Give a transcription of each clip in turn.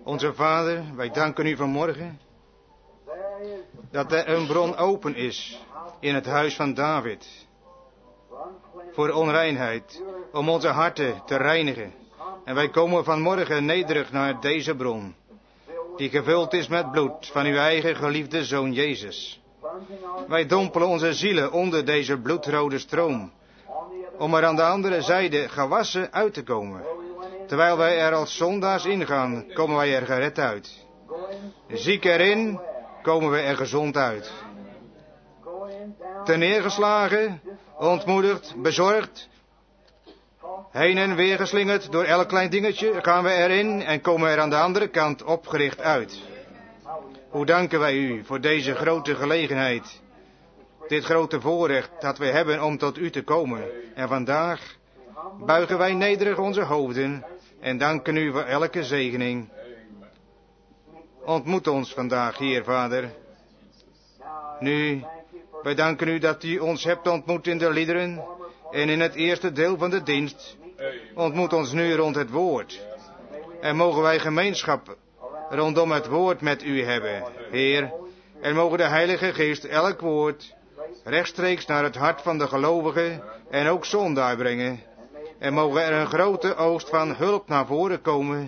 Onze Vader, wij danken u vanmorgen dat er een bron open is in het huis van David. Voor onreinheid, om onze harten te reinigen. En wij komen vanmorgen nederig naar deze bron, die gevuld is met bloed van uw eigen geliefde Zoon Jezus. Wij dompelen onze zielen onder deze bloedrode stroom, om er aan de andere zijde gewassen uit te komen. Terwijl wij er als zondaars ingaan, komen wij er gered uit. Ziek erin, komen we er gezond uit. Terneergeslagen, ontmoedigd, bezorgd, heen en weer geslingerd door elk klein dingetje, gaan we erin en komen er aan de andere kant opgericht uit. Hoe danken wij u voor deze grote gelegenheid, dit grote voorrecht dat we hebben om tot u te komen. En vandaag buigen wij nederig onze hoofden en danken u voor elke zegening. Ontmoet ons vandaag, Heer Vader. Nu, wij danken u dat u ons hebt ontmoet in de liederen en in het eerste deel van de dienst. Ontmoet ons nu rond het woord. En mogen wij gemeenschap rondom het woord met u hebben, Heer. En mogen de Heilige Geest elk woord rechtstreeks naar het hart van de gelovige en ook zondaar brengen. En mogen er een grote oogst van hulp naar voren komen.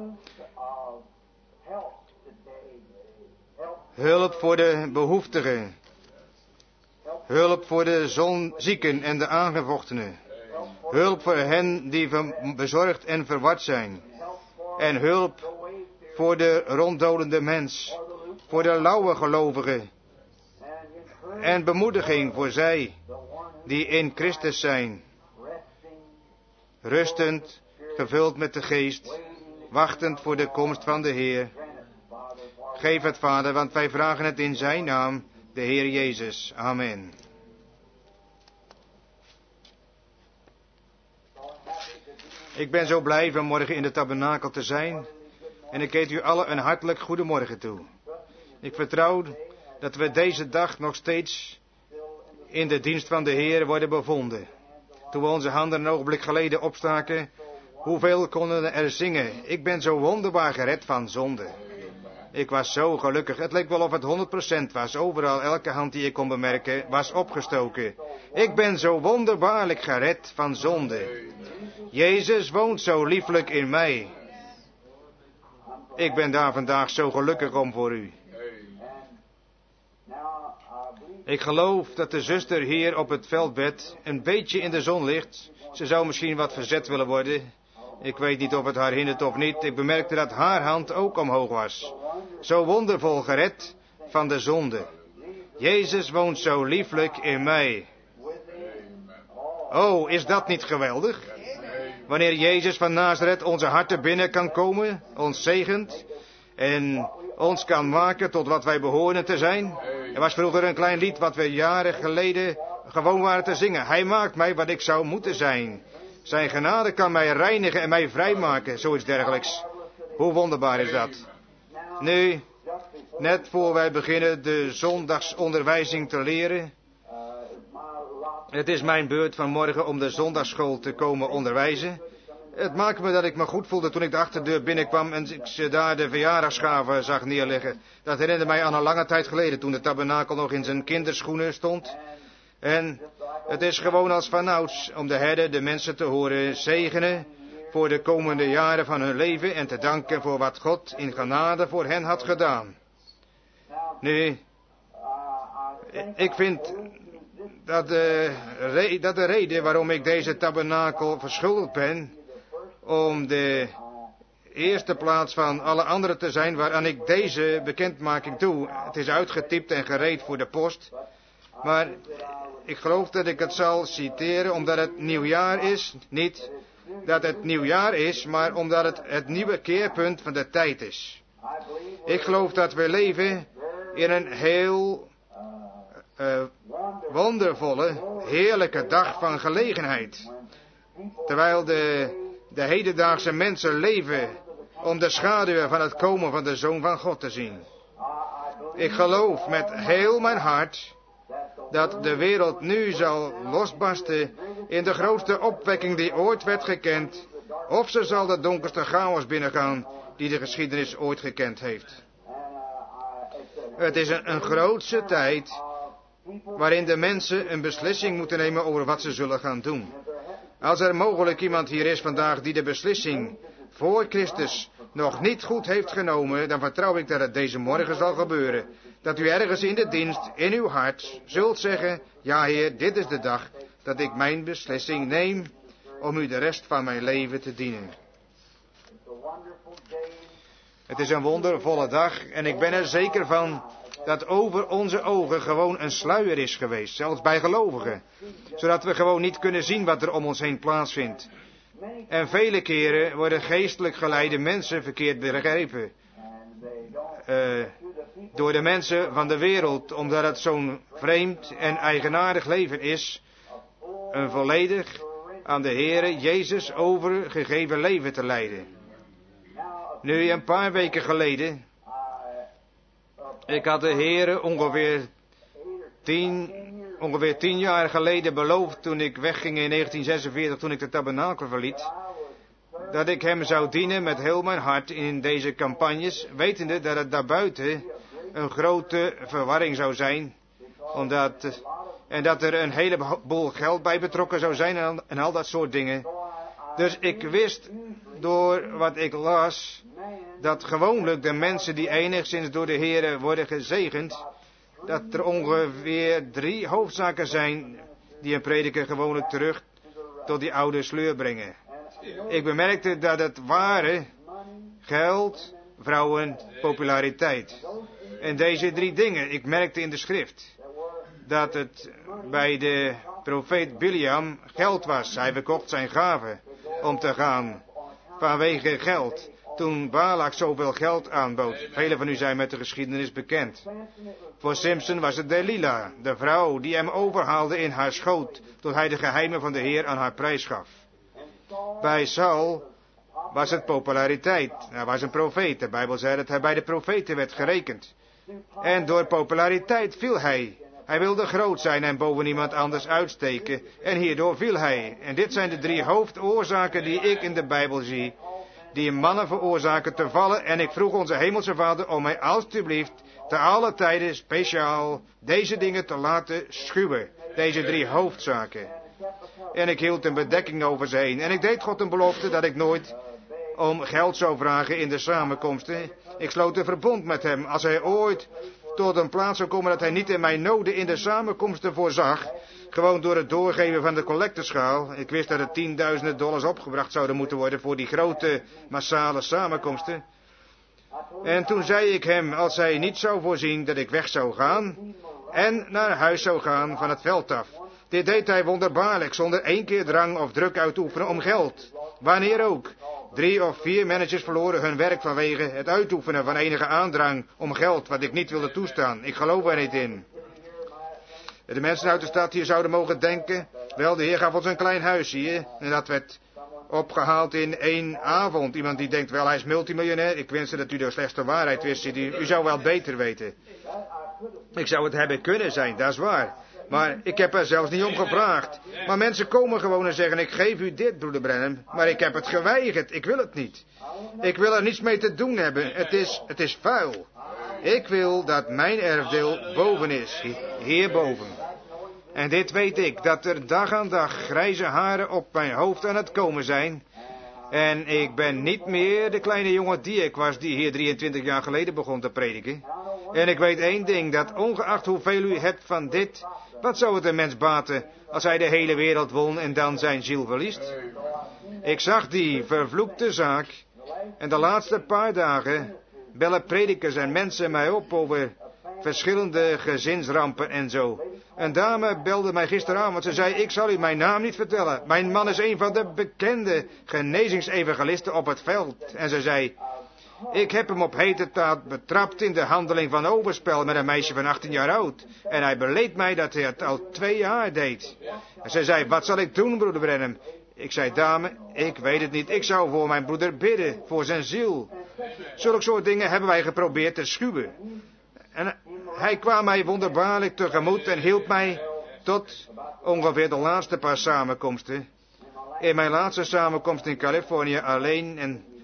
Hulp voor de behoeftigen. Hulp voor de zieken en de aangevochtenen. Hulp voor hen die bezorgd en verward zijn. En hulp voor de ronddolende mens. Voor de lauwe gelovigen. En bemoediging voor zij die in Christus zijn. Rustend, gevuld met de geest, wachtend voor de komst van de Heer. Geef het, Vader, want wij vragen het in zijn naam, de Heer Jezus. Amen. Ik ben zo blij vanmorgen in de tabernakel te zijn. En ik heet u allen een hartelijk goedemorgen toe. Ik vertrouw dat we deze dag nog steeds in de dienst van de Heer worden bevonden. Toen we onze handen een ogenblik geleden opstaken, hoeveel konden we er zingen? Ik ben zo wonderbaar gered van zonde. Ik was zo gelukkig. Het leek wel of het 100% was. Overal, elke hand die ik kon bemerken, was opgestoken. Ik ben zo wonderbaarlijk gered van zonde. Jezus woont zo lieflijk in mij. Ik ben daar vandaag zo gelukkig om voor u. Ik geloof dat de zuster hier op het veldbed een beetje in de zon ligt. Ze zou misschien wat verzet willen worden. Ik weet niet of het haar hindert of niet. Ik bemerkte dat haar hand ook omhoog was. Zo wondervol gered van de zonde. Jezus woont zo lieflijk in mij. Oh, is dat niet geweldig? Wanneer Jezus van Nazareth onze harten binnen kan komen, ons zegent en ons kan maken tot wat wij behoren te zijn. Er was vroeger een klein lied wat we jaren geleden gewoon waren te zingen. Hij maakt mij wat ik zou moeten zijn. Zijn genade kan mij reinigen en mij vrijmaken, zoiets dergelijks. Hoe wonderbaar is dat? Nu, net voor wij beginnen de zondagsonderwijzing te leren. Het is mijn beurt vanmorgen om de zondagsschool te komen onderwijzen. Het maakte me dat ik me goed voelde toen ik de achterdeur binnenkwam en ik ze daar de verjaardagsgaven zag neerleggen. Dat herinnerde mij aan een lange tijd geleden toen de tabernakel nog in zijn kinderschoenen stond. En het is gewoon als vanouds om de herder de mensen te horen zegenen voor de komende jaren van hun leven en te danken voor wat God in genade voor hen had gedaan. Nu, ik vind dat de reden waarom ik deze tabernakel verschuldigd ben, om de eerste plaats van alle anderen te zijn waaraan ik deze bekendmaking doe. Het is uitgetypt en gereed voor de post, maar ik geloof dat ik het zal citeren omdat het nieuwjaar is. Niet dat het nieuwjaar is, maar omdat het het nieuwe keerpunt van de tijd is. Ik geloof dat we leven in een heel wondervolle, heerlijke dag van gelegenheid. Terwijl de hedendaagse mensen leven om de schaduwen van het komen van de Zoon van God te zien. Ik geloof met heel mijn hart dat de wereld nu zal losbarsten in de grootste opwekking die ooit werd gekend. Of ze zal de donkerste chaos binnengaan die de geschiedenis ooit gekend heeft. Het is een grootse tijd waarin de mensen een beslissing moeten nemen over wat ze zullen gaan doen. Als er mogelijk iemand hier is vandaag die de beslissing voor Christus nog niet goed heeft genomen, dan vertrouw ik dat het deze morgen zal gebeuren. Dat u ergens in de dienst, in uw hart, zult zeggen, ja Heer, dit is de dag dat ik mijn beslissing neem om u de rest van mijn leven te dienen. Het is een wondervolle dag en ik ben er zeker van dat over onze ogen gewoon een sluier is geweest, zelfs bij gelovigen. Zodat we gewoon niet kunnen zien wat er om ons heen plaatsvindt. En vele keren worden geestelijk geleide mensen verkeerd begrepen. Door de mensen van de wereld, omdat het zo'n vreemd en eigenaardig leven is. Een volledig aan de Heere Jezus overgegeven leven te leiden. Nu, een paar weken geleden, ik had de Heere ongeveer 10 jaar geleden beloofd, toen ik wegging in 1946, toen ik de tabernakel verliet, dat ik hem zou dienen met heel mijn hart in deze campagnes, wetende dat het daarbuiten een grote verwarring zou zijn, en dat er een heleboel geld bij betrokken zou zijn en al dat soort dingen. Dus ik wist door wat ik las, dat gewoonlijk de mensen die enigszins door de Heere worden gezegend, dat er ongeveer 3 hoofdzaken zijn die een prediker gewoonlijk terug tot die oude sleur brengen. Ik bemerkte dat het waren geld, vrouwen, populariteit. En deze 3 dingen, ik merkte in de schrift dat het bij de profeet Biliam geld was. Hij verkocht zijn gaven om te gaan vanwege geld. Toen Balak zoveel geld aanbood. Velen van u zijn met de geschiedenis bekend. Voor Simpson was het Delila, de vrouw die hem overhaalde in haar schoot, tot hij de geheimen van de Heer aan haar prijs gaf. Bij Saul was het populariteit. Hij was een profeet. De Bijbel zei dat hij bij de profeten werd gerekend. En door populariteit viel hij. Hij wilde groot zijn en boven iemand anders uitsteken. En hierdoor viel hij. En dit zijn de 3 hoofdoorzaken die ik in de Bijbel zie, die mannen veroorzaken te vallen. En ik vroeg onze hemelse Vader om mij alstublieft te alle tijden speciaal deze dingen te laten schuwen. Deze 3 hoofdzaken. En ik hield een bedekking over ze heen. En ik deed God een belofte dat ik nooit om geld zou vragen in de samenkomsten. Ik sloot een verbond met hem. Als hij ooit tot een plaats zou komen dat hij niet in mijn noden in de samenkomsten voorzag, gewoon door het doorgeven van de collecteschaal. Ik wist dat er $10.000 opgebracht zouden moeten worden voor die grote massale samenkomsten. En toen zei ik hem, als hij niet zou voorzien, dat ik weg zou gaan en naar huis zou gaan van het veld af. Dit deed hij wonderbaarlijk, zonder 1 keer drang of druk uit te oefenen om geld. Wanneer ook. 3 of 4 managers verloren hun werk vanwege het uitoefenen van enige aandrang om geld, wat ik niet wilde toestaan. Ik geloof er niet in. De mensen uit de stad hier zouden mogen denken, wel, de Heer gaf ons een klein huis hier, en dat werd opgehaald in 1 avond. Iemand die denkt, wel, hij is multimiljonair. Ik wenste dat u de slechtste waarheid wist. U zou wel beter weten. Ik zou het hebben kunnen zijn, dat is waar. Maar ik heb er zelfs niet om gevraagd. Maar mensen komen gewoon en zeggen, ik geef u dit, broeder Branham. Maar ik heb het geweigerd, ik wil het niet. Ik wil er niets mee te doen hebben, het is vuil. Ik wil dat mijn erfdeel boven is, hierboven. En dit weet ik, dat er dag aan dag grijze haren op mijn hoofd aan het komen zijn. En ik ben niet meer de kleine jongen die ik was, die hier 23 jaar geleden begon te prediken. En ik weet 1 ding, dat ongeacht hoeveel u hebt van dit, wat zou het een mens baten als hij de hele wereld won en dan zijn ziel verliest? Ik zag die vervloekte zaak en de laatste paar dagen bellen predikers en mensen mij op over verschillende gezinsrampen en zo. Een dame belde mij gisteravond, ze zei, ik zal u mijn naam niet vertellen. Mijn man is een van de bekende genezingsevangelisten op het veld. En ze zei, ik heb hem op hete taart betrapt in de handeling van overspel met een meisje van 18 jaar oud. En hij beleed mij dat hij het al 2 jaar deed. En ze zei, wat zal ik doen, broeder Branham? Ik zei, dame, ik weet het niet. Ik zou voor mijn broeder bidden, voor zijn ziel. Zulke soort dingen hebben wij geprobeerd te schuwen. En hij kwam mij wonderbaarlijk tegemoet en hielp mij tot ongeveer de laatste paar samenkomsten. In mijn laatste samenkomst in Californië alleen, en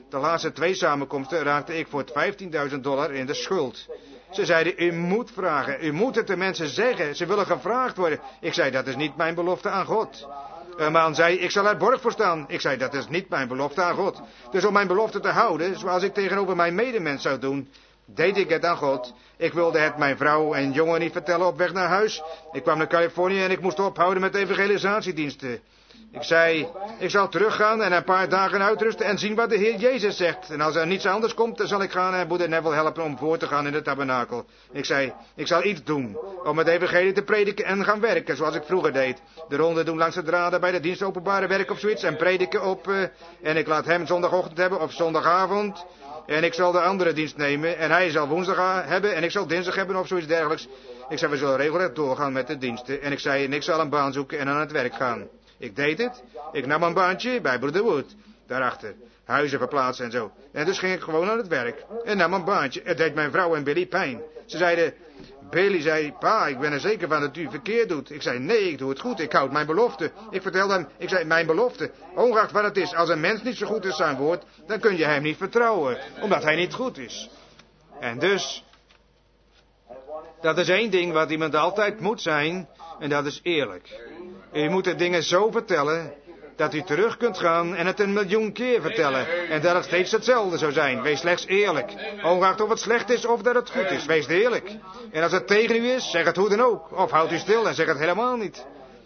de laatste 2 samenkomsten raakte ik voor $15.000 in de schuld. Ze zeiden, u moet vragen, u moet het de mensen zeggen, ze willen gevraagd worden. Ik zei, dat is niet mijn belofte aan God. Een man zei, ik zal er borg voor staan. Ik zei, dat is niet mijn belofte aan God. Dus om mijn belofte te houden, zoals ik tegenover mijn medemens zou doen, deed ik het aan God. Ik wilde het mijn vrouw en jongen niet vertellen op weg naar huis. Ik kwam naar Californië en ik moest ophouden met evangelisatiediensten. Ik zei, ik zal teruggaan en een paar dagen uitrusten en zien wat de Heer Jezus zegt. En als er niets anders komt, dan zal ik gaan en broeder Neville helpen om voor te gaan in de tabernakel. Ik zei, ik zal iets doen om het evangelie te prediken en gaan werken zoals ik vroeger deed. De ronde doen langs de draden bij de dienst openbare werk of zoiets en prediken op... en ik laat hem zondagochtend hebben of zondagavond. En ik zal de andere dienst nemen en hij zal woensdag hebben en ik zal dinsdag hebben of zoiets dergelijks. Ik zei, we zullen regelrecht doorgaan met de diensten. En ik zei, en ik zal een baan zoeken en aan het werk gaan. Ik deed het. Ik nam een baantje bij broeder Wood. Daarachter. Huizen verplaatsen en zo. En dus ging ik gewoon aan het werk. En nam een baantje. Het deed mijn vrouw en Billy pijn. Ze zeiden... Billy zei... Pa, ik ben er zeker van dat u verkeerd doet. Ik zei... Nee, ik doe het goed. Ik houd mijn belofte. Ik vertelde hem... Ik zei... Mijn belofte. Ongeacht wat het is. Als een mens niet zo goed is zijn woord... Dan kun je hem niet vertrouwen. Omdat hij niet goed is. En dus... Dat is één ding wat iemand altijd moet zijn. En dat is eerlijk. U moet de dingen zo vertellen, dat u terug kunt gaan en het 1 miljoen keer vertellen. En dat het steeds hetzelfde zou zijn. Wees slechts eerlijk. Ongeacht of het slecht is of dat het goed is. Wees eerlijk. En als het tegen u is, zeg het hoe dan ook. Of houd u stil en zeg het helemaal niet.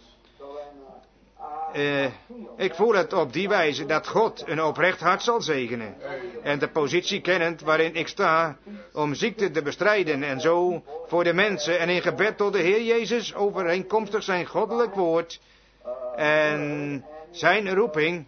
Ik voel het op die wijze dat God een oprecht hart zal zegenen. En de positie kennend waarin ik sta om ziekte te bestrijden en zo voor de mensen en in gebed tot de Heer Jezus overeenkomstig zijn goddelijk woord en zijn roeping,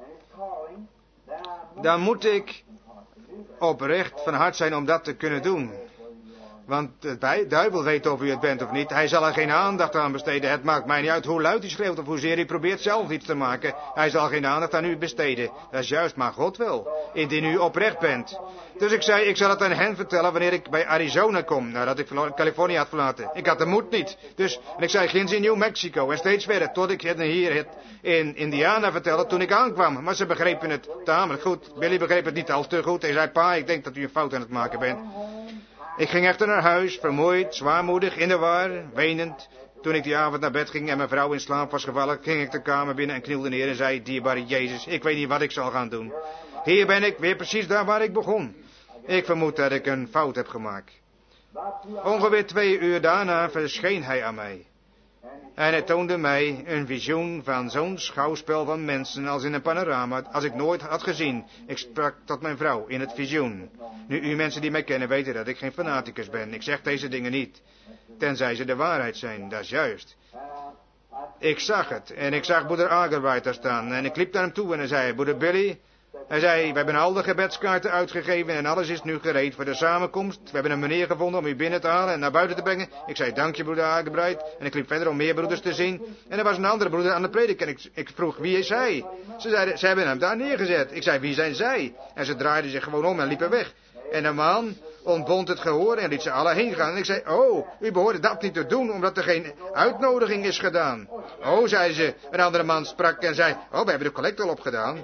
dan moet ik oprecht van hart zijn om dat te kunnen doen. Want de duivel weet of u het bent of niet. Hij zal er geen aandacht aan besteden. Het maakt mij niet uit hoe luid hij schreeuwt of hoezeer hij probeert zelf iets te maken. Hij zal geen aandacht aan u besteden. Dat is juist, maar God wel. Indien u oprecht bent. Dus ik zei, ik zal het aan hen vertellen wanneer ik bij Arizona kom. Nadat ik Californië had verlaten. Ik had de moed niet. Dus, en ik zei, ginds in New Mexico en steeds verder. Tot ik het hier in Indiana vertelde toen ik aankwam. Maar ze begrepen het tamelijk goed. Billy begreep het niet al te goed. Hij zei, pa, ik denk dat u een fout aan het maken bent. Ik ging echter naar huis, vermoeid, zwaarmoedig, in de war, wenend. Toen ik die avond naar bed ging en mijn vrouw in slaap was gevallen, ging ik de kamer binnen en knielde neer en zei, dierbare Jezus, ik weet niet wat ik zal gaan doen. Hier ben ik, weer precies daar waar ik begon. Ik vermoed dat ik een fout heb gemaakt. Ongeveer 2 uur daarna verscheen hij aan mij. En hij toonde mij een visioen van zo'n schouwspel van mensen als in een panorama, als ik nooit had gezien. Ik sprak tot mijn vrouw in het visioen. Nu, u mensen die mij kennen weten dat ik geen fanaticus ben. Ik zeg deze dingen niet, tenzij ze de waarheid zijn, dat is juist. Ik zag het, en ik zag broeder Agerwright daar staan, en ik liep naar hem toe en hij zei, broeder Billy... Hij zei, we hebben al de gebedskaarten uitgegeven en alles is nu gereed voor de samenkomst. We hebben een meneer gevonden om u binnen te halen en naar buiten te brengen. Ik zei, dank je broeder Agerbright. En ik liep verder om meer broeders te zien. En er was een andere broeder aan de predik en ik vroeg, wie is hij? Ze zeiden, ze hebben hem daar neergezet. Ik zei, wie zijn zij? En ze draaiden zich gewoon om en liepen weg. En de man ontbond het gehoor en liet ze alle heen gaan. En ik zei, oh, u behoorde dat niet te doen, omdat er geen uitnodiging is gedaan. Oh, zei ze. Een andere man sprak en zei, oh, we hebben de collecte al opgedaan.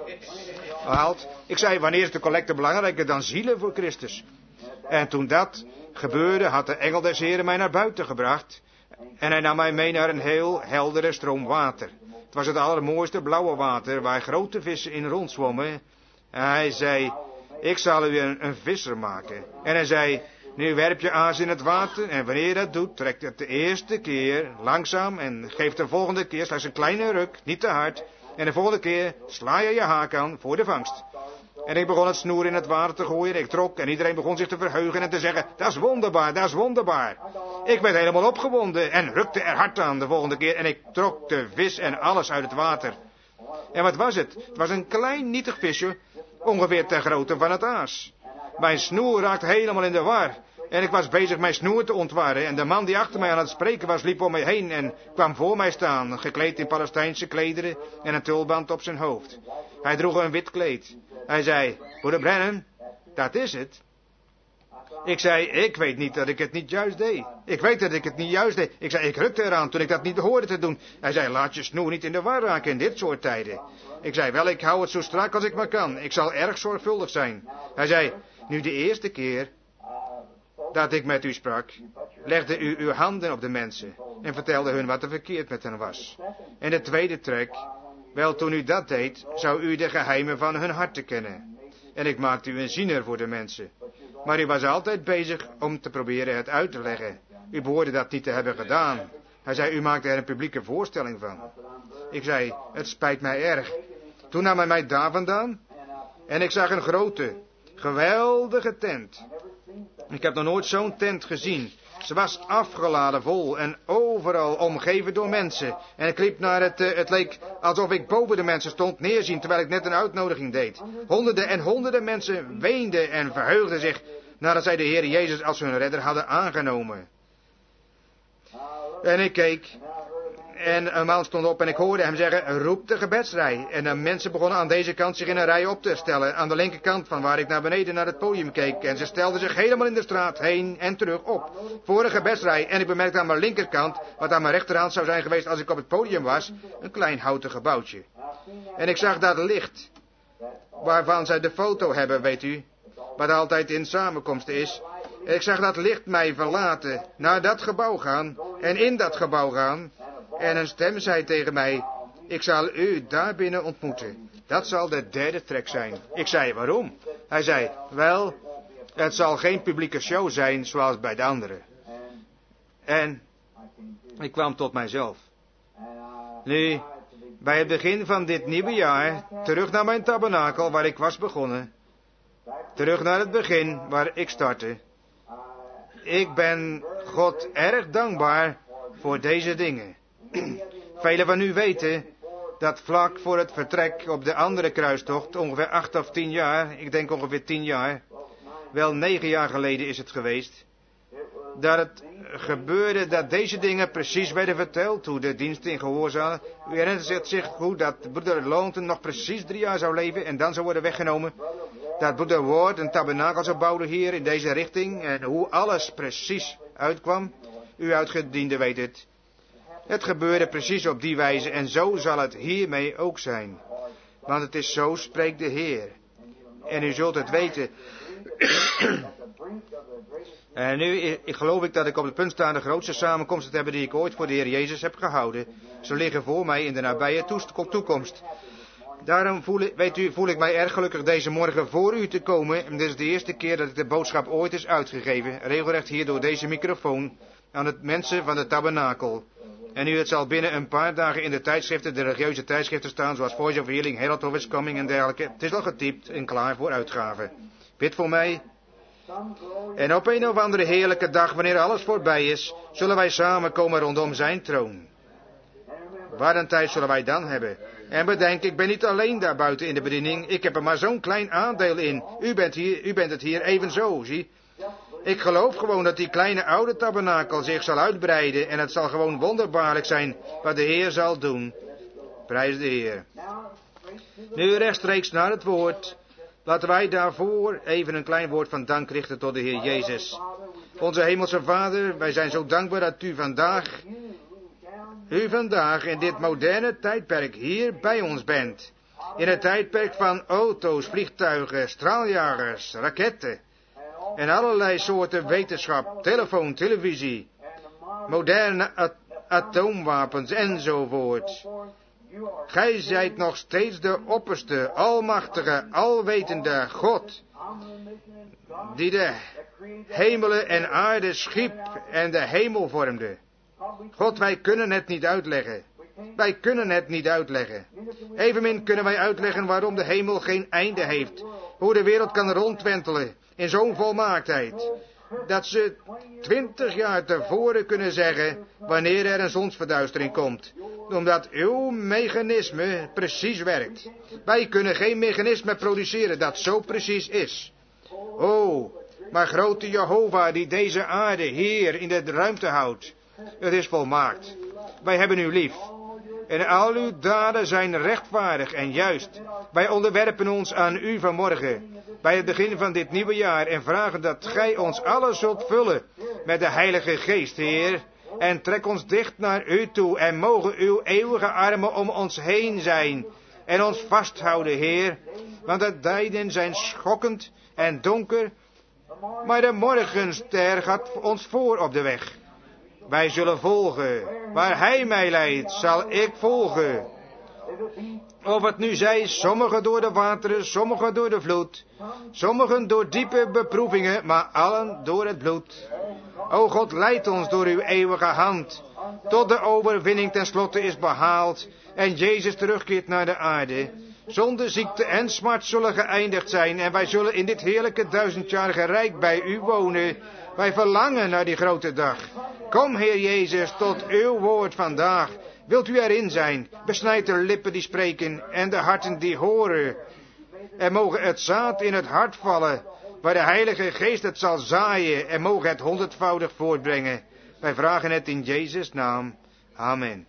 Ik zei, wanneer is de collecte belangrijker dan zielen voor Christus? En toen dat gebeurde, had de engel des Heren mij naar buiten gebracht. En hij nam mij mee naar een heel heldere stroom water. Het was het allermooiste blauwe water, waar grote vissen in rondzwommen. En hij zei, ik zal u een visser maken. En hij zei, nu werp je aas in het water en wanneer je dat doet, trekt het de eerste keer langzaam en geeft de volgende keer slechts een kleine ruk, niet te hard. En de volgende keer sla je haak aan voor de vangst. En ik begon het snoer in het water te gooien. Ik trok en iedereen begon zich te verheugen en te zeggen, dat is wonderbaar, dat is wonderbaar. Ik werd helemaal opgewonden en rukte er hard aan de volgende keer. En ik trok de vis en alles uit het water. En wat was het? Het was een klein nietig visje, ongeveer ter grootte van het aas. Mijn snoer raakte helemaal in de war. En ik was bezig mijn snoer te ontwarren. En de man die achter mij aan het spreken was, liep om mij heen en kwam voor mij staan, gekleed in Palestijnse klederen en een tulband op zijn hoofd. Hij droeg een wit kleed. Hij zei, broeder Branham, dat is het. Ik zei, ik weet niet dat ik het niet juist deed. Ik weet dat ik het niet juist deed. Ik zei, ik rukte eraan toen ik dat niet hoorde te doen. Hij zei, laat je snoer niet in de war raken in dit soort tijden. Ik zei, wel, ik hou het zo strak als ik maar kan. Ik zal erg zorgvuldig zijn. Hij zei, nu de eerste keer dat ik met u sprak, legde u uw handen op de mensen en vertelde hun wat er verkeerd met hen was. En de tweede trek, wel, toen u dat deed, zou u de geheimen van hun harten kennen. En ik maakte u een ziener voor de mensen. Maar u was altijd bezig om te proberen het uit te leggen. U behoorde dat niet te hebben gedaan. Hij zei, u maakte er een publieke voorstelling van. Ik zei, het spijt mij erg. Toen nam hij mij daar vandaan en ik zag een grote, geweldige tent. Ik heb nog nooit zo'n tent gezien. Ze was afgeladen vol en overal omgeven door mensen. En ik liep naar het leek alsof ik boven de mensen stond neerzien terwijl ik net een uitnodiging deed. Honderden en honderden mensen weenden en verheugden zich nadat zij de Heer Jezus als hun redder hadden aangenomen. En ik keek en een man stond op en ik hoorde hem zeggen, roep de gebedsrij. En de mensen begonnen aan deze kant zich in een rij op te stellen, aan de linkerkant van waar ik naar beneden naar het podium keek. En ze stelden zich helemaal in de straat heen en terug op, voor een gebedsrij. En ik bemerkte aan mijn linkerkant, wat aan mijn rechterhand zou zijn geweest als ik op het podium was, een klein houten gebouwtje. En ik zag dat licht, waarvan zij de foto hebben, weet u, wat altijd in samenkomsten is. En ik zag dat licht mij verlaten, naar dat gebouw gaan en in dat gebouw gaan. En een stem zei tegen mij, ik zal u daar binnen ontmoeten. Dat zal de derde trek zijn. Ik zei, waarom? Hij zei, wel, het zal geen publieke show zijn zoals bij de anderen. En ik kwam tot mijzelf. Nu, bij het begin van dit nieuwe jaar, terug naar mijn tabernakel waar ik was begonnen. Terug naar het begin waar ik startte. Ik ben God erg dankbaar voor deze dingen. Velen van u weten dat vlak voor het vertrek op de andere kruistocht, ongeveer 8 of 10 jaar, ik denk ongeveer 10 jaar, wel 9 jaar geleden is het geweest, dat het gebeurde dat deze dingen precies werden verteld, hoe de dienst in gehoorzamen. U herinnert zich goed dat broeder Launton nog precies 3 jaar zou leven en dan zou worden weggenomen. Dat broeder Ward een tabernakel zou bouwen hier in deze richting en hoe alles precies uitkwam. U uitgediende weet het. Het gebeurde precies op die wijze en zo zal het hiermee ook zijn. Want het is zo, spreekt de Heer. En u zult het weten. En nu geloof ik dat ik op het punt sta de grootste samenkomst te hebben die ik ooit voor de Heer Jezus heb gehouden. Ze liggen voor mij in de nabije toekomst. Daarom voel ik mij erg gelukkig deze morgen voor u te komen. En dit is de eerste keer dat ik de boodschap ooit is uitgegeven. Regelrecht hier door deze microfoon aan het mensen van de tabernakel. En nu het zal binnen een paar dagen in de tijdschriften, de religieuze tijdschriften staan, zoals Voice of Healing, Herald of His Coming en dergelijke. Het is al getypt en klaar voor uitgave. Bid voor mij. En op een of andere heerlijke dag, wanneer alles voorbij is, zullen wij samenkomen rondom zijn troon. Wat een tijd zullen wij dan hebben. En bedenk, ik ben niet alleen daar buiten in de bediening, ik heb er maar zo'n klein aandeel in. U bent het hier evenzo, zie. Ik geloof gewoon dat die kleine oude tabernakel zich zal uitbreiden en het zal gewoon wonderbaarlijk zijn wat de Heer zal doen. Prijs de Heer. Nu rechtstreeks naar het woord. Laten wij daarvoor even een klein woord van dank richten tot de Heer Jezus. Onze hemelse Vader, wij zijn zo dankbaar dat u vandaag in dit moderne tijdperk hier bij ons bent. In het tijdperk van auto's, vliegtuigen, straaljagers, raketten. En allerlei soorten wetenschap, telefoon, televisie, moderne atoomwapens enzovoort. Gij zijt nog steeds de opperste, almachtige, alwetende God, die de hemelen en aarde schiep en de hemel vormde. God, wij kunnen het niet uitleggen. Wij kunnen het niet uitleggen. Evenmin kunnen wij uitleggen waarom de hemel geen einde heeft, hoe de wereld kan rondwentelen in zo'n volmaaktheid, dat ze 20 jaar tevoren kunnen zeggen wanneer er een zonsverduistering komt, omdat uw mechanisme precies werkt. Wij kunnen geen mechanisme produceren dat zo precies is. O, maar grote Jehovah die deze aarde hier in de ruimte houdt, het is volmaakt. Wij hebben u lief. En al uw daden zijn rechtvaardig en juist. Wij onderwerpen ons aan u vanmorgen. bij het begin van dit nieuwe jaar en vragen dat gij ons allen zult vullen met de Heilige Geest, Heer. En trek ons dicht naar u toe en mogen uw eeuwige armen om ons heen zijn en ons vasthouden, Heer. Want de tijden zijn schokkend en donker, maar de morgenster gaat ons voor op de weg. Wij zullen volgen. Waar hij mij leidt, zal ik volgen. Of het nu zij, sommigen door de wateren, sommigen door de vloed, sommigen door diepe beproevingen, maar allen door het bloed. O God, leid ons door uw eeuwige hand, tot de overwinning tenslotte is behaald en Jezus terugkeert naar de aarde. Zonde, ziekte en smart zullen geëindigd zijn en wij zullen in dit heerlijke 1000-jarige rijk bij u wonen. Wij verlangen naar die grote dag. Kom, Heer Jezus, tot uw woord vandaag. Wilt u erin zijn? Besnijd de lippen die spreken en de harten die horen. En mogen het zaad in het hart vallen, waar de Heilige Geest het zal zaaien, en mogen het 100voudig voortbrengen. Wij vragen het in Jezus' naam. Amen.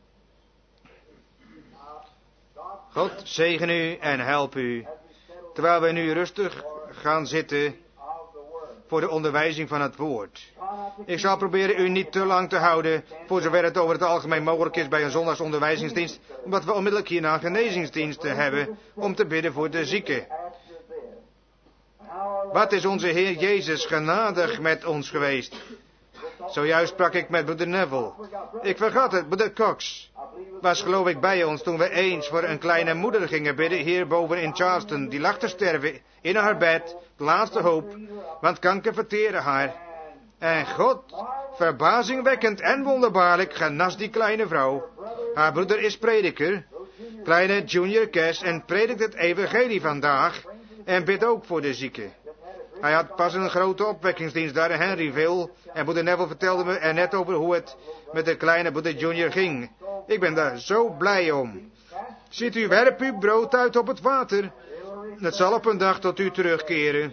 God zegen u en help u, terwijl wij nu rustig gaan zitten voor de onderwijzing van het woord. Ik zal proberen u niet te lang te houden, voor zover het over het algemeen mogelijk is bij een zondagsonderwijzingsdienst, omdat we onmiddellijk hierna een genezingsdiensten hebben om te bidden voor de zieken. Wat is onze Heer Jezus genadig met ons geweest? Zojuist sprak ik met broeder Neville. Ik vergat het, broeder Cox was geloof ik bij ons toen we eens voor een kleine moeder gingen bidden hierboven in Charleston. Die lag te sterven in haar bed, de laatste hoop, want kanker verteerde haar. En God, verbazingwekkend en wonderbaarlijk, genas die kleine vrouw. Haar broeder is prediker, kleine Junior Cass, en predikt het evangelie vandaag en bidt ook voor de zieken. Hij had pas een grote opwekkingsdienst daar in Henryville en broeder Neville vertelde me er net over hoe het met de kleine broeder Junior ging. Ik ben daar zo blij om. Ziet u, werp uw brood uit op het water. Het zal op een dag tot u terugkeren.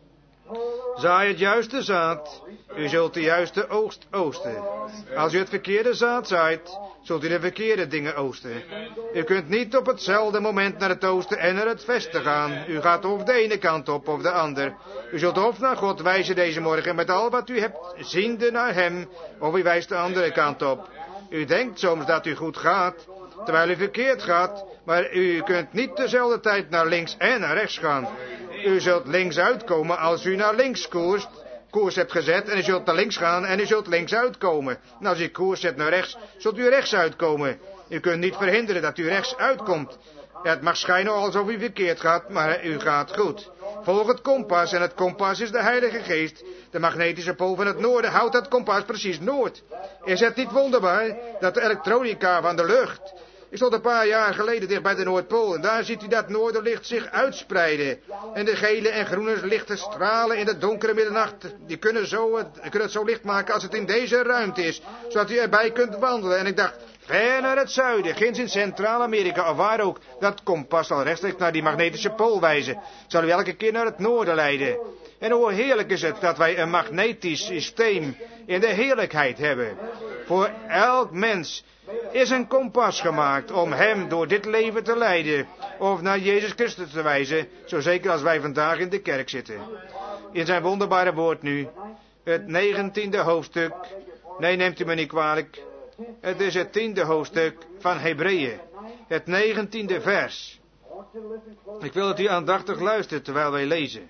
Zaai het juiste zaad, u zult de juiste oogst oosten. Als u het verkeerde zaad zaait, zult u de verkeerde dingen oosten. U kunt niet op hetzelfde moment naar het oosten en naar het westen gaan. U gaat of de ene kant op of de ander. U zult of naar God wijzen deze morgen met al wat u hebt, ziende naar hem, of u wijst de andere kant op. U denkt soms dat u goed gaat, terwijl u verkeerd gaat, maar u kunt niet dezelfde tijd naar links en naar rechts gaan. U zult links uitkomen als u naar links koers hebt gezet en u zult naar links gaan en u zult links uitkomen. En als u koers zet naar rechts, zult u rechts uitkomen. U kunt niet verhinderen dat u rechts uitkomt. Het mag schijnen alsof u verkeerd gaat, maar u gaat goed. Volg het kompas en het kompas is de Heilige Geest. De magnetische pool van het noorden houdt het kompas precies noord. Is het niet wonderbaar dat de elektronica van de lucht... Ik stond een paar jaar geleden dicht bij de Noordpool en daar ziet u dat noorderlicht zich uitspreiden. En de gele en groene lichten stralen in de donkere middernacht. Die kunnen het zo licht maken als het in deze ruimte is, zodat u erbij kunt wandelen. En ik dacht, ver naar het zuiden, ginds in Centraal-Amerika of waar ook, dat kompas zal rechtstreeks naar die magnetische pool wijzen. Zal u elke keer naar het noorden leiden. En hoe heerlijk is het dat wij een magnetisch systeem in de heerlijkheid hebben. Voor elk mens is een kompas gemaakt om hem door dit leven te leiden of naar Jezus Christus te wijzen, zo zeker als wij vandaag in de kerk zitten. In zijn wonderbare woord nu, het 19e hoofdstuk, nee, neemt u me niet kwalijk, het is het 10e hoofdstuk van Hebreeën, het 19e vers. Ik wil dat u aandachtig luistert terwijl wij lezen.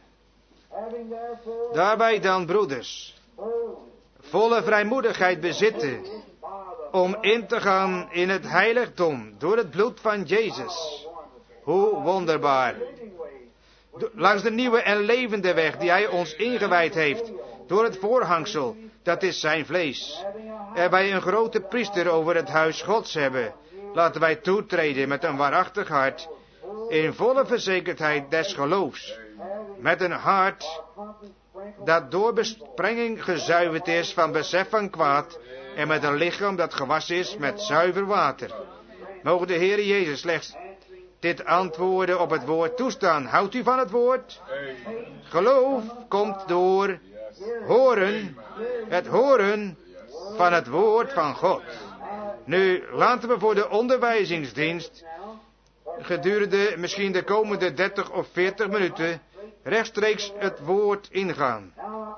Daarbij dan, broeders, volle vrijmoedigheid bezitten om in te gaan in het heiligdom door het bloed van Jezus. Hoe wonderbaar. Langs de nieuwe en levende weg die hij ons ingewijd heeft, door het voorhangsel, dat is zijn vlees. Er wij een grote priester over het huis Gods hebben, laten wij toetreden met een waarachtig hart, in volle verzekerdheid des geloofs, met een hart dat door besprenging gezuiverd is van besef van kwaad, en met een lichaam dat gewassen is met zuiver water. Mogen de Heer Jezus slechts dit antwoorden op het woord toestaan. Houdt u van het woord? Geloof komt door horen, het horen van het woord van God. Nu laten we voor de onderwijzingsdienst gedurende misschien de komende 30 of 40 minuten rechtstreeks het woord ingaan.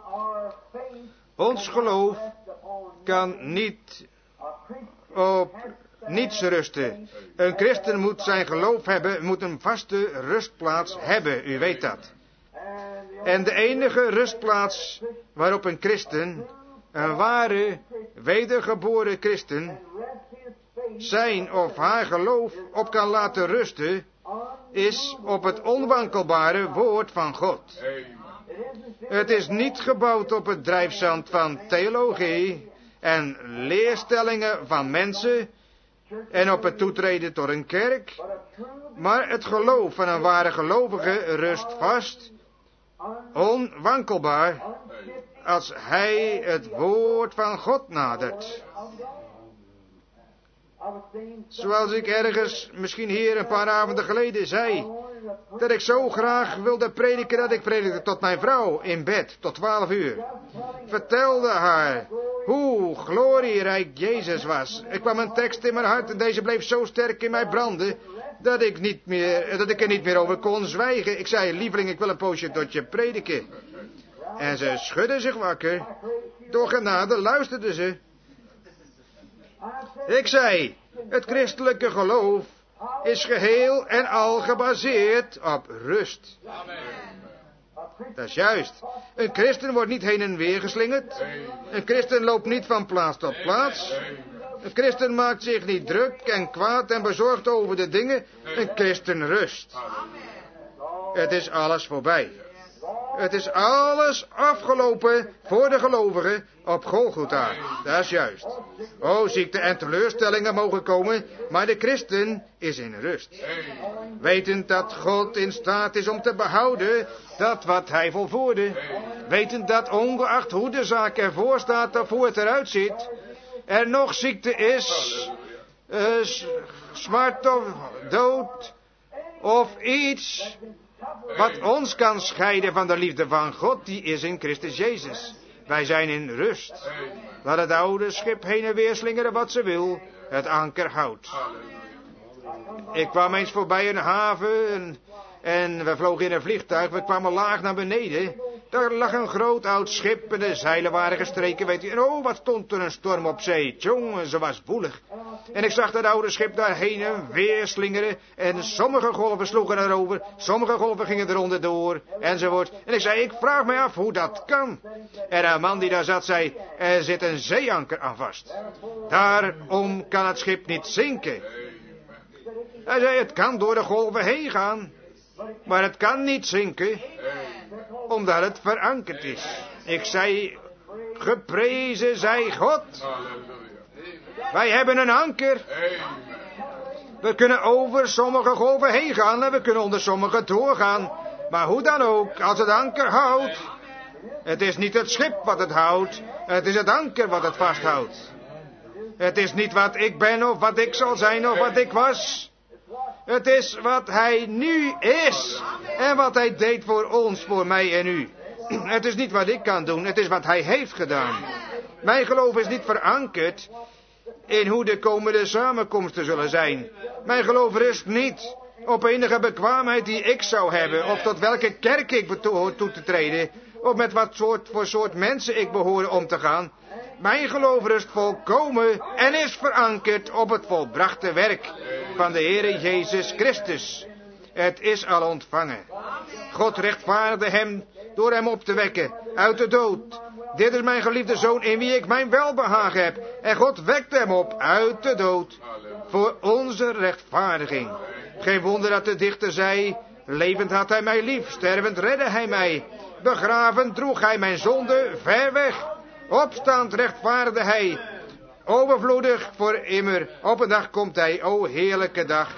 Ons geloof kan niet op niets rusten. Een christen moet zijn geloof hebben, moet een vaste rustplaats hebben, u weet dat. En de enige rustplaats waarop een christen, een ware, wedergeboren christen, zijn of haar geloof op kan laten rusten, is op het onwankelbare woord van God. Het is niet gebouwd op het drijfzand van theologie en leerstellingen van mensen en op het toetreden tot een kerk, maar het geloof van een ware gelovige rust vast, onwankelbaar, als hij het woord van God nadert. Zoals ik ergens, misschien hier een paar avonden geleden zei, dat ik zo graag wilde prediken dat ik predikte tot mijn vrouw in bed, tot 12 uur. Vertelde haar hoe glorierijk Jezus was. Ik kwam een tekst in mijn hart en deze bleef zo sterk in mij branden, dat ik er niet meer over kon zwijgen. Ik zei, lieveling, ik wil een poosje tot je prediken. En ze schudde zich wakker. Door genade luisterde ze. Ik zei, het christelijke geloof is geheel en al gebaseerd op rust. Dat is juist. Een christen wordt niet heen en weer geslingerd. Een christen loopt niet van plaats tot plaats. Een christen maakt zich niet druk en kwaad en bezorgd over de dingen. Een christen rust. Het is alles voorbij. Het is alles afgelopen voor de gelovigen op Golgotha. Dat is juist. O, ziekte en teleurstellingen mogen komen, maar de christen is in rust. Wetend dat God in staat is om te behouden dat wat hij volvoerde. Wetend dat ongeacht hoe de zaak ervoor staat of hoe het eruit ziet, er nog ziekte is, smart of dood of iets wat ons kan scheiden van de liefde van God, die is in Christus Jezus. Wij zijn in rust. Laat het oude schip heen en weer slingeren wat ze wil, het anker houdt. Ik kwam eens voorbij een haven en we vlogen in een vliegtuig. We kwamen laag naar beneden. Daar lag een groot oud schip en de zeilen waren gestreken, weet u. En oh, wat stond er een storm op zee. Tjonge, ze was woelig. En ik zag dat oude schip daar heen en weer slingeren. En sommige golven sloegen erover, sommige golven gingen eronder door, enzovoort. En ik zei, ik vraag mij af hoe dat kan. En een man die daar zat zei, er zit een zeeanker aan vast. Daarom kan het schip niet zinken. Hij zei, het kan door de golven heen gaan, maar het kan niet zinken, omdat het verankerd is. Ik zei, geprezen zij God. Wij hebben een anker. We kunnen over sommige golven heen gaan en we kunnen onder sommige doorgaan. Maar hoe dan ook, als het anker houdt, het is niet het schip wat het houdt, het is het anker wat het vasthoudt. Het is niet wat ik ben of wat ik zal zijn of wat ik was. Het is wat hij nu is en wat hij deed voor ons, voor mij en u. Het is niet wat ik kan doen, het is wat hij heeft gedaan. Mijn geloof is niet verankerd in hoe de komende samenkomsten zullen zijn. Mijn geloof rust niet op enige bekwaamheid die ik zou hebben, of tot welke kerk ik behoor toe te treden, of met wat voor soort mensen ik behoor om te gaan. Mijn geloof rust volkomen en is verankerd op het volbrachte werk van de Heere Jezus Christus. Het is al ontvangen. God rechtvaardigde hem door hem op te wekken uit de dood. Dit is mijn geliefde zoon in wie ik mijn welbehagen heb. En God wekte hem op uit de dood voor onze rechtvaardiging. Geen wonder dat de dichter zei, levend had hij mij lief, stervend redde hij mij. Begraven droeg hij mijn zonde ver weg. Opstaand rechtvaardigde hij, overvloedig voor immer. Op een dag komt hij, o heerlijke dag.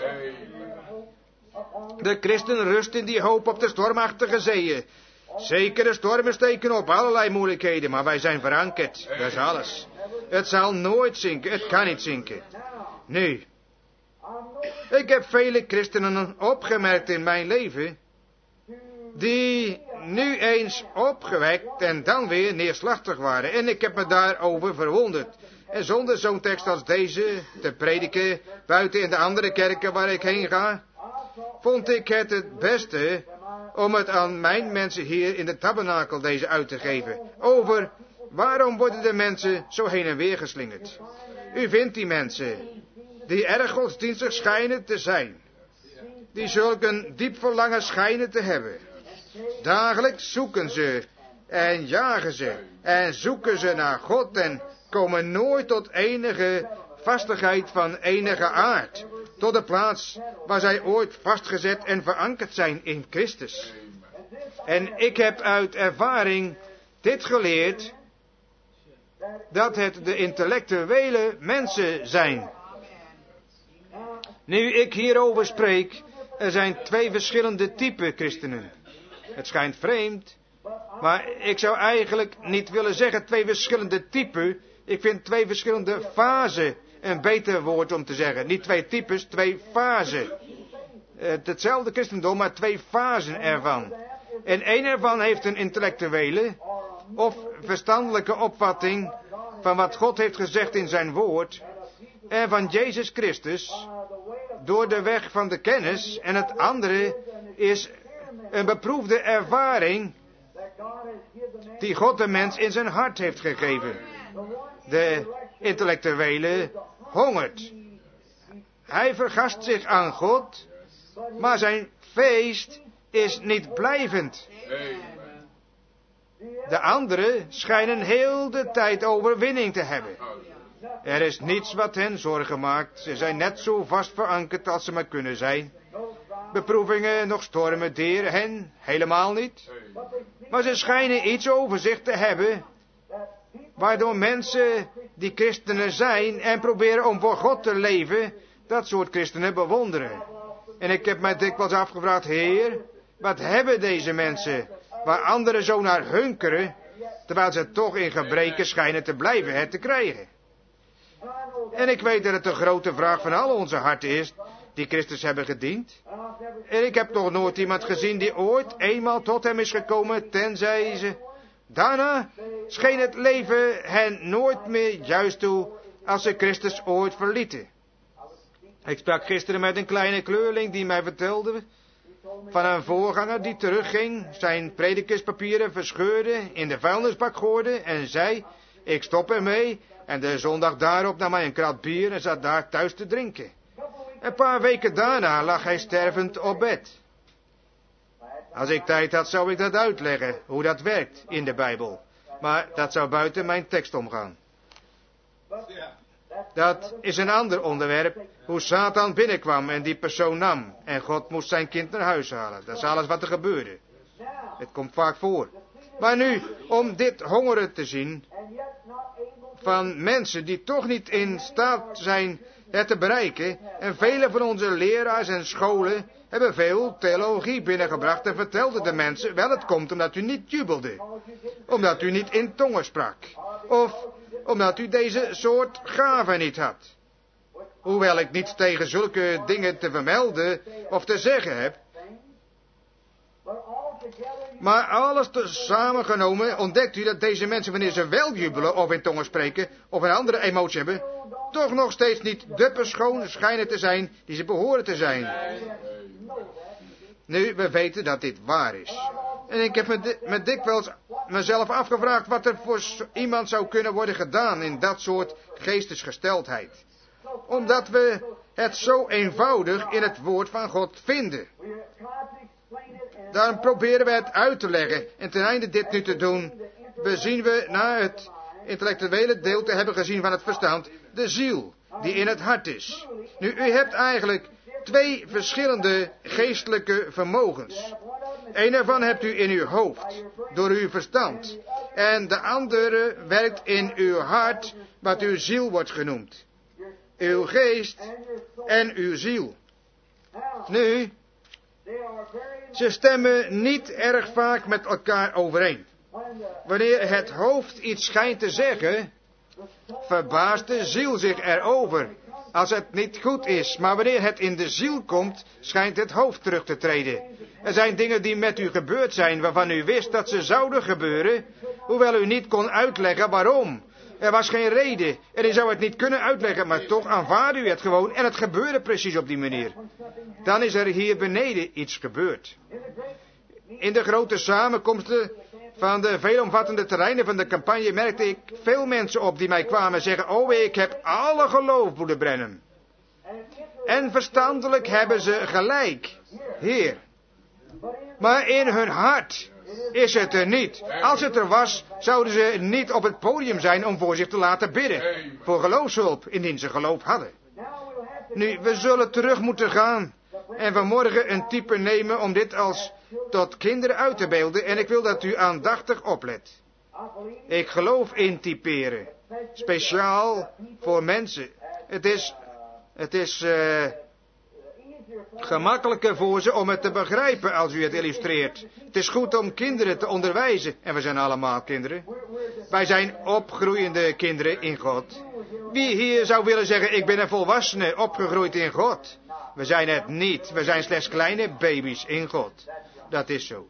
De christen rust in die hoop op de stormachtige zeeën. Zekere stormen steken op, allerlei moeilijkheden, maar wij zijn verankerd. Dat is alles. Het zal nooit zinken, het kan niet zinken. Nu, ik heb vele christenen opgemerkt in mijn leven, die nu eens opgewekt en dan weer neerslachtig waren. En ik heb me daarover verwonderd. En zonder zo'n tekst als deze te prediken, buiten in de andere kerken waar ik heen ga, vond ik het beste om het aan mijn mensen hier in de tabernakel deze uit te geven. Over waarom worden de mensen zo heen en weer geslingerd. U vindt die mensen die erg godsdienstig schijnen te zijn. Die zulk een diep verlangen schijnen te hebben. Dagelijks zoeken ze en jagen ze en zoeken ze naar God en komen nooit tot enige vastigheid van enige aard. Tot de plaats waar zij ooit vastgezet en verankerd zijn in Christus. En ik heb uit ervaring dit geleerd, dat het de intellectuele mensen zijn. Nu ik hierover spreek, er zijn twee verschillende typen christenen. Het schijnt vreemd, maar ik zou eigenlijk niet willen zeggen twee verschillende typen. Ik vind twee verschillende fasen een beter woord om te zeggen. Niet twee types, twee fasen. Hetzelfde christendom, maar twee fasen ervan. En één ervan heeft een intellectuele of verstandelijke opvatting van wat God heeft gezegd in zijn woord en van Jezus Christus door de weg van de kennis. En het andere is een beproefde ervaring die God de mens in zijn hart heeft gegeven. De intellectuele hongert. Hij vergast zich aan God, maar zijn feest is niet blijvend. De anderen schijnen heel de tijd overwinning te hebben. Er is niets wat hen zorgen maakt. Ze zijn net zo vast verankerd als ze maar kunnen zijn. Beproevingen, nog stormen deren hen helemaal niet. Maar ze schijnen iets over zich te hebben, waardoor mensen die christenen zijn en proberen om voor God te leven, dat soort christenen bewonderen. En ik heb mij dikwijls afgevraagd, Heer, wat hebben deze mensen waar anderen zo naar hunkeren, terwijl ze toch in gebreken schijnen te blijven het te krijgen. En ik weet dat het een grote vraag van al onze harten is, die Christus hebben gediend. En ik heb nog nooit iemand gezien die ooit eenmaal tot hem is gekomen, tenzij ze... Daarna scheen het leven hen nooit meer juist toe, als ze Christus ooit verlieten. Ik sprak gisteren met een kleine kleurling die mij vertelde van een voorganger die terugging, zijn predikerspapieren verscheurde, in de vuilnisbak gooide en zei, ik stop ermee. En de zondag daarop nam hij een krat bier en zat daar thuis te drinken. Een paar weken daarna lag hij stervend op bed. Als ik tijd had, zou ik dat uitleggen, hoe dat werkt in de Bijbel. Maar dat zou buiten mijn tekst omgaan. Dat is een ander onderwerp, hoe Satan binnenkwam en die persoon nam. En God moest zijn kind naar huis halen. Dat is alles wat er gebeurde. Het komt vaak voor. Maar nu, om dit hongeren te zien van mensen die toch niet in staat zijn het te bereiken. En vele van onze leraars en scholen hebben veel theologie binnengebracht en vertelden de mensen, wel, het komt omdat u niet jubelde. Omdat u niet in tongen sprak. Of omdat u deze soort gaven niet had. Hoewel ik niets tegen zulke dingen te vermelden of te zeggen heb. Maar alles samengenomen ontdekt u dat deze mensen, wanneer ze wel jubelen of in tongen spreken of een andere emotie hebben, toch nog steeds niet de persoon schijnen te zijn die ze behoren te zijn. Nu, we weten dat dit waar is. En ik heb me dikwijls mezelf afgevraagd wat er voor iemand zou kunnen worden gedaan in dat soort geestesgesteldheid. Omdat we het zo eenvoudig in het woord van God vinden. Daarom proberen we het uit te leggen. En ten einde dit nu te doen, bezien we na het intellectuele deel te hebben gezien van het verstand, de ziel die in het hart is. Nu, u hebt eigenlijk twee verschillende geestelijke vermogens. Eén ervan hebt u in uw hoofd, door uw verstand. En de andere werkt in uw hart, wat uw ziel wordt genoemd. Uw geest en uw ziel. Nu, ze stemmen niet erg vaak met elkaar overeen. Wanneer het hoofd iets schijnt te zeggen, verbaast de ziel zich erover, als het niet goed is. Maar wanneer het in de ziel komt, schijnt het hoofd terug te treden. Er zijn dingen die met u gebeurd zijn, waarvan u wist dat ze zouden gebeuren, hoewel u niet kon uitleggen waarom. Er was geen reden en u zou het niet kunnen uitleggen, maar toch aanvaarde u het gewoon en het gebeurde precies op die manier. Dan is er hier beneden iets gebeurd. in de grote samenkomsten van de veelomvattende terreinen van de campagne merkte ik veel mensen op die mij kwamen zeggen, oh, ik heb alle geloof, broeder Branham. En verstandelijk hebben ze gelijk, Heer. Maar in hun hart is het er niet. Als het er was, zouden ze niet op het podium zijn om voor zich te laten bidden. Voor geloofshulp, indien ze geloof hadden. Nu, we zullen terug moeten gaan en vanmorgen een type nemen om dit als tot kinderen uit te beelden. En ik wil dat u aandachtig oplet. Ik geloof in typeren. Speciaal voor mensen. Het is gemakkelijker voor ze om het te begrijpen als u het illustreert. Het is goed om kinderen te onderwijzen. En we zijn allemaal kinderen. Wij zijn opgroeiende kinderen in God. Wie hier zou willen zeggen, ik ben een volwassene opgegroeid in God? We zijn het niet. We zijn slechts kleine baby's in God. Dat is zo.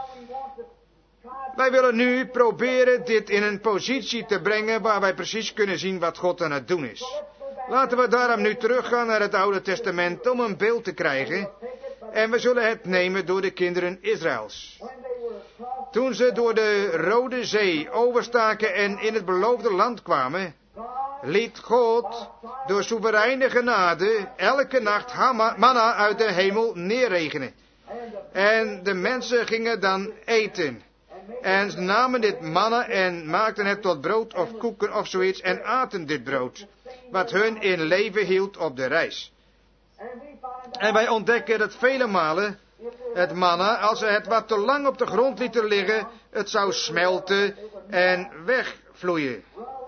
Wij willen nu proberen dit in een positie te brengen waar wij precies kunnen zien wat God aan het doen is. Laten we daarom nu teruggaan naar het Oude Testament om een beeld te krijgen. En we zullen het nemen door de kinderen Israëls. Toen ze door de Rode Zee overstaken en in het beloofde land kwamen, liet God door soevereine genade elke nacht manna uit de hemel neerregenen. En de mensen gingen dan eten. En ze namen dit manna en maakten het tot brood of koeken of zoiets en aten dit brood, wat hun in leven hield op de reis. En wij ontdekken dat vele malen het manna, als ze het wat te lang op de grond lieten liggen, het zou smelten en wegvloeien.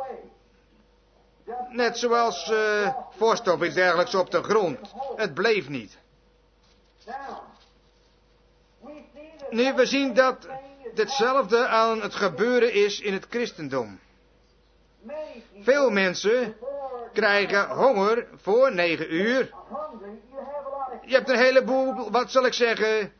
Net zoals vorst of iets dergelijks op de grond. Het bleef niet. Nu, we zien dat hetzelfde aan het gebeuren is in het christendom. Veel mensen krijgen honger voor 9 uur. Je hebt een heleboel, wat zal ik zeggen,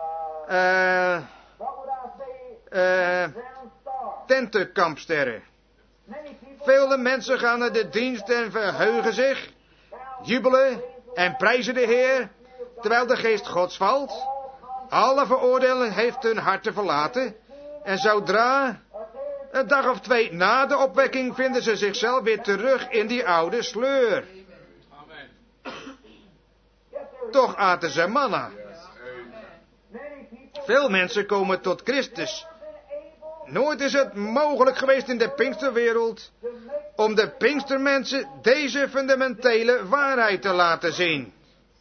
tentenkampsterren. Vele mensen gaan naar de dienst en verheugen zich, jubelen en prijzen de Heer, terwijl de geest Gods valt. Alle veroordeling heeft hun harten verlaten. En zodra een dag of 2 na de opwekking vinden ze zichzelf weer terug in die oude sleur. Toch aten ze manna. Veel mensen komen tot Christus. Nooit is het mogelijk geweest in de Pinksterwereld om de Pinkstermensen deze fundamentele waarheid te laten zien.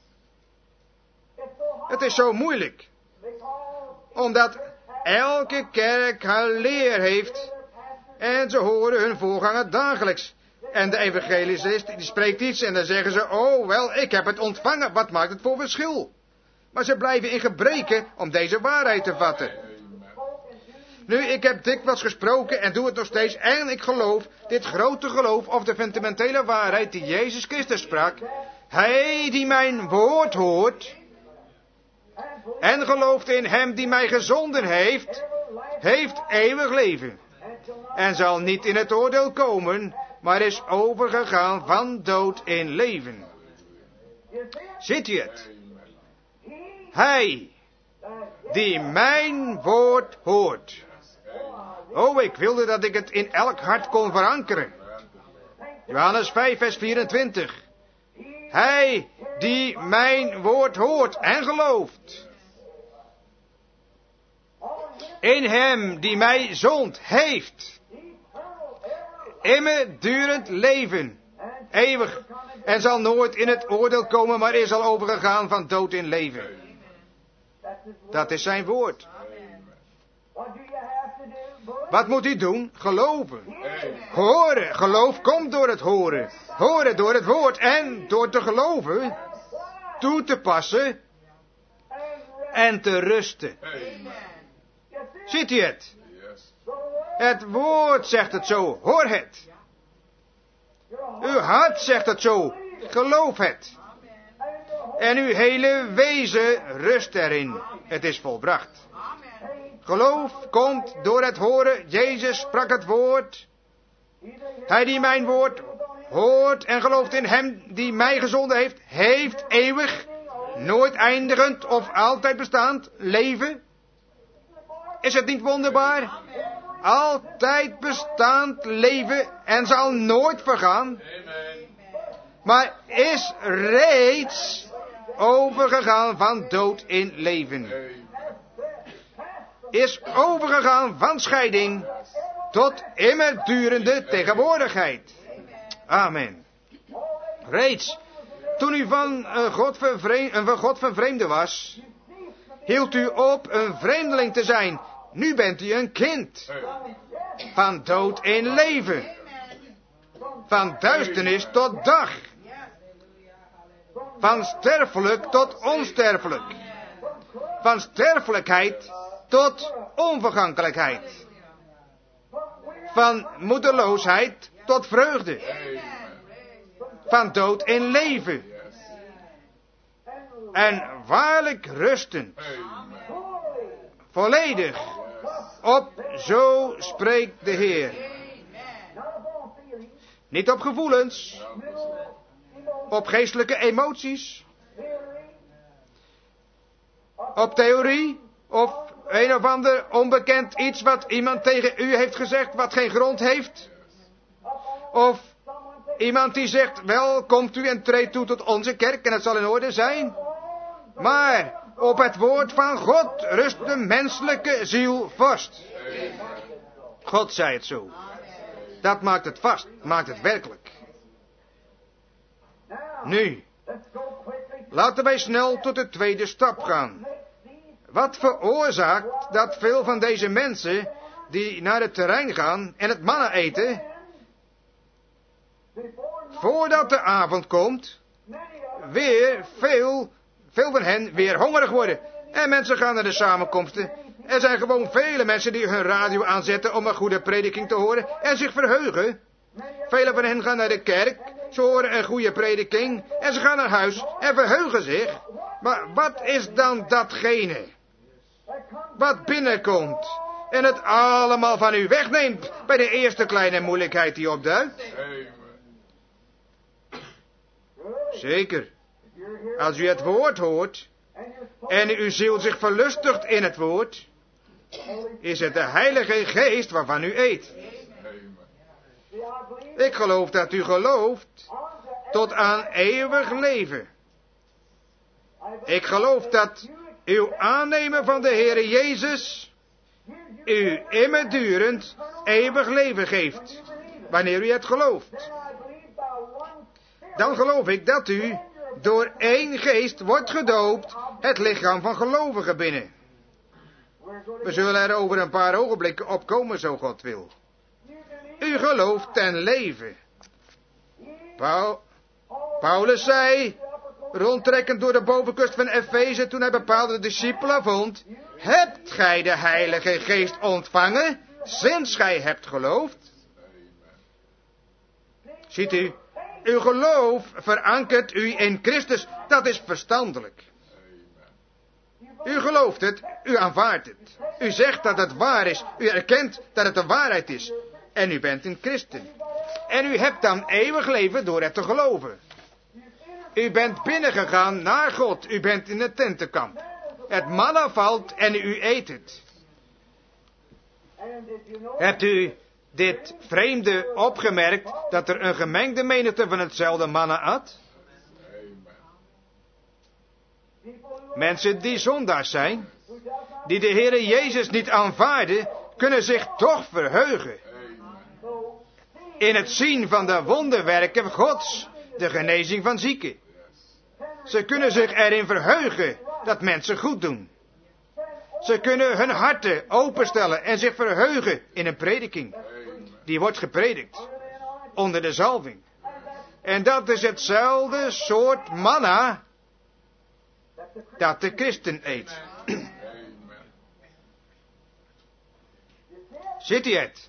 Het is zo moeilijk. Omdat elke kerk haar leer heeft en ze horen hun voorganger dagelijks. En de evangelicist die spreekt iets en dan zeggen ze, oh wel, ik heb het ontvangen, wat maakt het voor verschil? Maar ze blijven in gebreken om deze waarheid te vatten. Nu, ik heb dikwijls gesproken en doe het nog steeds en ik geloof, dit grote geloof of de fundamentele waarheid die Jezus Christus sprak. Hij die mijn woord hoort en gelooft in hem die mij gezonden heeft, heeft eeuwig leven. En zal niet in het oordeel komen, maar is overgegaan van dood in leven. Ziet u het? Hij die mijn woord hoort. Oh, ik wilde dat ik het in elk hart kon verankeren. Johannes 5, vers 24. Hij die mijn woord hoort en gelooft. In hem die mij zond heeft. Eeuwigdurend leven. Eeuwig. En zal nooit in het oordeel komen, maar is al overgegaan van dood in leven. Dat is zijn woord. Wat moet u doen? Geloven. Horen. Geloof komt door het horen. Horen door het woord. En door te geloven. Toe te passen. En te rusten. Ziet u het? Het woord zegt het zo. Hoor het. Uw hart zegt het zo. Geloof het. En uw hele wezen rust erin. Het is volbracht. Geloof komt door het horen. Jezus sprak het woord. Hij die mijn woord hoort en gelooft in hem die mij gezonden heeft, heeft eeuwig, nooit eindigend of altijd bestaand leven. Is het niet wonderbaar? Altijd bestaand leven en zal nooit vergaan. Maar is reeds overgegaan van dood in leven. Is overgegaan van scheiding tot eeuwigdurende tegenwoordigheid. Amen. Reeds toen u van God vervreemde was, hield u op een vreemdeling te zijn. Nu bent u een kind. Van dood in leven. Van duisternis tot dag. Van sterfelijk tot onsterfelijk. Van sterfelijkheid tot onvergankelijkheid. Van moedeloosheid tot vreugde. Van dood in leven. En waarlijk rustend. Volledig. Op zo spreekt de Heer. Niet op gevoelens. Op geestelijke emoties. Op theorie. Of een of ander onbekend iets wat iemand tegen u heeft gezegd wat geen grond heeft. Of iemand die zegt, wel, komt u en treedt toe tot onze kerk en het zal in orde zijn. Maar op het woord van God rust de menselijke ziel vast. God zei het zo. Dat maakt het vast, maakt het werkelijk. Nu, laten wij snel tot de tweede stap gaan. Wat veroorzaakt dat veel van deze mensen die naar het terrein gaan en het manna eten, voordat de avond komt, weer veel van hen weer hongerig worden. En mensen gaan naar de samenkomsten. Er zijn gewoon vele mensen die hun radio aanzetten om een goede prediking te horen en zich verheugen. Velen van hen gaan naar de kerk, ze horen een goede prediking en ze gaan naar huis en verheugen zich. Maar wat is dan datgene wat binnenkomt en het allemaal van u wegneemt bij de eerste kleine moeilijkheid die opduikt? Zeker. Als u het woord hoort en uw ziel zich verlustigt in het woord, is het de Heilige Geest waarvan u eet. Ik geloof dat u gelooft tot aan eeuwig leven. Ik geloof dat uw aannemen van de Heere Jezus u eeuwigdurend eeuwig leven geeft, wanneer u het gelooft. Dan geloof ik dat u door één geest wordt gedoopt het lichaam van gelovigen binnen. We zullen er over een paar ogenblikken op komen, zo God wil. U gelooft ten leven. Paulus zei, rondtrekkend door de bovenkust van Efeze, toen hij bepaalde discipelen vond, hebt gij de Heilige Geest ontvangen, sinds gij hebt geloofd? Ziet u, uw geloof verankert u in Christus, dat is verstandelijk. U gelooft het, u aanvaardt het. U zegt dat het waar is, u erkent dat het de waarheid is. En u bent een christen. En u hebt dan eeuwig leven door het te geloven. U bent binnengegaan naar God, u bent in het tentenkamp. Het manna valt en u eet het. Hebt u dit vreemde opgemerkt, dat er een gemengde menigte van hetzelfde manna at? Mensen die zondaars zijn, die de Heere Jezus niet aanvaarden, kunnen zich toch verheugen in het zien van de wonderwerken Gods, de genezing van zieken. Ze kunnen zich erin verheugen dat mensen goed doen. Ze kunnen hun harten openstellen en zich verheugen in een prediking. Die wordt gepredikt onder de zalving. En dat is hetzelfde soort manna dat de christen eet. Ziet u het?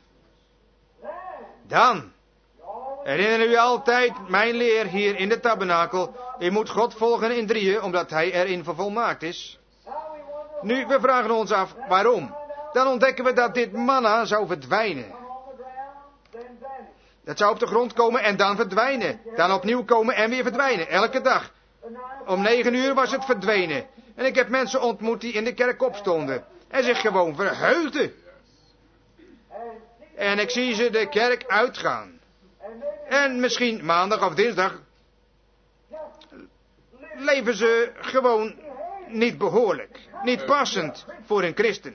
Dan herinner u altijd mijn leer hier in de tabernakel. U moet God volgen in drieën, omdat hij erin vervolmaakt is. Nu, we vragen ons af waarom. Dan ontdekken we dat dit manna zou verdwijnen. Dat zou op de grond komen en dan verdwijnen. Dan opnieuw komen en weer verdwijnen. Elke dag. Om 9 uur was het verdwenen. En ik heb mensen ontmoet die in de kerk opstonden. en zich gewoon verheugden. En ik zie ze de kerk uitgaan. En misschien maandag of dinsdag leven ze gewoon niet behoorlijk, niet passend voor een christen.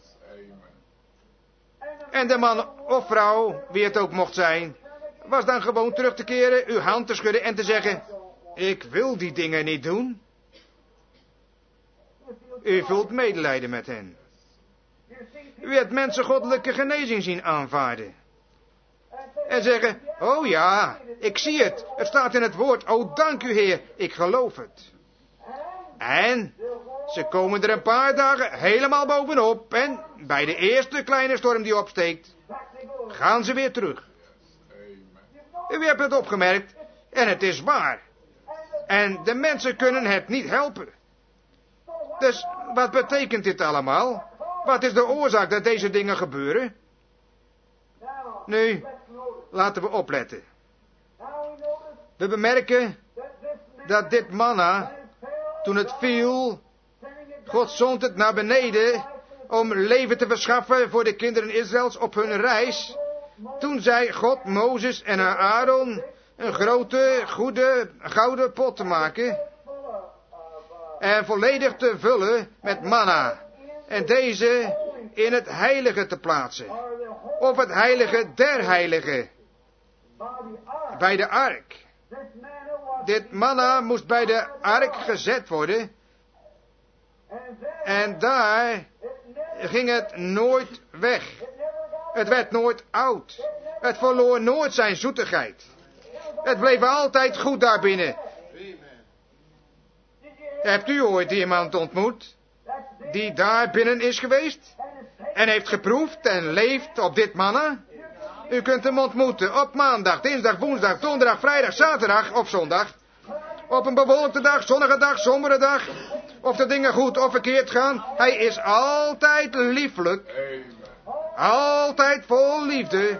En de man of vrouw, wie het ook mocht zijn, was dan gewoon terug te keren, uw hand te schudden en te zeggen, ik wil die dingen niet doen. U voelt medelijden met hen. U hebt mensen goddelijke genezing zien aanvaarden. En zeggen, oh ja, ik zie het. Het staat in het woord. Oh, dank u Heer, ik geloof het. En ze komen er een paar dagen helemaal bovenop. En bij de eerste kleine storm die opsteekt, gaan ze weer terug. U hebt het opgemerkt. En het is waar. En de mensen kunnen het niet helpen. Dus wat betekent dit allemaal? Wat is de oorzaak dat deze dingen gebeuren? Nu, laten we opletten. We bemerken dat dit manna, toen het viel, God zond het naar beneden om leven te verschaffen voor de kinderen Israëls op hun reis. Toen zei God Mozes en Aaron een grote, goede, gouden pot te maken en volledig te vullen met manna en deze in het heilige te plaatsen. Of het heilige der heiligen. Bij de ark. Dit manna moest bij de ark gezet worden. En daar ging het nooit weg. Het werd nooit oud. Het verloor nooit zijn zoetigheid. Het bleef altijd goed daarbinnen. Hebt u ooit iemand ontmoet die daar binnen is geweest en heeft geproefd en leeft op dit manna? U kunt hem ontmoeten op maandag, dinsdag, woensdag, donderdag, vrijdag, zaterdag of zondag. Op een bewolkte dag, zonnige dag, sombere dag. Of de dingen goed of verkeerd gaan. Hij is altijd lieflijk. Altijd vol liefde.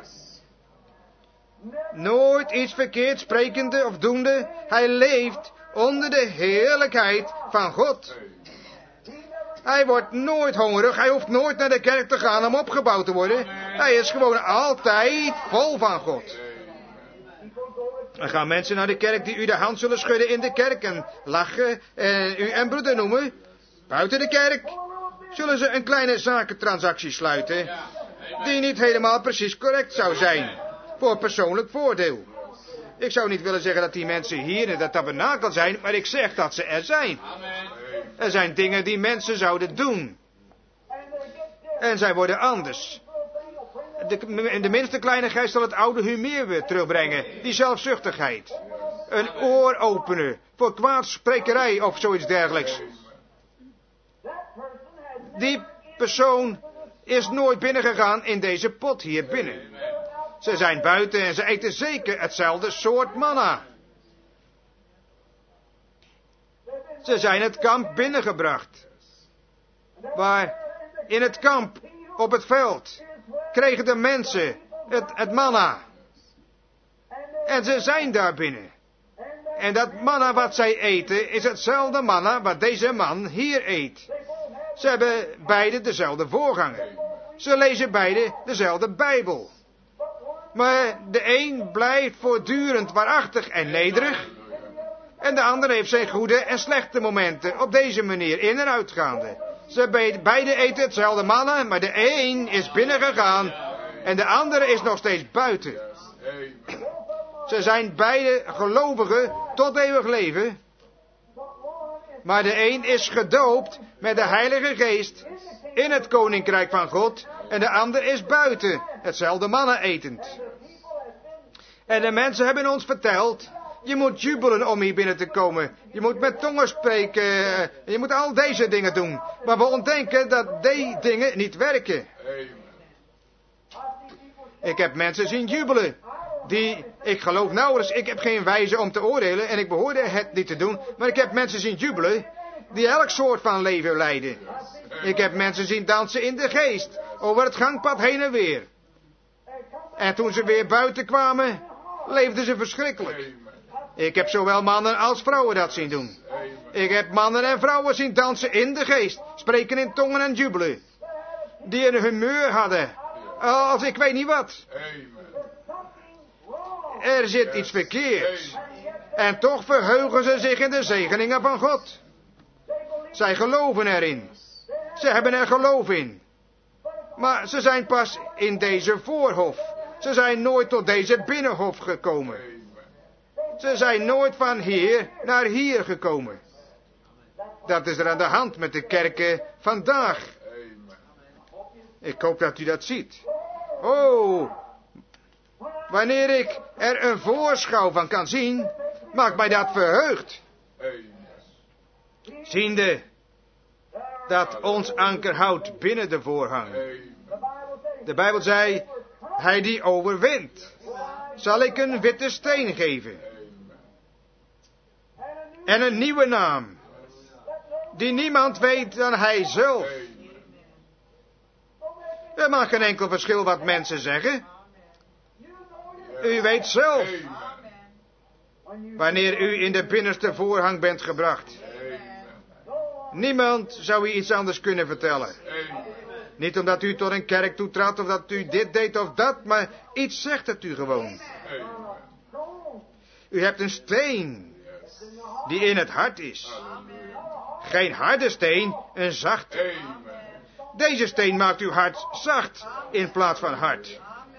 Nooit iets verkeerd sprekende of doende. Hij leeft onder de heerlijkheid van God. Hij wordt nooit hongerig. Hij hoeft nooit naar de kerk te gaan om opgebouwd te worden. Hij is gewoon altijd vol van God. Er gaan mensen naar de kerk die u de hand zullen schudden in de kerk en lachen en u en broeder noemen. Buiten de kerk zullen ze een kleine zakentransactie sluiten die niet helemaal precies correct zou zijn voor persoonlijk voordeel. Ik zou niet willen zeggen dat die mensen hier in dat tabernakel zijn, maar ik zeg dat ze er zijn. Er zijn dingen die mensen zouden doen. En zij worden anders. De minste kleinigheid zal het oude humeur weer terugbrengen. Die zelfzuchtigheid. Een ooropener voor kwaadsprekerij of zoiets dergelijks. Die persoon is nooit binnengegaan in deze pot hier binnen. Ze zijn buiten en ze eten zeker hetzelfde soort manna. Ze zijn het kamp binnengebracht. Waar in het kamp, op het veld, kregen de mensen het manna. En ze zijn daar binnen. En dat manna wat zij eten is hetzelfde manna wat deze man hier eet. Ze hebben beide dezelfde voorganger. Ze lezen beide dezelfde Bijbel. Maar de een blijft voortdurend waarachtig en nederig. En de ander heeft zijn goede en slechte momenten op deze manier in- en uitgaande. Ze beide eten hetzelfde manna, maar de een is binnengegaan en de andere is nog steeds buiten. Ze zijn beide gelovigen tot eeuwig leven. Maar de een is gedoopt met de Heilige Geest in het Koninkrijk van God. En de ander is buiten, hetzelfde manna etend. En de mensen hebben ons verteld, je moet jubelen om hier binnen te komen. Je moet met tongen spreken. Je moet al deze dingen doen. Maar we ontdenken dat die dingen niet werken. Ik heb mensen zien jubelen. Ik geloof nauwelijks, ik heb geen wijze om te oordelen en ik behoorde het niet te doen. Maar ik heb mensen zien jubelen die elk soort van leven leiden. Ik heb mensen zien dansen in de geest, over het gangpad heen en weer. En toen ze weer buiten kwamen, leefden ze verschrikkelijk. Ik heb zowel mannen als vrouwen dat zien doen. Ik heb mannen en vrouwen zien dansen in de geest, spreken in tongen en jubelen. die een humeur hadden. Als ik weet niet wat. Er zit iets verkeerds. En toch verheugen ze zich in de zegeningen van God. Zij geloven erin. Ze hebben er geloof in. Maar ze zijn pas in deze voorhof. Ze zijn nooit tot deze binnenhof gekomen. Ze zijn nooit van hier naar hier gekomen. Dat is er aan de hand met de kerken vandaag. Ik hoop dat u dat ziet. Oh, wanneer ik er een voorschouw van kan zien, maakt mij dat verheugd. Ziende dat ons anker houdt binnen de voorhang. De Bijbel zei, hij die overwint, zal ik een witte steen geven. En een nieuwe naam, die niemand weet dan hij zelf. Er maakt geen enkel verschil wat mensen zeggen. U weet zelf, wanneer u in de binnenste voorhang bent gebracht. Niemand zou u iets anders kunnen vertellen. Niet omdat u tot een kerk toetrad of dat u dit deed of dat, maar iets zegt het u gewoon. U hebt een steen die in het hart is. Geen harde steen, een zachte. Deze steen maakt uw hart zacht in plaats van hard.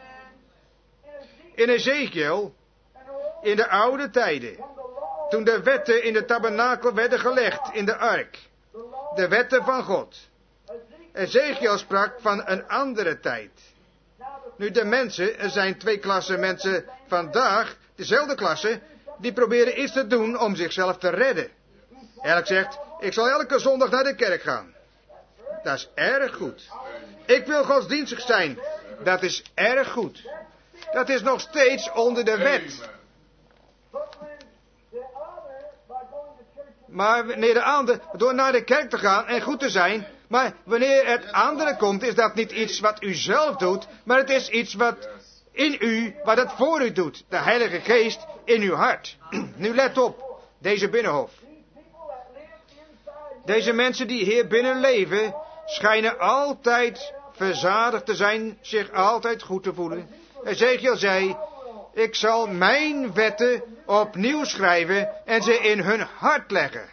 In Ezekiel, in de oude tijden, toen de wetten in de tabernakel werden gelegd in de ark, de wetten van God. Ezekiel sprak van een andere tijd. Nu de mensen, er zijn twee klassen mensen vandaag, dezelfde klasse, die proberen iets te doen om zichzelf te redden. Elk zegt, ik zal elke zondag naar de kerk gaan. Dat is erg goed. Ik wil godsdienstig zijn. Dat is erg goed. Dat is nog steeds onder de wet. Maar wanneer de ander, door naar de kerk te gaan en goed te zijn, maar wanneer het andere komt, is dat niet iets wat u zelf doet, maar het is iets wat in u, wat het voor u doet. De Heilige Geest in uw hart. Nu let op, deze binnenhof. Deze mensen die hier binnen leven, schijnen altijd verzadigd te zijn, zich altijd goed te voelen. Ezekiel zei, ik zal mijn wetten opnieuw schrijven en ze in hun hart leggen.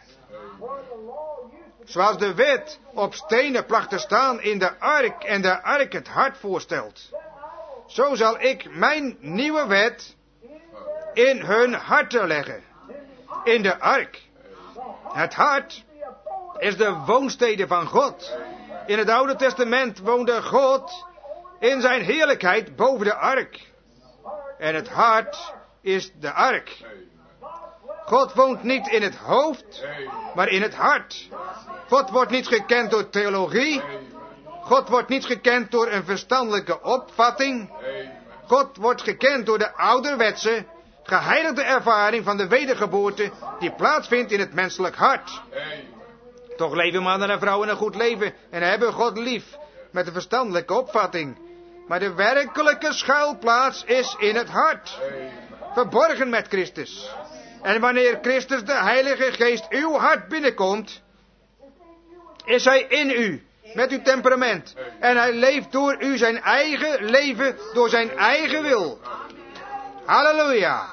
Zoals de wet op stenen placht te staan in de ark en de ark het hart voorstelt. Zo zal ik mijn nieuwe wet in hun harten leggen. In de ark. Het hart is de woonstede van God. In het Oude Testament woonde God in zijn heerlijkheid boven de ark. En het hart is de ark. God woont niet in het hoofd, maar in het hart. God wordt niet gekend door theologie. God wordt niet gekend door een verstandelijke opvatting. God wordt gekend door de ouderwetse, geheiligde ervaring van de wedergeboorte die plaatsvindt in het menselijk hart. Toch leven mannen en vrouwen een goed leven en hebben God lief met een verstandelijke opvatting. Maar de werkelijke schuilplaats is in het hart. Verborgen met Christus. En wanneer Christus, de Heilige Geest, uw hart binnenkomt, is hij in u, met uw temperament. En hij leeft door u zijn eigen leven, door zijn eigen wil. Halleluja.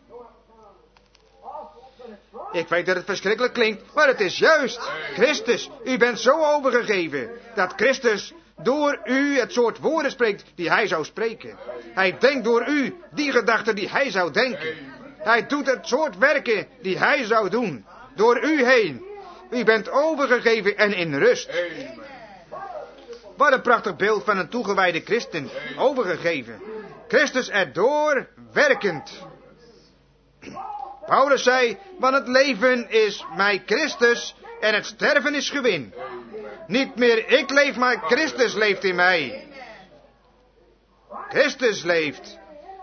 Ik weet dat het verschrikkelijk klinkt, maar het is juist. Christus, u bent zo overgegeven, dat Christus door u het soort woorden spreekt die hij zou spreken. Hij denkt door u die gedachten die hij zou denken. Hij doet het soort werken die hij zou doen. Door u heen. U bent overgegeven en in rust. Wat een prachtig beeld van een toegewijde christen. Overgegeven. Christus erdoor werkend. Paulus zei, want het leven is mij Christus en het sterven is gewin. Niet meer ik leef, maar Christus leeft in mij. Christus leeft.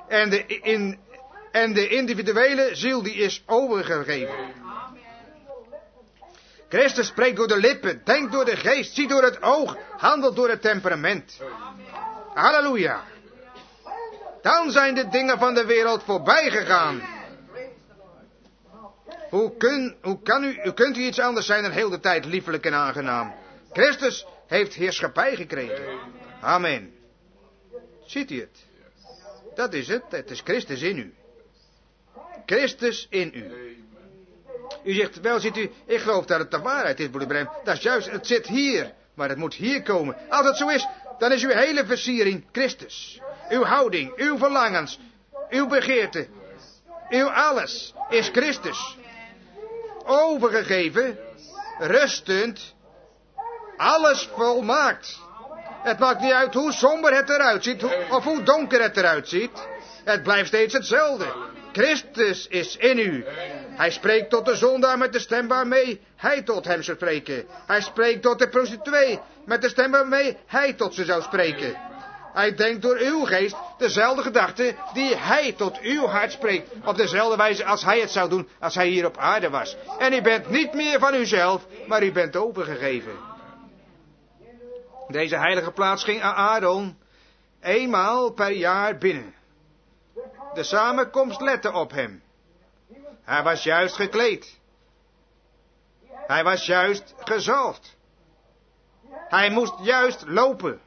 En de individuele ziel die is overgegeven. Christus spreekt door de lippen, denkt door de geest, ziet door het oog, handelt door het temperament. Halleluja. Dan zijn de dingen van de wereld voorbij gegaan. Hoe kunt u iets anders zijn dan heel de tijd liefelijk en aangenaam? Christus heeft heerschappij gekregen. Amen. Ziet u het? Dat is het. Het is Christus in u. Christus in u. U zegt, wel ziet u, ik geloof dat het de waarheid is, broeder Branham. Dat is juist, het zit hier. Maar het moet hier komen. Als het zo is, dan is uw hele versiering Christus. Uw houding, uw verlangens, uw begeerte, uw alles is Christus. Overgegeven, rustend, alles volmaakt. Het maakt niet uit hoe somber het eruit ziet, of hoe donker het eruit ziet. Het blijft steeds hetzelfde. Christus is in u. Hij spreekt tot de zondaar met de stem waarmee hij tot hem zou spreken. Hij spreekt tot de prostituee met de stem waarmee hij tot ze zou spreken. Hij denkt door uw geest dezelfde gedachten die hij tot uw hart spreekt. Op dezelfde wijze als hij het zou doen als hij hier op aarde was. En u bent niet meer van uzelf, maar u bent overgegeven. Deze heilige plaats ging aan Aaron eenmaal per jaar binnen. De samenkomst lette op hem. Hij was juist gekleed. Hij was juist gezalfd. Hij moest juist lopen.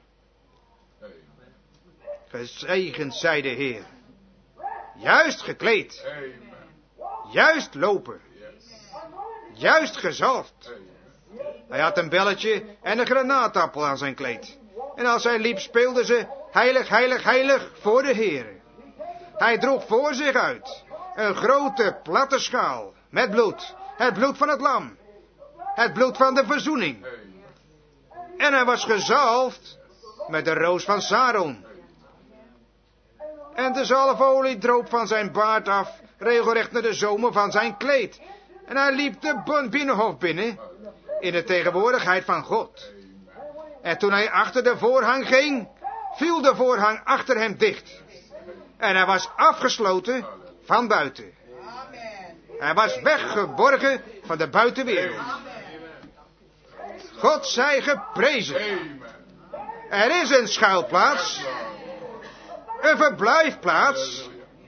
Gezegend zij de Heer. Juist gekleed. Juist lopen. Juist gezalfd. Hij had een belletje en een granaatappel aan zijn kleed. En als hij liep speelden ze heilig, heilig, heilig voor de Heer. Hij droeg voor zich uit een grote platte schaal met bloed. Het bloed van het lam. Het bloed van de verzoening. En hij was gezalfd met de roos van Saron. En de zalfolie droop van zijn baard af, regelrecht naar de zomen van zijn kleed. En hij liep de binnenhof binnen, in de tegenwoordigheid van God. En toen hij achter de voorhang ging, viel de voorhang achter hem dicht. En hij was afgesloten van buiten. Hij was weggeborgen van de buitenwereld. God zij geprezen. Er is een schuilplaats. Een verblijfplaats.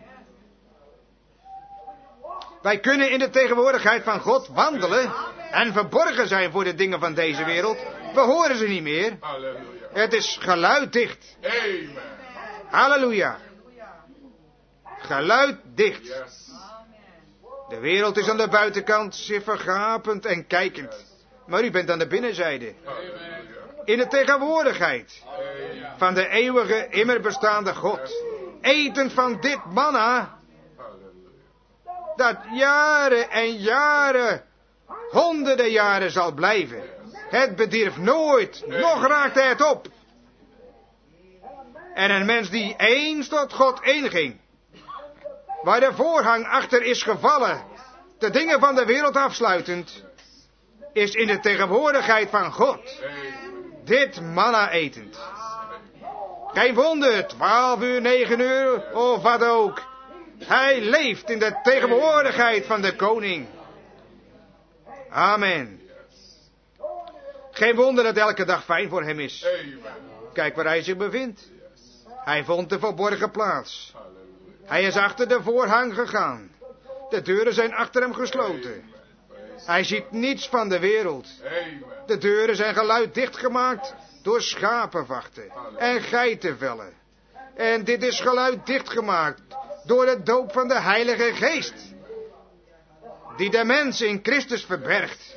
Wij kunnen in de tegenwoordigheid van God wandelen en verborgen zijn voor de dingen van deze wereld. We horen ze niet meer. Het is geluiddicht. Halleluja. Geluiddicht. De wereld is aan de buitenkant zeer vergapend en kijkend. Maar u bent aan de binnenzijde. In de tegenwoordigheid van de eeuwige, immer bestaande God. Etend van dit manna. Dat jaren en jaren, honderden jaren zal blijven. Het bedierf nooit, nog raakte het op. En een mens die eens tot God inging, waar de voorhang achter is gevallen, de dingen van de wereld afsluitend, is in de tegenwoordigheid van God dit manna etend. Geen wonder, 12 uur, 9 uur of wat ook. Hij leeft in de tegenwoordigheid van de koning. Amen. Geen wonder dat elke dag fijn voor hem is. Kijk waar hij zich bevindt. Hij vond de verborgen plaats. Hij is achter de voorhang gegaan. De deuren zijn achter hem gesloten. Hij ziet niets van de wereld. De deuren zijn geluiddicht gemaakt door schapenvachten en geitenvellen. En dit is geluiddicht gemaakt door de doop van de Heilige Geest, die de mens in Christus verbergt.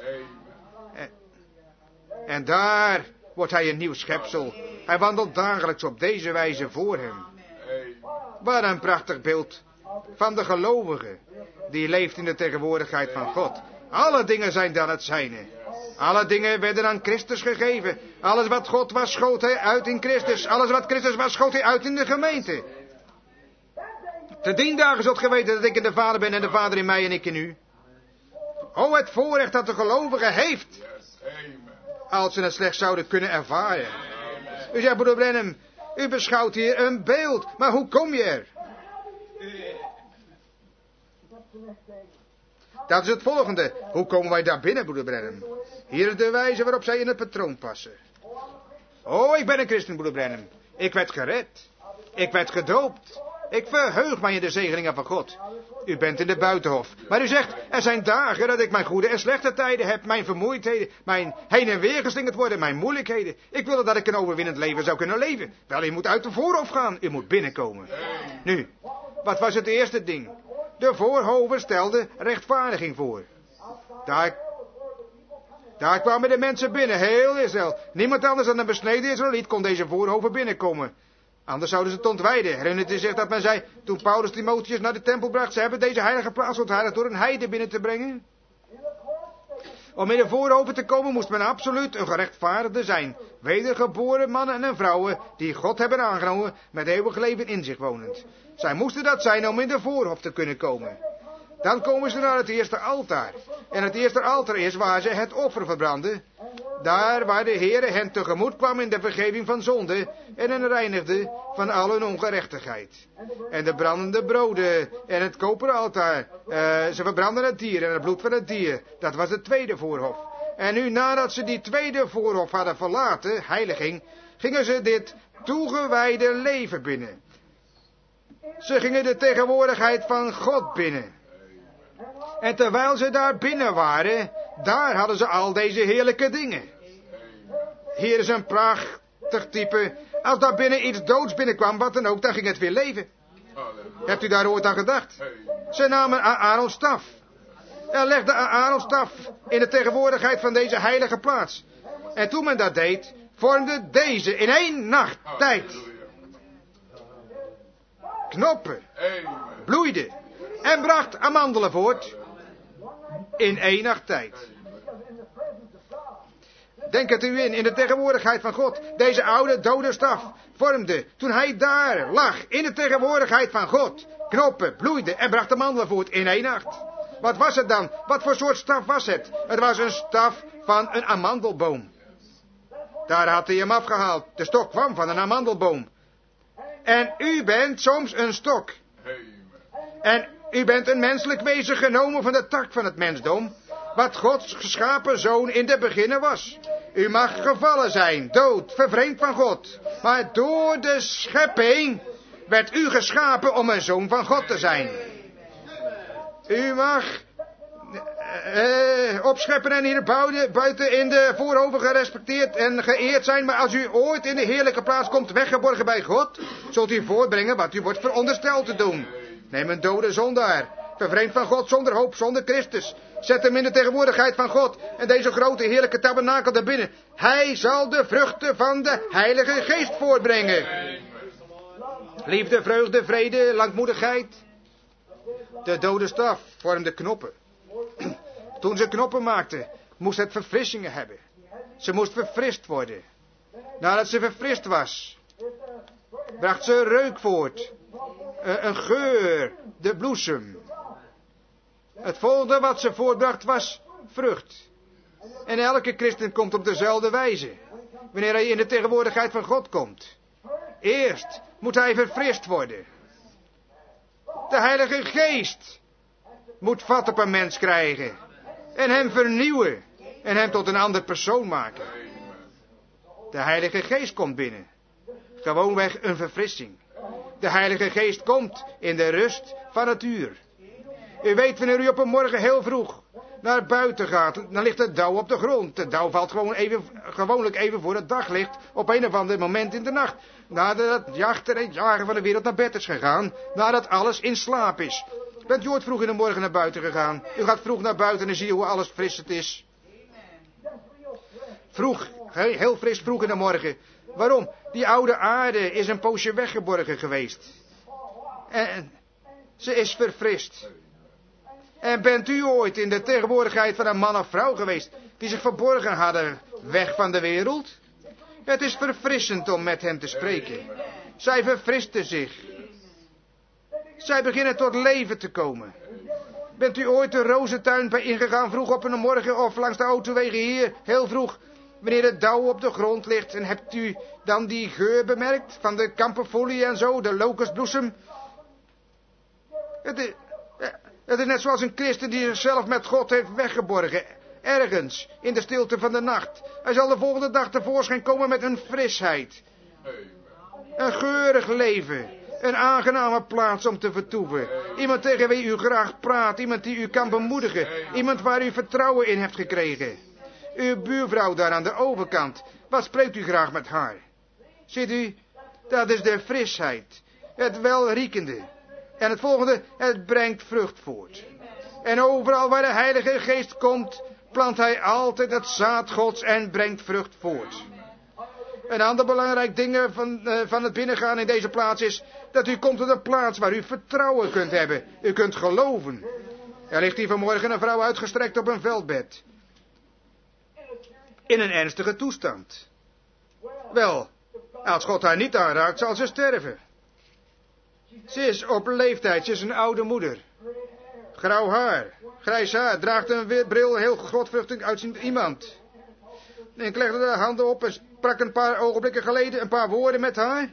En daar wordt hij een nieuw schepsel. Hij wandelt dagelijks op deze wijze voor hem. Wat een prachtig beeld van de gelovige, die leeft in de tegenwoordigheid van God. Alle dingen zijn dan het zijne. Alle dingen werden aan Christus gegeven. Alles wat God was, schoot hij uit in Christus. Alles wat Christus was, schoot hij uit in de gemeente. Te 10 dagen zult ge weten dat ik in de Vader ben en de Vader in mij en ik in u. O, het voorrecht dat de gelovige heeft, als ze het slechts zouden kunnen ervaren. U zegt, broeder Branham, u beschouwt hier een beeld, maar hoe kom je er? Dat is het volgende. Hoe komen wij daar binnen, broeder Branham? Hier is de wijze waarop zij in het patroon passen. Oh, ik ben een christen, broeder Branham. Ik werd gered. Ik werd gedoopt. Ik verheug mij in de zegeningen van God. U bent in de buitenhof. Maar u zegt, er zijn dagen dat ik mijn goede en slechte tijden heb. Mijn vermoeidheden, mijn heen en weer geslingerd worden, mijn moeilijkheden. Ik wilde dat ik een overwinnend leven zou kunnen leven. Wel, u moet uit de voorhof gaan. U moet binnenkomen. Nu, wat was het eerste ding? De voorhoven stelden rechtvaardiging voor. Daar kwamen de mensen binnen, heel Israël. Niemand anders dan een besneden Israëliet kon deze voorhoven binnenkomen. Anders zouden ze het ontwijden. Herinnert u zich dat men zei, toen Paulus Timotheus naar de tempel bracht, ze hebben deze heilige plaats ontheiligd door een heide binnen te brengen? Om in de voorhoven te komen moest men absoluut een gerechtvaardigde zijn. Wedergeboren mannen en vrouwen die God hebben aangenomen met eeuwig leven in zich wonend. Zij moesten dat zijn om in de voorhof te kunnen komen. Dan komen ze naar het eerste altaar. En het eerste altaar is waar ze het offer verbranden. Daar waar de Heere hen tegemoet kwam in de vergeving van zonde en hen reinigde van al hun ongerechtigheid. En de brandende broden en het koperen altaar, ze verbranden het dier en het bloed van het dier. Dat was het tweede voorhof. En nu nadat ze die tweede voorhof hadden verlaten, heiliging, gingen ze dit toegewijde leven binnen. Ze gingen de tegenwoordigheid van God binnen. En terwijl ze daar binnen waren, daar hadden ze al deze heerlijke dingen. Hier is een prachtig type. Als daar binnen iets doods binnenkwam, wat dan ook, dan ging het weer leven. Hebt u daar ooit aan gedacht? Ze namen Aarons staf. En legden Aarons staf in de tegenwoordigheid van deze heilige plaats. En toen men dat deed, vormde deze in 1 nacht tijd knoppen, bloeide en bracht amandelen voort in 1 nacht tijd. Denk het u in de tegenwoordigheid van God. Deze oude dode staf vormde, toen hij daar lag, in de tegenwoordigheid van God, knoppen, bloeide en bracht amandelen voort in 1 nacht. Wat was het dan? Wat voor soort staf was het? Het was een staf van een amandelboom. Daar had hij hem afgehaald. De stok kwam van een amandelboom. En u bent soms een stok. En u bent een menselijk wezen genomen van de tak van het mensdom, wat Gods geschapen zoon in de beginnen was. U mag gevallen zijn, dood, vervreemd van God. Maar door de schepping werd u geschapen om een zoon van God te zijn. U mag opscheppen en hier buiten in de voorhoven gerespecteerd en geëerd zijn. Maar als u ooit in de heerlijke plaats komt weggeborgen bij God, zult u voortbrengen wat u wordt verondersteld te doen. Neem een dode zondaar, vervreemd van God, zonder hoop, zonder Christus. Zet hem in de tegenwoordigheid van God en deze grote heerlijke tabernakel daarbinnen. Hij zal de vruchten van de Heilige Geest voortbrengen. Liefde, vreugde, vrede, langmoedigheid. De dode staf vormde knoppen. Toen ze knoppen maakte, moest het verfrissingen hebben. Ze moest verfrist worden. Nadat ze verfrist was, bracht ze reuk voort. Een geur, de bloesem. Het volgende wat ze voortbracht was vrucht. En elke christen komt op dezelfde wijze, wanneer hij in de tegenwoordigheid van God komt. Eerst moet hij verfrist worden. De Heilige Geest moet vat op een mens krijgen en hem vernieuwen en hem tot een ander persoon maken. De Heilige Geest komt binnen. Gewoonweg een verfrissing. De Heilige Geest komt in de rust van het uur. U weet, wanneer u op een morgen heel vroeg naar buiten gaat, dan ligt het dauw op de grond. De dauw valt gewoonlijk even voor het daglicht op een of ander moment in de nacht. Nadat het jachten en jagen van de wereld naar bed is gegaan, nadat alles in slaap is. Bent u ooit vroeg in de morgen naar buiten gegaan? U gaat vroeg naar buiten en zie hoe alles fris het is. Vroeg, heel fris vroeg in de morgen. Waarom? Die oude aarde is een poosje weggeborgen geweest. En ze is verfrist. En bent u ooit in de tegenwoordigheid van een man of vrouw geweest die zich verborgen hadden weg van de wereld? Het is verfrissend om met hen te spreken. Zij verfristen zich. Zij beginnen tot leven te komen. Bent u ooit de rozentuin bij ingegaan vroeg op een morgen of langs de autowegen hier, heel vroeg, wanneer het dauw op de grond ligt, en hebt u dan die geur bemerkt van de kamperfolie en zo, de locustbloesem? Het is net zoals een christen die zichzelf met God heeft weggeborgen, ergens, in de stilte van de nacht. Hij zal de volgende dag tevoorschijn komen met een frisheid. Een geurig leven. Een aangename plaats om te vertoeven. Iemand tegen wie u graag praat. Iemand die u kan bemoedigen. Iemand waar u vertrouwen in hebt gekregen. Uw buurvrouw daar aan de overkant. Wat spreekt u graag met haar? Ziet u, dat is de frisheid. Het welriekende. En het volgende, het brengt vrucht voort. En overal waar de Heilige Geest komt, plant hij altijd het zaad Gods en brengt vrucht voort. Een ander belangrijk ding van het binnengaan in deze plaats is dat u komt op een plaats waar u vertrouwen kunt hebben. U kunt geloven. Er ligt hier vanmorgen een vrouw uitgestrekt op een veldbed. In een ernstige toestand. Wel, als God haar niet aanraakt, zal ze sterven. Ze is op leeftijd, ze is een oude moeder. Grauw haar, grijs haar, draagt een bril, heel godvruchtig uitziend iemand. En ik legde de handen op en sprak een paar ogenblikken geleden een paar woorden met haar.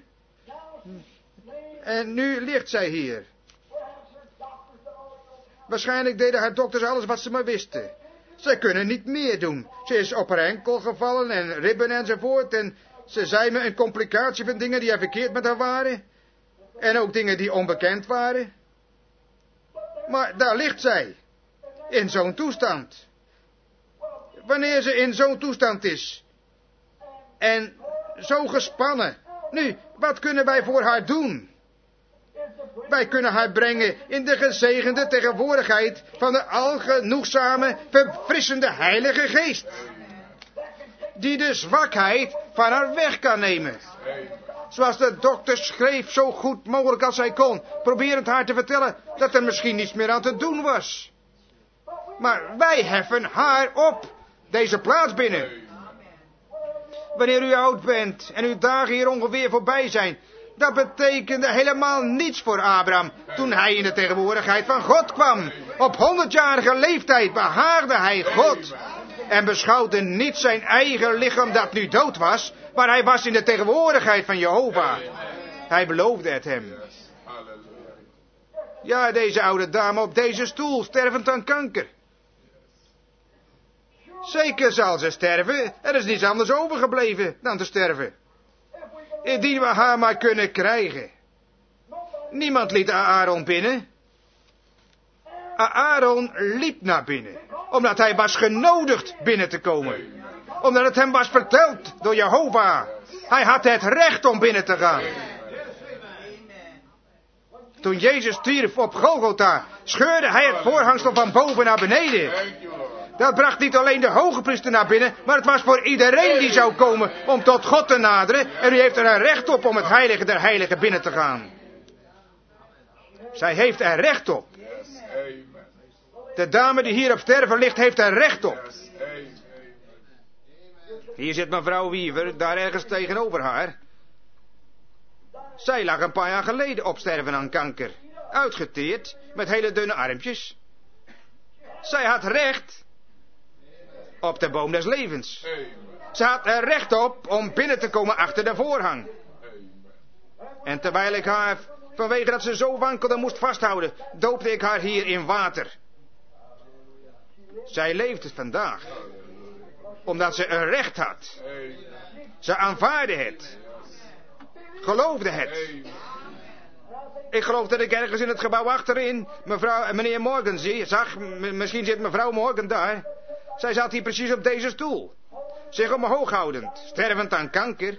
En nu ligt zij hier. Waarschijnlijk deden haar dokters alles wat ze maar wisten. Ze kunnen niet meer doen. Ze is op haar enkel gevallen en ribben enzovoort. En ze zei me een complicatie van dingen die er verkeerd met haar waren. En ook dingen die onbekend waren. Maar daar ligt zij. In zo'n toestand. Wanneer ze in zo'n toestand is. En zo gespannen. Nu, wat kunnen wij voor haar doen? Wij kunnen haar brengen in de gezegende tegenwoordigheid van de algenoegzame, verfrissende Heilige Geest. Die de zwakheid van haar weg kan nemen. Zoals de dokter schreef, zo goed mogelijk als hij kon, proberend haar te vertellen dat er misschien niets meer aan te doen was. Maar wij heffen haar op, deze plaats binnen. Wanneer u oud bent en uw dagen hier ongeveer voorbij zijn, dat betekende helemaal niets voor Abraham toen hij in de tegenwoordigheid van God kwam. Op 100-jarige leeftijd behaagde hij God en beschouwde niet zijn eigen lichaam dat nu dood was, maar hij was in de tegenwoordigheid van Jehovah. Hij beloofde het hem. Ja, deze oude dame op deze stoel, stervend aan kanker. Zeker zal ze sterven, er is niets anders overgebleven dan te sterven. Indien we haar maar kunnen krijgen. Niemand liet Aaron binnen. Aaron liep naar binnen, omdat hij was genodigd binnen te komen. Omdat het hem was verteld door Jehovah. Hij had het recht om binnen te gaan. Toen Jezus stierf op Golgotha, scheurde hij het voorhangsel van boven naar beneden. Dat bracht niet alleen de hoge priester naar binnen, maar het was voor iedereen die zou komen om tot God te naderen. En u heeft er een recht op om het heilige der heiligen binnen te gaan. Zij heeft er recht op. De dame die hier op sterven ligt, heeft er recht op. Hier zit mevrouw Weaver, daar ergens tegenover haar. Zij lag een paar jaar geleden op sterven aan kanker. Uitgeteerd, met hele dunne armpjes. Zij had recht op de boom des levens. Ze had er recht op om binnen te komen achter de voorhang. En terwijl ik haar, vanwege dat ze zo wankelde, moest vasthouden, doopte ik haar hier in water. Zij leeft het vandaag. Omdat ze een recht had. Ze aanvaarde het. Geloofde het. Ik geloof dat ik ergens in het gebouw achterin meneer Morgan zag. Misschien zit mevrouw Morgan daar. Zij zat hier precies op deze stoel. Zich omhoog houdend. Stervend aan kanker.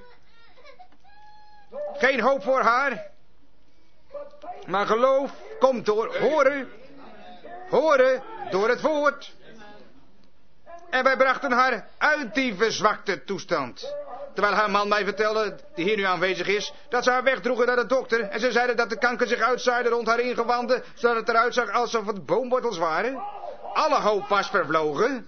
Geen hoop voor haar. Maar geloof komt door horen. Horen door het woord. En wij brachten haar uit die verzwakte toestand. Terwijl haar man mij vertelde, die hier nu aanwezig is, dat ze haar wegdroegen naar de dokter. En ze zeiden dat de kanker zich uitzaaide rond haar ingewanden, zodat het eruit zag alsof het boomwortels waren. Alle hoop was vervlogen.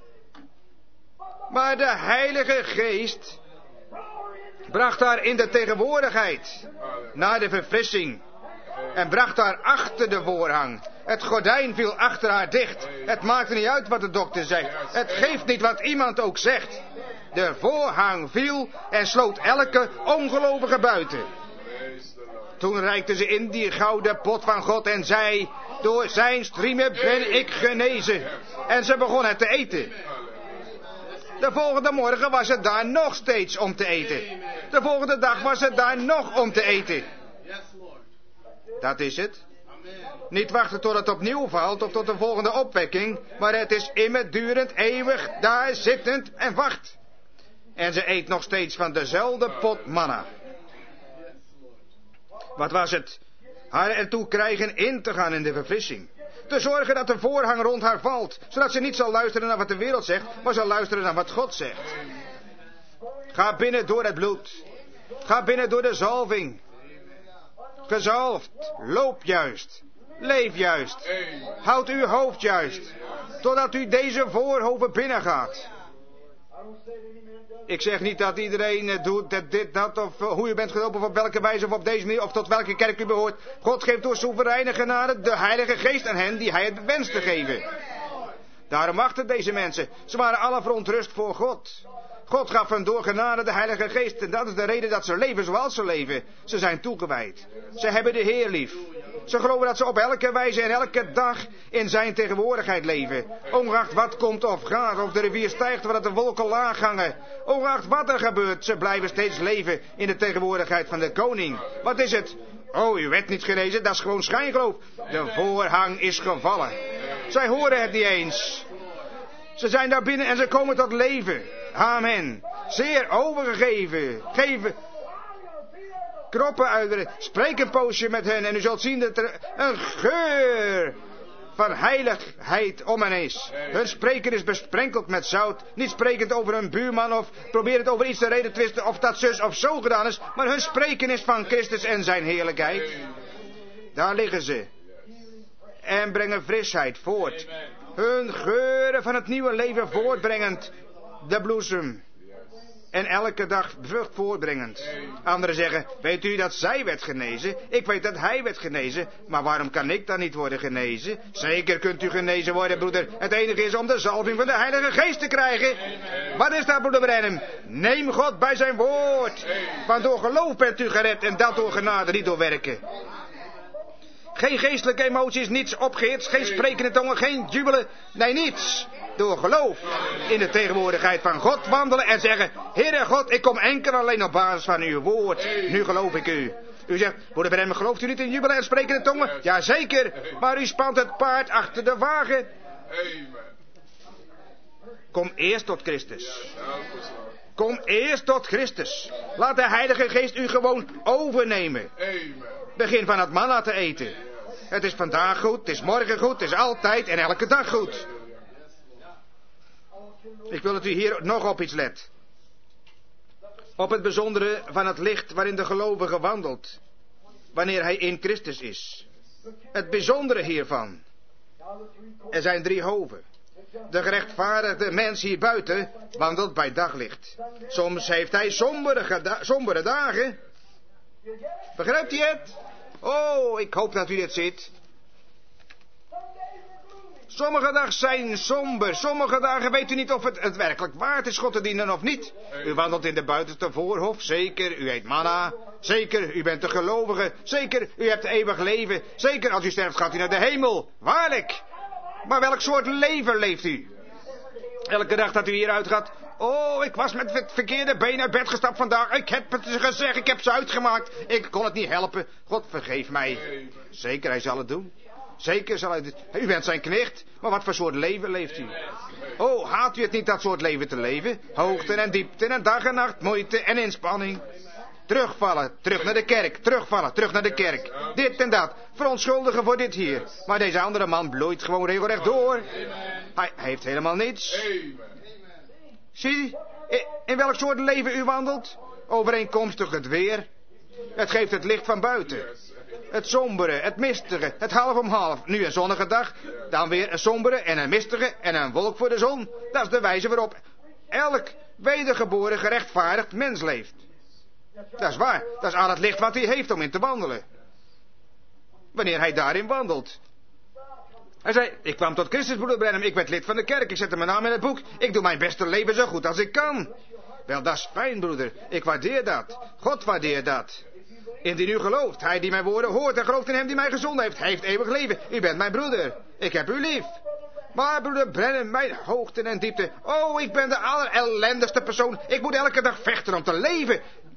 Maar de Heilige Geest bracht haar in de tegenwoordigheid, naar de verfrissing. En bracht haar achter de voorhang. Het gordijn viel achter haar dicht. Het maakte niet uit wat de dokter zegt. Het geeft niet wat iemand ook zegt. De voorhang viel en sloot elke ongelovige buiten. Toen reikte ze in die gouden pot van God en zei, door zijn striemen ben ik genezen. En ze begon het te eten. De volgende morgen was het daar nog steeds om te eten. De volgende dag was het daar nog om te eten. Dat is het. Niet wachten tot het opnieuw valt of tot de volgende opwekking, maar het is immerdurend, eeuwig, daar zittend en wacht. En ze eet nog steeds van dezelfde pot manna. Wat was het? Haar ertoe krijgen in te gaan in de verfrissing. Te zorgen dat de voorhang rond haar valt, zodat ze niet zal luisteren naar wat de wereld zegt, maar zal luisteren naar wat God zegt. Ga binnen door het bloed. Ga binnen door de zalving. Gezalfd, loop juist. Leef juist. Houd uw hoofd juist. Totdat u deze voorhoven binnengaat. Ik zeg niet dat iedereen doet dit, dat, of hoe u bent gedoopt, of op welke wijze, of op deze manier, of tot welke kerk u behoort. God geeft door soevereine genade de Heilige Geest aan hen die hij het wenst te geven. Daarom wachten deze mensen. Ze waren alle verontrust voor God. God gaf hen door genade de Heilige Geest. En dat is de reden dat ze leven zoals ze leven. Ze zijn toegewijd. Ze hebben de Heer lief. Ze geloven dat ze op elke wijze en elke dag in zijn tegenwoordigheid leven. Ongeacht wat komt of gaat, of de rivier stijgt, of dat de wolken laag hangen. Ongeacht wat er gebeurt, ze blijven steeds leven in de tegenwoordigheid van de koning. Wat is het? Oh, u werd niet genezen, dat is gewoon schijngeloof. De voorhang is gevallen. Zij horen het niet eens. Ze zijn daar binnen en ze komen tot leven. Amen. Zeer overgegeven. Geven. Kroppen uit. Spreek een poosje met hen en u zult zien dat er een geur van heiligheid om hen is. Hun spreken is besprenkeld met zout. Niet sprekend over hun buurman of probeer het over iets te reden twisten of dat zus of zo gedaan is. Maar hun spreken is van Christus en zijn heerlijkheid. Daar liggen ze. En brengen frisheid voort. Hun geuren van het nieuwe leven voortbrengend. De bloesem. En elke dag vrucht voortbrengend. Anderen zeggen, weet u dat zij werd genezen? Ik weet dat hij werd genezen. Maar waarom kan ik dan niet worden genezen? Zeker kunt u genezen worden, broeder. Het enige is om de zalving van de Heilige Geest te krijgen. Wat is dat, broeder Branham? Neem God bij zijn woord. Want door geloof bent u gered en dat door genade, niet door werken. Geen geestelijke emoties, niets opgehitst, geen sprekende tongen, geen jubelen. Nee, niets. Door geloof in de tegenwoordigheid van God wandelen en zeggen, Heere God, ik kom enkel alleen op basis van uw woord. Nu geloof ik u. U zegt, broeder Branham, gelooft u niet in jubelen en sprekende tongen? Jazeker, maar u spant het paard achter de wagen. Kom eerst tot Christus. Kom eerst tot Christus. Laat de Heilige Geest u gewoon overnemen. Begin van het manna te eten. Het is vandaag goed, het is morgen goed, het is altijd en elke dag goed. Ik wil dat u hier nog op iets let. Op het bijzondere van het licht waarin de gelovige wandelt. Wanneer hij in Christus is. Het bijzondere hiervan. Er zijn 3 hoven. De gerechtvaardigde mens hier buiten wandelt bij daglicht. Soms heeft hij sombere dagen. Begrijpt u het? Oh, ik hoop dat u dit ziet. Sommige dagen zijn somber. Sommige dagen weet u niet of het werkelijk waard is God te dienen of niet. U wandelt in de buitenste voorhof. Zeker, u eet manna. Zeker, u bent een gelovige. Zeker, u hebt eeuwig leven. Zeker, als u sterft gaat u naar de hemel. Waarlijk. Maar welk soort leven leeft u? Elke dag dat u hieruit gaat. Oh, ik was met het verkeerde been uit bed gestapt vandaag. Ik heb het gezegd, ik heb ze uitgemaakt. Ik kon het niet helpen. God vergeef mij. Zeker, hij zal het doen. Zeker zal hij dit. U bent zijn knecht. Maar wat voor soort leven leeft u? Oh, haat u het niet dat soort leven te leven? Hoogte en diepte en dag en nacht, moeite en inspanning. Terugvallen, terug naar de kerk. Terugvallen, terug naar de kerk. Dit en dat. Verontschuldigen voor dit hier. Maar deze andere man bloeit gewoon regelrecht door. Hij heeft helemaal niets. Zie, in welk soort leven u wandelt? Overeenkomstig het weer. Het geeft het licht van buiten. Het sombere, het mistige, het half om half. Nu een zonnige dag, dan weer een sombere en een mistige en een wolk voor de zon. Dat is de wijze waarop elk wedergeboren gerechtvaardigd mens leeft. Dat is waar, dat is al het licht wat hij heeft om in te wandelen. Wanneer hij daarin wandelt. Hij zei, ik kwam tot Christus, broeder Branham, ik werd lid van de kerk, ik zette mijn naam in het boek. Ik doe mijn beste leven zo goed als ik kan. Wel, dat is fijn, broeder, ik waardeer dat. God waardeert dat. Indien u gelooft, hij die mijn woorden hoort en gelooft in hem die mij gezonden heeft, hij heeft eeuwig leven. U bent mijn broeder, ik heb u lief. Maar broeder Branham, mijn hoogte en diepte, oh, ik ben de allerellendigste persoon. Ik moet elke dag vechten om te leven.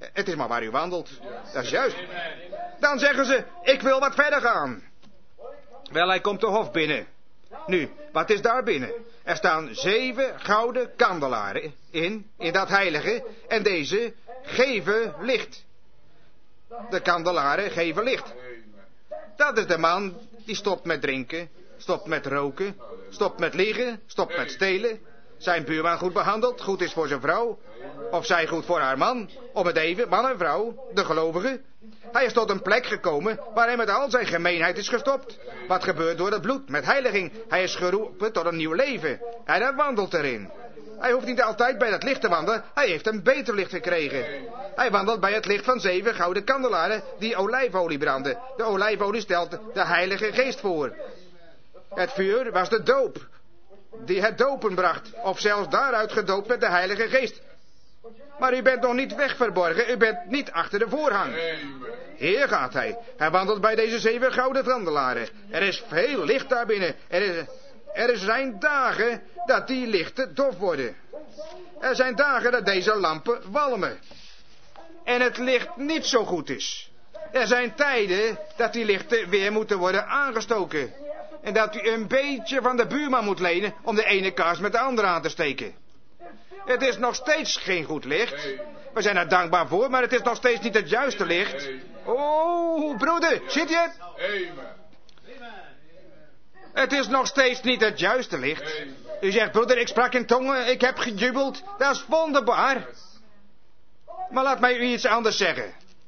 Het is maar waar u wandelt. Dat is juist. Dan zeggen ze, ik wil wat verder gaan. Wel, hij komt de hof binnen. Nu, wat is daar binnen? Er staan 7 gouden kandelaren in dat heilige. En deze geven licht. De kandelaren geven licht. Dat is de man die stopt met drinken, stopt met roken, stopt met liegen, stopt met stelen. Zijn buurman goed behandeld, goed is voor zijn vrouw. Of zij goed voor haar man. Om het even, man en vrouw, de gelovigen. Hij is tot een plek gekomen waar hij met al zijn gemeenheid is gestopt. Wat gebeurt door het bloed, met heiliging. Hij is geroepen tot een nieuw leven. En hij wandelt erin. Hij hoeft niet altijd bij het licht te wandelen. Hij heeft een beter licht gekregen. Hij wandelt bij het licht van 7 gouden kandelaren die olijfolie branden. De olijfolie stelt de Heilige Geest voor. Het vuur was de doop, die het dopen bracht. Of zelfs daaruit gedoopt met de Heilige Geest. Maar u bent nog niet wegverborgen. U bent niet achter de voorhang. Hier gaat hij. Hij wandelt bij deze 7 gouden kandelaren. Er is veel licht daarbinnen. Er zijn dagen dat die lichten dof worden. Er zijn dagen dat deze lampen walmen. En het licht niet zo goed is. Er zijn tijden dat die lichten weer moeten worden aangestoken. En dat u een beetje van de buurman moet lenen om de ene kaars met de andere aan te steken. Het is nog steeds geen goed licht. We zijn er dankbaar voor, maar het is nog steeds niet het juiste licht. Oh, broeder, zit je? Het is nog steeds niet het juiste licht. U zegt, broeder, ik sprak in tongen, ik heb gejubeld. Dat is wonderbaar. Maar laat mij u iets anders zeggen.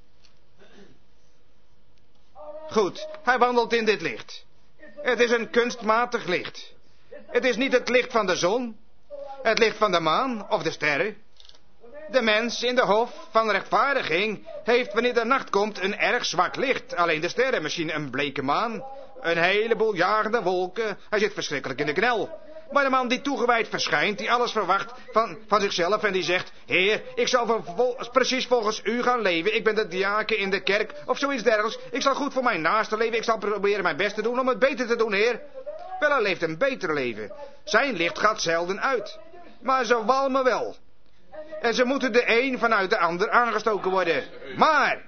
Goed, hij wandelt in dit licht. Het is een kunstmatig licht. Het is niet het licht van de zon, het licht van de maan of de sterren. De mens in de hof van rechtvaardiging heeft wanneer de nacht komt een erg zwak licht. Alleen de sterren, misschien een bleke maan, een heleboel jagende wolken. Hij zit verschrikkelijk in de knel. Maar de man die toegewijd verschijnt, die alles verwacht van zichzelf en die zegt, Heer, ik zal precies volgens u gaan leven. Ik ben de diaken in de kerk of zoiets dergelijks. Ik zal goed voor mijn naaste leven. Ik zal proberen mijn best te doen om het beter te doen, Heer. Wel, hij leeft een beter leven. Zijn licht gaat zelden uit. Maar ze walmen wel. En ze moeten de een vanuit de ander aangestoken worden. Maar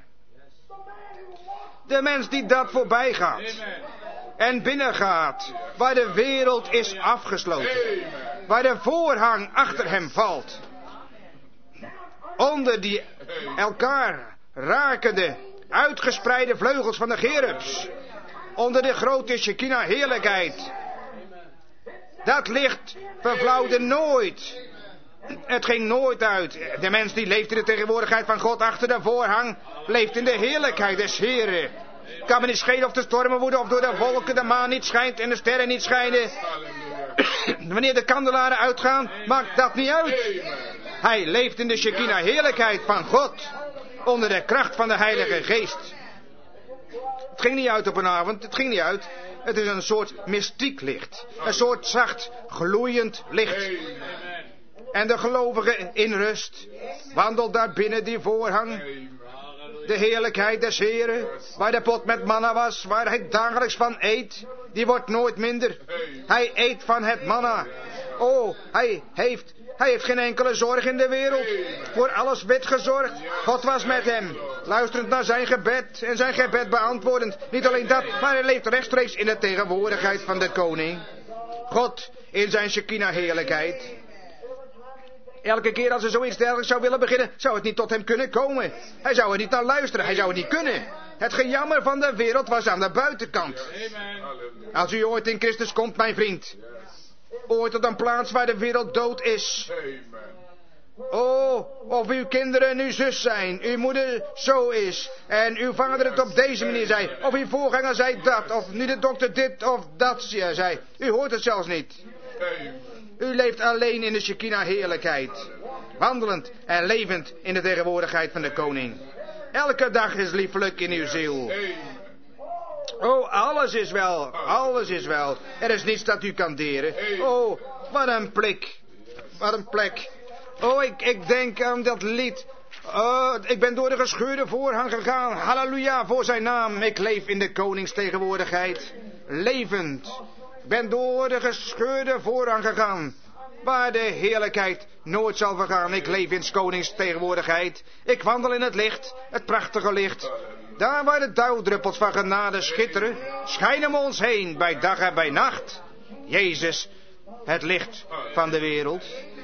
de mens die dat voorbij gaat en binnengaat, waar de wereld is afgesloten, waar de voorhang achter hem valt, onder die elkaar rakende, uitgespreide vleugels van de cherubs, onder de grote Shekinah heerlijkheid, dat licht verflauwde nooit. Het ging nooit uit. De mens die leeft in de tegenwoordigheid van God achter de voorhang, leeft in de heerlijkheid des Heren. Kan me niet schelen of de stormen woeden of door de wolken de maan niet schijnt en de sterren niet schijnen. Wanneer de kandelaren uitgaan, maakt dat niet uit. Hij leeft in de Shekinah heerlijkheid van God, onder de kracht van de Heilige Geest. Het ging niet uit op een avond, het ging niet uit. Het is een soort mystiek licht. Een soort zacht, gloeiend licht. En de gelovige in rust wandelt daar binnen die voorhang. De heerlijkheid des Heren, waar de pot met manna was, waar hij dagelijks van eet, die wordt nooit minder. Hij eet van het manna. Oh, hij heeft geen enkele zorg in de wereld. Voor alles werd gezorgd. God was met hem, luisterend naar zijn gebed en zijn gebed beantwoordend. Niet alleen dat, maar hij leeft rechtstreeks in de tegenwoordigheid van de koning. God in zijn Shekinah heerlijkheid. Elke keer als er zoiets dergelijks zou willen beginnen, zou het niet tot hem kunnen komen. Hij zou er niet naar luisteren, hij zou het niet kunnen. Het gejammer van de wereld was aan de buitenkant. Als u ooit in Christus komt, mijn vriend, ooit tot een plaats waar de wereld dood is. Oh, of uw kinderen uw zus zijn, uw moeder zo is, en uw vader het op deze manier zei, of uw voorganger zei dat, of nu de dokter dit of dat zei. U hoort het zelfs niet. U leeft alleen in de Shekinah heerlijkheid, wandelend en levend in de tegenwoordigheid van de koning. Elke dag is liefelijk in uw ziel. Oh, alles is wel, alles is wel. Er is niets dat u kan deren. Oh, wat een plek, wat een plek. Oh, ik denk aan dat lied. Oh, ik ben door de gescheurde voorhang gegaan. Halleluja voor zijn naam. Ik leef in de koningstegenwoordigheid. Levend. Ik ben door de gescheurde voorhang gegaan. waar de heerlijkheid nooit zal vergaan. Ik leef in 's konings tegenwoordigheid. Ik wandel in het licht, het prachtige licht. Daar waar de dauwdruppels van genade schitteren, schijnen om ons heen bij dag en bij nacht. Jezus, het licht van de wereld.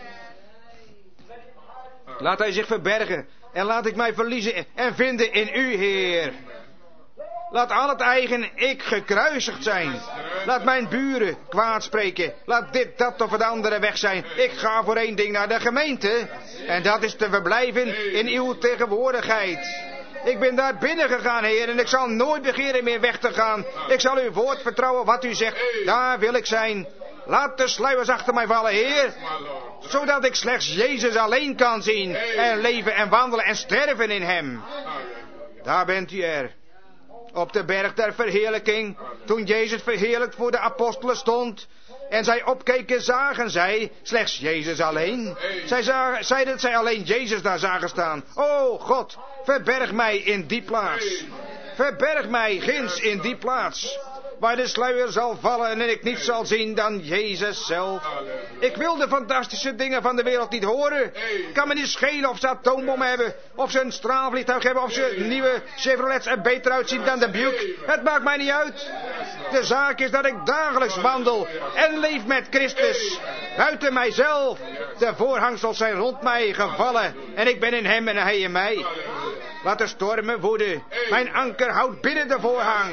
Laat hij zich verbergen en laat ik mij verliezen en vinden in u, Heer. Laat al het eigen ik gekruisigd zijn. Laat mijn buren kwaad spreken. Laat dit, dat of het andere weg zijn. Ik ga voor één ding naar de gemeente. En dat is te verblijven in uw tegenwoordigheid. Ik ben daar binnen gegaan, Heer, en ik zal nooit begeren meer weg te gaan. Ik zal uw woord vertrouwen wat u zegt. Daar wil ik zijn. Laat de sluiers achter mij vallen, Heer. Zodat ik slechts Jezus alleen kan zien. En leven en wandelen en sterven in hem. Daar bent u er. Op de berg der verheerlijking, toen Jezus verheerlijkt voor de apostelen stond, en zij opkeken, zagen zij slechts Jezus alleen. Zij zeiden dat zij alleen Jezus daar zagen staan. O God, verberg mij in die plaats. Verberg mij ginds in die plaats, waar de sluier zal vallen en ik niet zal zien dan Jezus zelf. Ik wil de fantastische dingen van de wereld niet horen. Kan me niet schelen of ze atoombommen hebben, of ze een straalvliegtuig hebben, of ze nieuwe Chevrolets er beter uitzien dan de Buick. Het maakt mij niet uit. De zaak is dat ik dagelijks wandel en leef met Christus. Buiten mijzelf. De voorhangsels zijn rond mij gevallen en ik ben in hem en hij in mij. Laat de stormen woeden. Mijn anker houdt binnen de voorhang.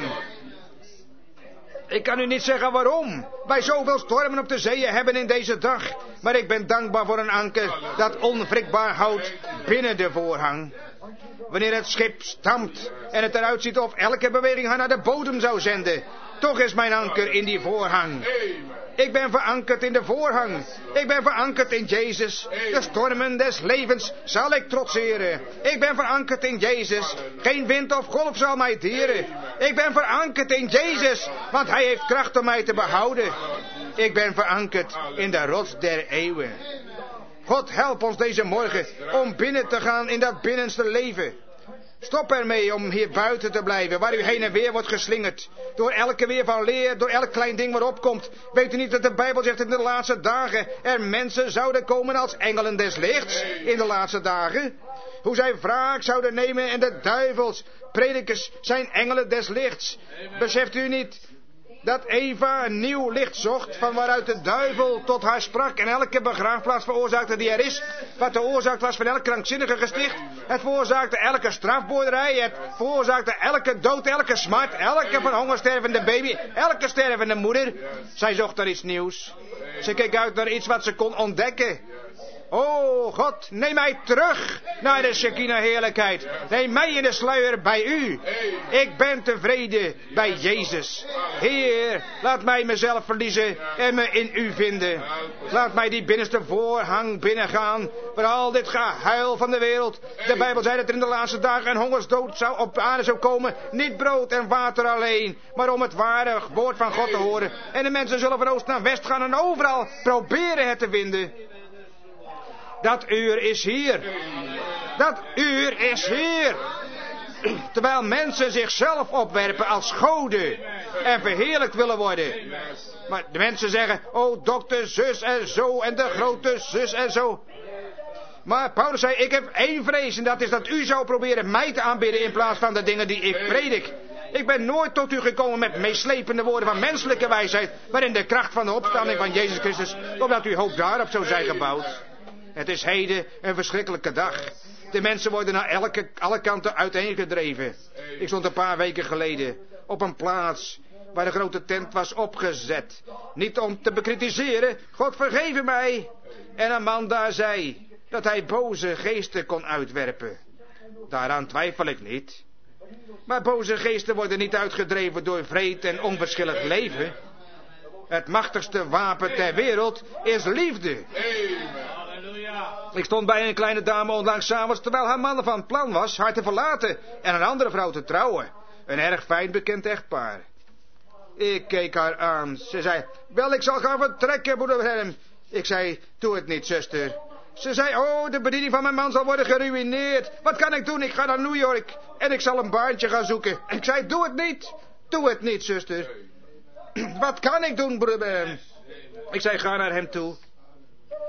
Ik kan u niet zeggen waarom wij zoveel stormen op de zeeën hebben in deze dag. Maar ik ben dankbaar voor een anker dat onwrikbaar houdt binnen de voorhang. Wanneer het schip stampt en het eruit ziet of elke beweging haar naar de bodem zou zenden. Toch is mijn anker in die voorhang. Ik ben verankerd in de voorhang. Ik ben verankerd in Jezus. De stormen des levens zal ik trotseren. Ik ben verankerd in Jezus. Geen wind of golf zal mij deren. Ik ben verankerd in Jezus, want hij heeft kracht om mij te behouden. Ik ben verankerd in de rots der eeuwen. God, help ons deze morgen om binnen te gaan in dat binnenste leven. Stop ermee om hier buiten te blijven, waar u heen en weer wordt geslingerd. Door elke weer van leer, door elk klein ding wat opkomt. Weet u niet dat de Bijbel zegt in de laatste dagen er mensen zouden komen als engelen des lichts in de laatste dagen? Hoe zij wraak zouden nemen en de duivels, predikers, zijn engelen des lichts. Beseft u niet dat Eva een nieuw licht zocht, van waaruit de duivel tot haar sprak en elke begraafplaats veroorzaakte die er is, wat de oorzaak was van elk krankzinnige gesticht. Het veroorzaakte elke strafboerderij, het veroorzaakte elke dood, elke smart, elke van honger stervende baby, elke stervende moeder. Zij zocht naar iets nieuws. Ze keek uit naar iets wat ze kon ontdekken. O God, neem mij terug naar de Shekinah heerlijkheid. Neem mij in de sluier bij u. Ik ben tevreden bij Jezus. Heer, laat mij mezelf verliezen en me in u vinden. Laat mij die binnenste voorhang binnengaan, waar al dit gehuil van de wereld. De Bijbel zei dat er in de laatste dagen een hongersdood zou op aarde zou komen. Niet brood en water alleen, maar om het ware woord van God te horen. En de mensen zullen van oost naar west gaan en overal proberen het te vinden. Dat uur is hier. Dat uur is hier. Terwijl mensen zichzelf opwerpen als goden en verheerlijkt willen worden. Maar de mensen zeggen, oh dokter, zus en zo en de grote zus en zo. Maar Paulus zei, ik heb één vrees en dat is dat u zou proberen mij te aanbidden in plaats van de dingen die ik predik. Ik ben nooit tot u gekomen met meeslepende woorden van menselijke wijsheid, maar in de kracht van de opstanding van Jezus Christus, omdat uw hoop daarop zou zijn gebouwd. Het is heden een verschrikkelijke dag. De mensen worden naar alle kanten uiteengedreven. Ik stond een paar weken geleden op een plaats waar de grote tent was opgezet. Niet om te bekritiseren, God vergeven mij. En een man daar zei dat hij boze geesten kon uitwerpen. Daaraan twijfel ik niet. Maar boze geesten worden niet uitgedreven door wreed en onverschillig leven. Het machtigste wapen ter wereld is liefde. Ik stond bij een kleine dame onlangs 's avonds, terwijl haar man van plan was haar te verlaten en een andere vrouw te trouwen. Een erg fijn bekend echtpaar. Ik keek haar aan. Ze zei, wel, ik zal gaan vertrekken, broeder Branham. Ik zei, doe het niet, zuster. Ze zei, oh, de bediening van mijn man zal worden geruïneerd. Wat kan ik doen? Ik ga naar New York en ik zal een baantje gaan zoeken. Ik zei, doe het niet. Doe het niet, zuster. Wat kan ik doen, broeder Branham? Ik zei, ga naar hem toe.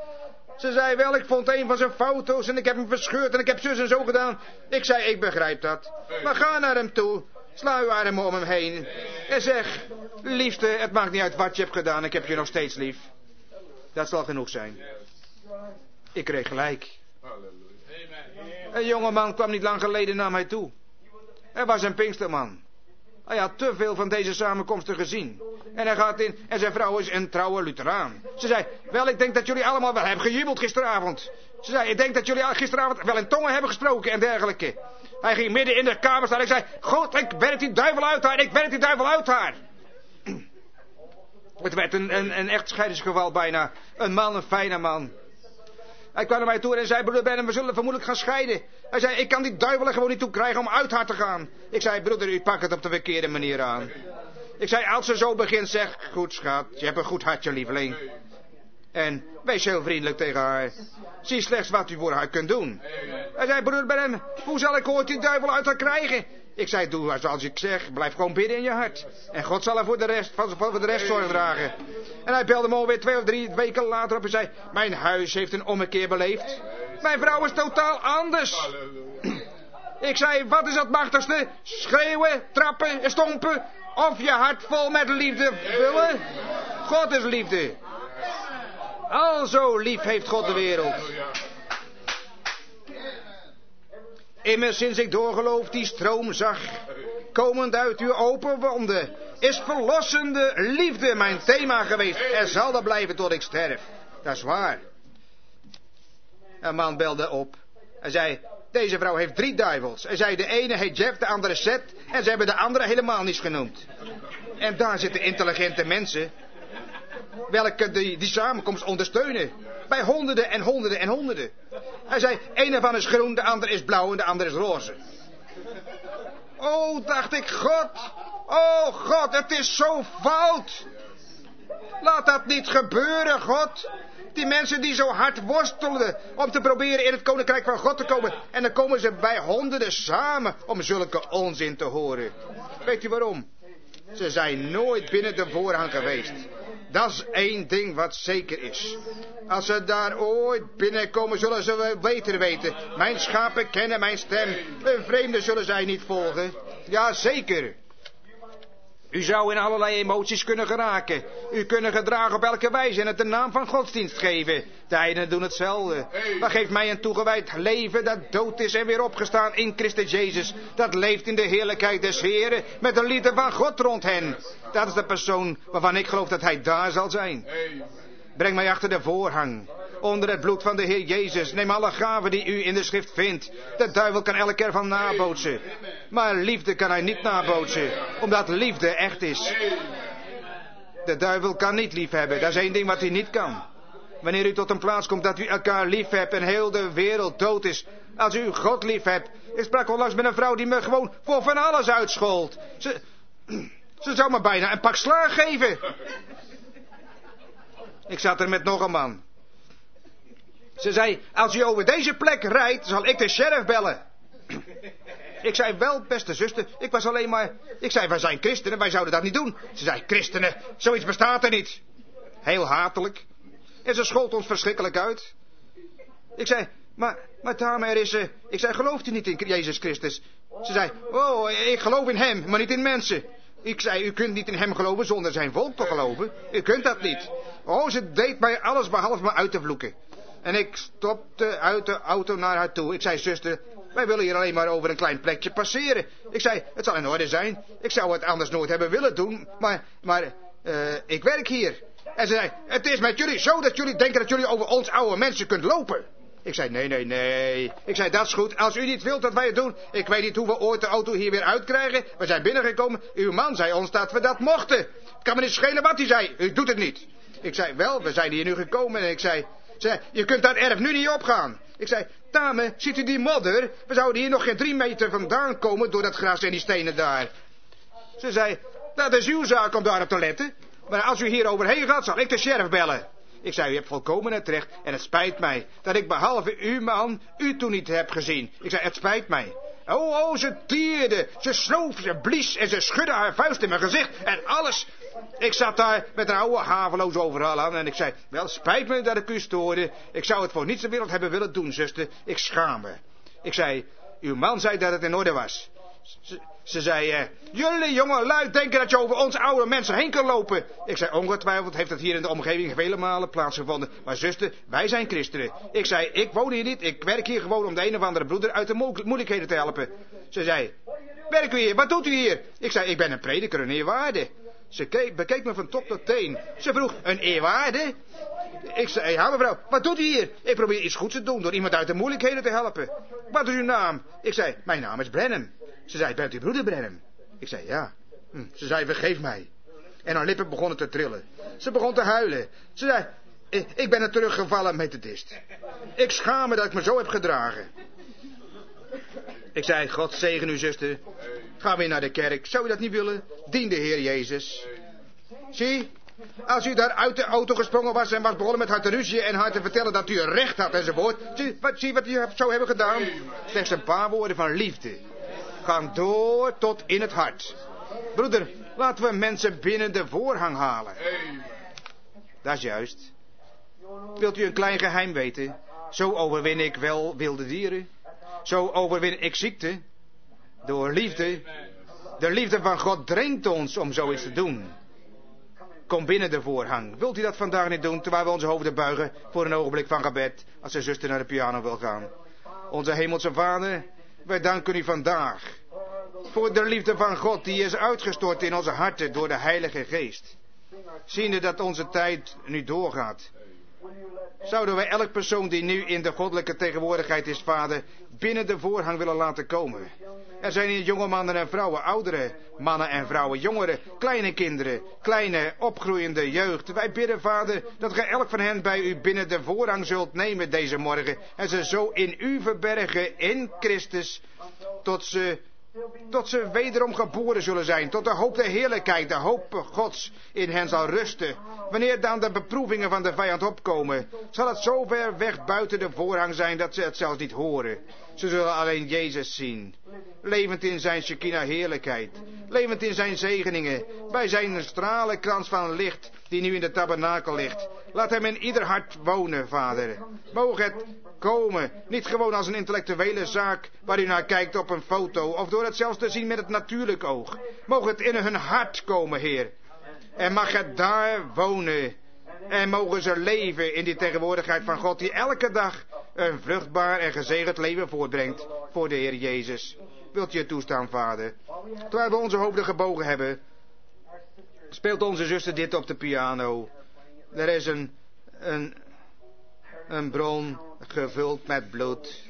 Ze zei, wel, ik vond een van zijn foto's en ik heb hem verscheurd en ik heb zus en zo gedaan. Ik zei, ik begrijp dat. Maar ga naar hem toe. Sla uw armen om hem heen. En zeg, liefste, het maakt niet uit wat je hebt gedaan. Ik heb je nog steeds lief. Dat zal genoeg zijn. Ik kreeg gelijk. Een jongeman kwam niet lang geleden naar mij toe. Hij was een Pinksterman. Hij had te veel van deze samenkomsten gezien. En hij gaat in en zijn vrouw is een trouwe Lutheraan. Ze zei, wel, ik denk dat jullie allemaal wel hebben gejubeld gisteravond. Ze zei, ik denk dat jullie gisteravond wel in tongen hebben gesproken en dergelijke. Hij ging midden in de kamer staan en ik zei, God, ik werk die duivel uit haar, ik werk die duivel uit haar. Het werd een echtscheidingsgeval bijna. Een man, een fijne man. Hij kwam naar mij toe en zei, broeder Branham, we zullen vermoedelijk gaan scheiden. Hij zei, ik kan die duivel er gewoon niet toe krijgen om uit haar te gaan. Ik zei, broeder, u pakt het op de verkeerde manier aan. Ik zei, als ze zo begint, zeg, goed schat, je hebt een goed hartje, lieveling. En wees heel vriendelijk tegen haar. Zie slechts wat u voor haar kunt doen. Hij zei, broeder Branham, hoe zal ik ooit die duivel uit haar krijgen? Ik zei, doe zoals ik zeg, blijf gewoon bidden in je hart. En God zal er voor de rest zorg dragen. En hij belde me alweer 2 of 3 weken later op en zei, mijn huis heeft een ommekeer beleefd. Mijn vrouw is totaal anders. Ik zei, wat is het machtigste? Schreeuwen, trappen, stompen of je hart vol met liefde vullen? God is liefde. Al zo lief heeft God de wereld. Immers sinds ik doorgeloof die stroom zag, komend uit uw open wonden, is verlossende liefde mijn thema geweest. Er zal dat blijven tot ik sterf. Dat is waar. Een man belde op. Hij zei, deze vrouw heeft 3 duivels. Hij zei, de ene heet Jeff, de andere Seth, en ze hebben de andere helemaal niet genoemd. En daar zitten intelligente mensen, welke die samenkomst ondersteunen. Bij honderden en honderden en honderden. Hij zei, een ervan is groen, de ander is blauw en de ander is roze. Oh, dacht ik, God. Oh, God, het is zo fout. Laat dat niet gebeuren, God. Die mensen die zo hard worstelen om te proberen in het koninkrijk van God te komen. En dan komen ze bij honderden samen om zulke onzin te horen. Weet u waarom? Ze zijn nooit binnen de voorhang geweest. Dat is één ding wat zeker is. Als ze daar ooit binnenkomen, zullen ze weten. Mijn schapen kennen mijn stem. Een vreemde zullen zij niet volgen. Ja, zeker. U zou in allerlei emoties kunnen geraken. U kunnen gedragen op elke wijze en het de naam van godsdienst geven. De heidenen doen hetzelfde. Maar geeft mij een toegewijd leven dat dood is en weer opgestaan in Christus Jezus. Dat leeft in de heerlijkheid des Heren met de liefde van God rond hen. Dat is de persoon waarvan ik geloof dat hij daar zal zijn. Breng mij achter de voorhang. Onder het bloed van de Heer Jezus. Neem alle gaven die u in de schrift vindt. De duivel kan elke keer van nabootsen. Maar liefde kan hij niet nabootsen. Omdat liefde echt is. De duivel kan niet lief hebben. Dat is één ding wat hij niet kan. Wanneer u tot een plaats komt dat u elkaar lief hebt en heel de wereld dood is. Als u God lief hebt. Ik sprak onlangs met een vrouw die me gewoon voor van alles uitschold. Ze zou me bijna een pak slaag geven. Ik zat er met nog een man. Ze zei, als u over deze plek rijdt, zal ik de sheriff bellen. Ik zei, wel, beste zuster, ik was alleen maar... Ik zei, wij zijn christenen, wij zouden dat niet doen. Ze zei, christenen, zoiets bestaat er niet. Heel hatelijk. En ze schold ons verschrikkelijk uit. Ik zei, maar dame, er is... Ik zei, gelooft u niet in Jezus Christus? Ze zei, oh, ik geloof in hem, maar niet in mensen. Ik zei, u kunt niet in hem geloven zonder zijn volk te geloven. U kunt dat niet. Oh, ze deed mij alles behalve me uit te vloeken. En ik stopte uit de auto naar haar toe. Ik zei, zuster, wij willen hier alleen maar over een klein plekje passeren. Ik zei, het zal in orde zijn. Ik zou het anders nooit hebben willen doen. Maar ik werk hier. En ze zei, het is met jullie zo dat jullie denken dat jullie over ons oude mensen kunt lopen. Ik zei, nee. Ik zei, dat is goed. Als u niet wilt dat wij het doen. Ik weet niet hoe we ooit de auto hier weer uitkrijgen. We zijn binnengekomen. Uw man zei ons dat we dat mochten. Het kan me niet schelen wat hij zei. U doet het niet. Ik zei, wel, we zijn hier nu gekomen. En ik zei, je kunt dat erf nu niet opgaan. Ik zei, dame, ziet u die modder? We zouden hier nog geen 3 meter vandaan komen door dat gras en die stenen daar. Ze zei, dat is uw zaak om daarop te letten. Maar als u hier overheen gaat, zal ik de sheriff bellen. Ik zei, u hebt volkomen het recht en het spijt mij dat ik behalve uw man u toen niet heb gezien. Ik zei, het spijt mij. Oh, ze tierde, ze snoof, ze blies en ze schudde haar vuist in mijn gezicht en alles. Ik zat daar met een oude haveloos overal aan en ik zei, wel, spijt me dat ik u stoorde. Ik zou het voor niets ter wereld hebben willen doen, zuster. Ik schaam me. Ik zei, uw man zei dat het in orde was. Ze zei, jullie jonge lui denken dat je over ons oude mensen heen kan lopen. Ik zei, ongetwijfeld heeft het hier in de omgeving vele malen plaatsgevonden. Maar zuster, wij zijn christenen. Ik zei, ik woon hier niet. Ik werk hier gewoon om de een of andere broeder uit de moeilijkheden te helpen. Ze zei, werk u hier? Wat doet u hier? Ik zei, ik ben een prediker, een eerwaarde. Ze bekeek me van top tot teen. Ze vroeg, een eerwaarde? Ik zei, ja mevrouw, wat doet u hier? Ik probeer iets goeds te doen door iemand uit de moeilijkheden te helpen. Wat is uw naam? Ik zei, mijn naam is Branham. Ze zei, bent u broeder Branham? Ik zei, ja. Ze zei, vergeef mij. En haar lippen begonnen te trillen. Ze begon te huilen. Ze zei, ik ben een teruggevallen methodist. Ik schaam me dat ik me zo heb gedragen. Ik zei, God zegen u zuster. Ga weer naar de kerk. Zou u dat niet willen? Dien de Heer Jezus. Zie, als u daar uit de auto gesprongen was en was begonnen met haar te ruzien en haar te vertellen dat u recht had enzovoort. Zie wat u zou hebben gedaan? Slechts een paar woorden van liefde. Gaan door tot in het hart. Broeder, laten we mensen binnen de voorhang halen. Dat is juist. Wilt u een klein geheim weten? Zo overwin ik wel wilde dieren. Zo overwin ik ziekte. Door liefde. De liefde van God dringt ons om zoiets te doen. Kom binnen de voorhang. Wilt u dat vandaag niet doen, terwijl we onze hoofden buigen voor een ogenblik van gebed, als de zuster naar de piano wil gaan. Onze hemelse Vader, wij danken u vandaag voor de liefde van God die is uitgestort in onze harten door de Heilige Geest. Ziende dat onze tijd nu doorgaat, zouden wij elk persoon die nu in de goddelijke tegenwoordigheid is, Vader, binnen de voorhang willen laten komen. Er zijn hier jonge mannen en vrouwen, oudere mannen en vrouwen, jongeren, kleine kinderen, kleine opgroeiende jeugd. Wij bidden, Vader, dat gij elk van hen bij u binnen de voorhang zult nemen deze morgen en ze zo in u verbergen in Christus, tot ze wederom geboren zullen zijn, tot de hoop der heerlijkheid, de hoop Gods in hen zal rusten. Wanneer dan de beproevingen van de vijand opkomen, zal het zo ver weg buiten de voorhang zijn dat ze het zelfs niet horen. Ze zullen alleen Jezus zien, levend in zijn Shekinah heerlijkheid, levend in zijn zegeningen, bij zijn stralenkrans van licht die nu in de tabernakel ligt. Laat hem in ieder hart wonen, Vader. Mogen het komen, niet gewoon als een intellectuele zaak waar u naar kijkt op een foto, of door het zelfs te zien met het natuurlijk oog. Mogen het in hun hart komen, Heer. En mag het daar wonen. En mogen ze leven in die tegenwoordigheid van God, die elke dag een vruchtbaar en gezegend leven voortbrengt voor de Heer Jezus. Wilt u het toestaan, Vader? Terwijl we onze hoofden gebogen hebben, speelt onze zuster dit op de piano. Er is een bron gevuld met bloed.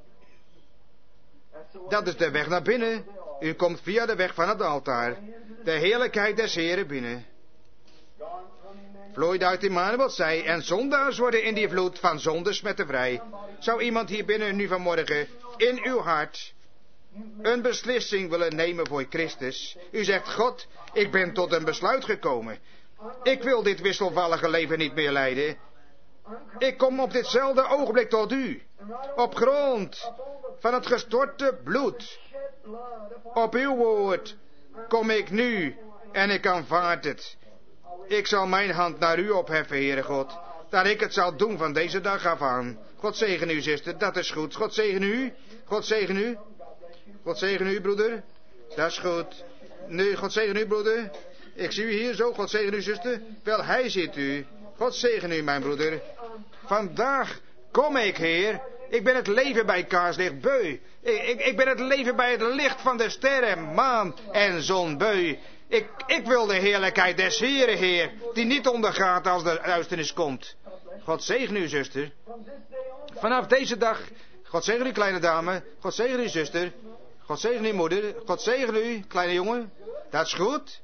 Dat is de weg naar binnen. U komt via de weg van het altaar. De heerlijkheid des Heren binnen. Vloeit uit Immanuel zij, en zondaars worden in die vloed van zondes met de vrij. Zou iemand hier binnen nu vanmorgen in uw hart een beslissing willen nemen voor Christus? U zegt, God, ik ben tot een besluit gekomen. Ik wil dit wisselvallige leven niet meer leiden. Ik kom op ditzelfde ogenblik tot u. Op grond van het gestorte bloed. Op uw woord kom ik nu en ik aanvaard het. Ik zal mijn hand naar u opheffen, Heere God, dat ik het zal doen van deze dag af aan. God zegen u, zuster, dat is goed. God zegen u. God zegen u. God zegen u, broeder. Dat is goed. Nu, God zegen u, broeder. Ik zie u hier zo. God zegen u, zuster. Wel, hij ziet u. God zegen u, mijn broeder. Vandaag kom ik, Heer. Ik ben het leven bij kaarslicht beu. Ik ben het leven bij het licht van de sterren, maan en zon beu. Ik wil de heerlijkheid des Heren, Heer, die niet ondergaat als de duisternis komt. God zegen u, zuster. Vanaf deze dag, God zegen u, kleine dame. God zegen u, zuster. God zegen u, moeder. God zegen u, kleine jongen. Dat is goed.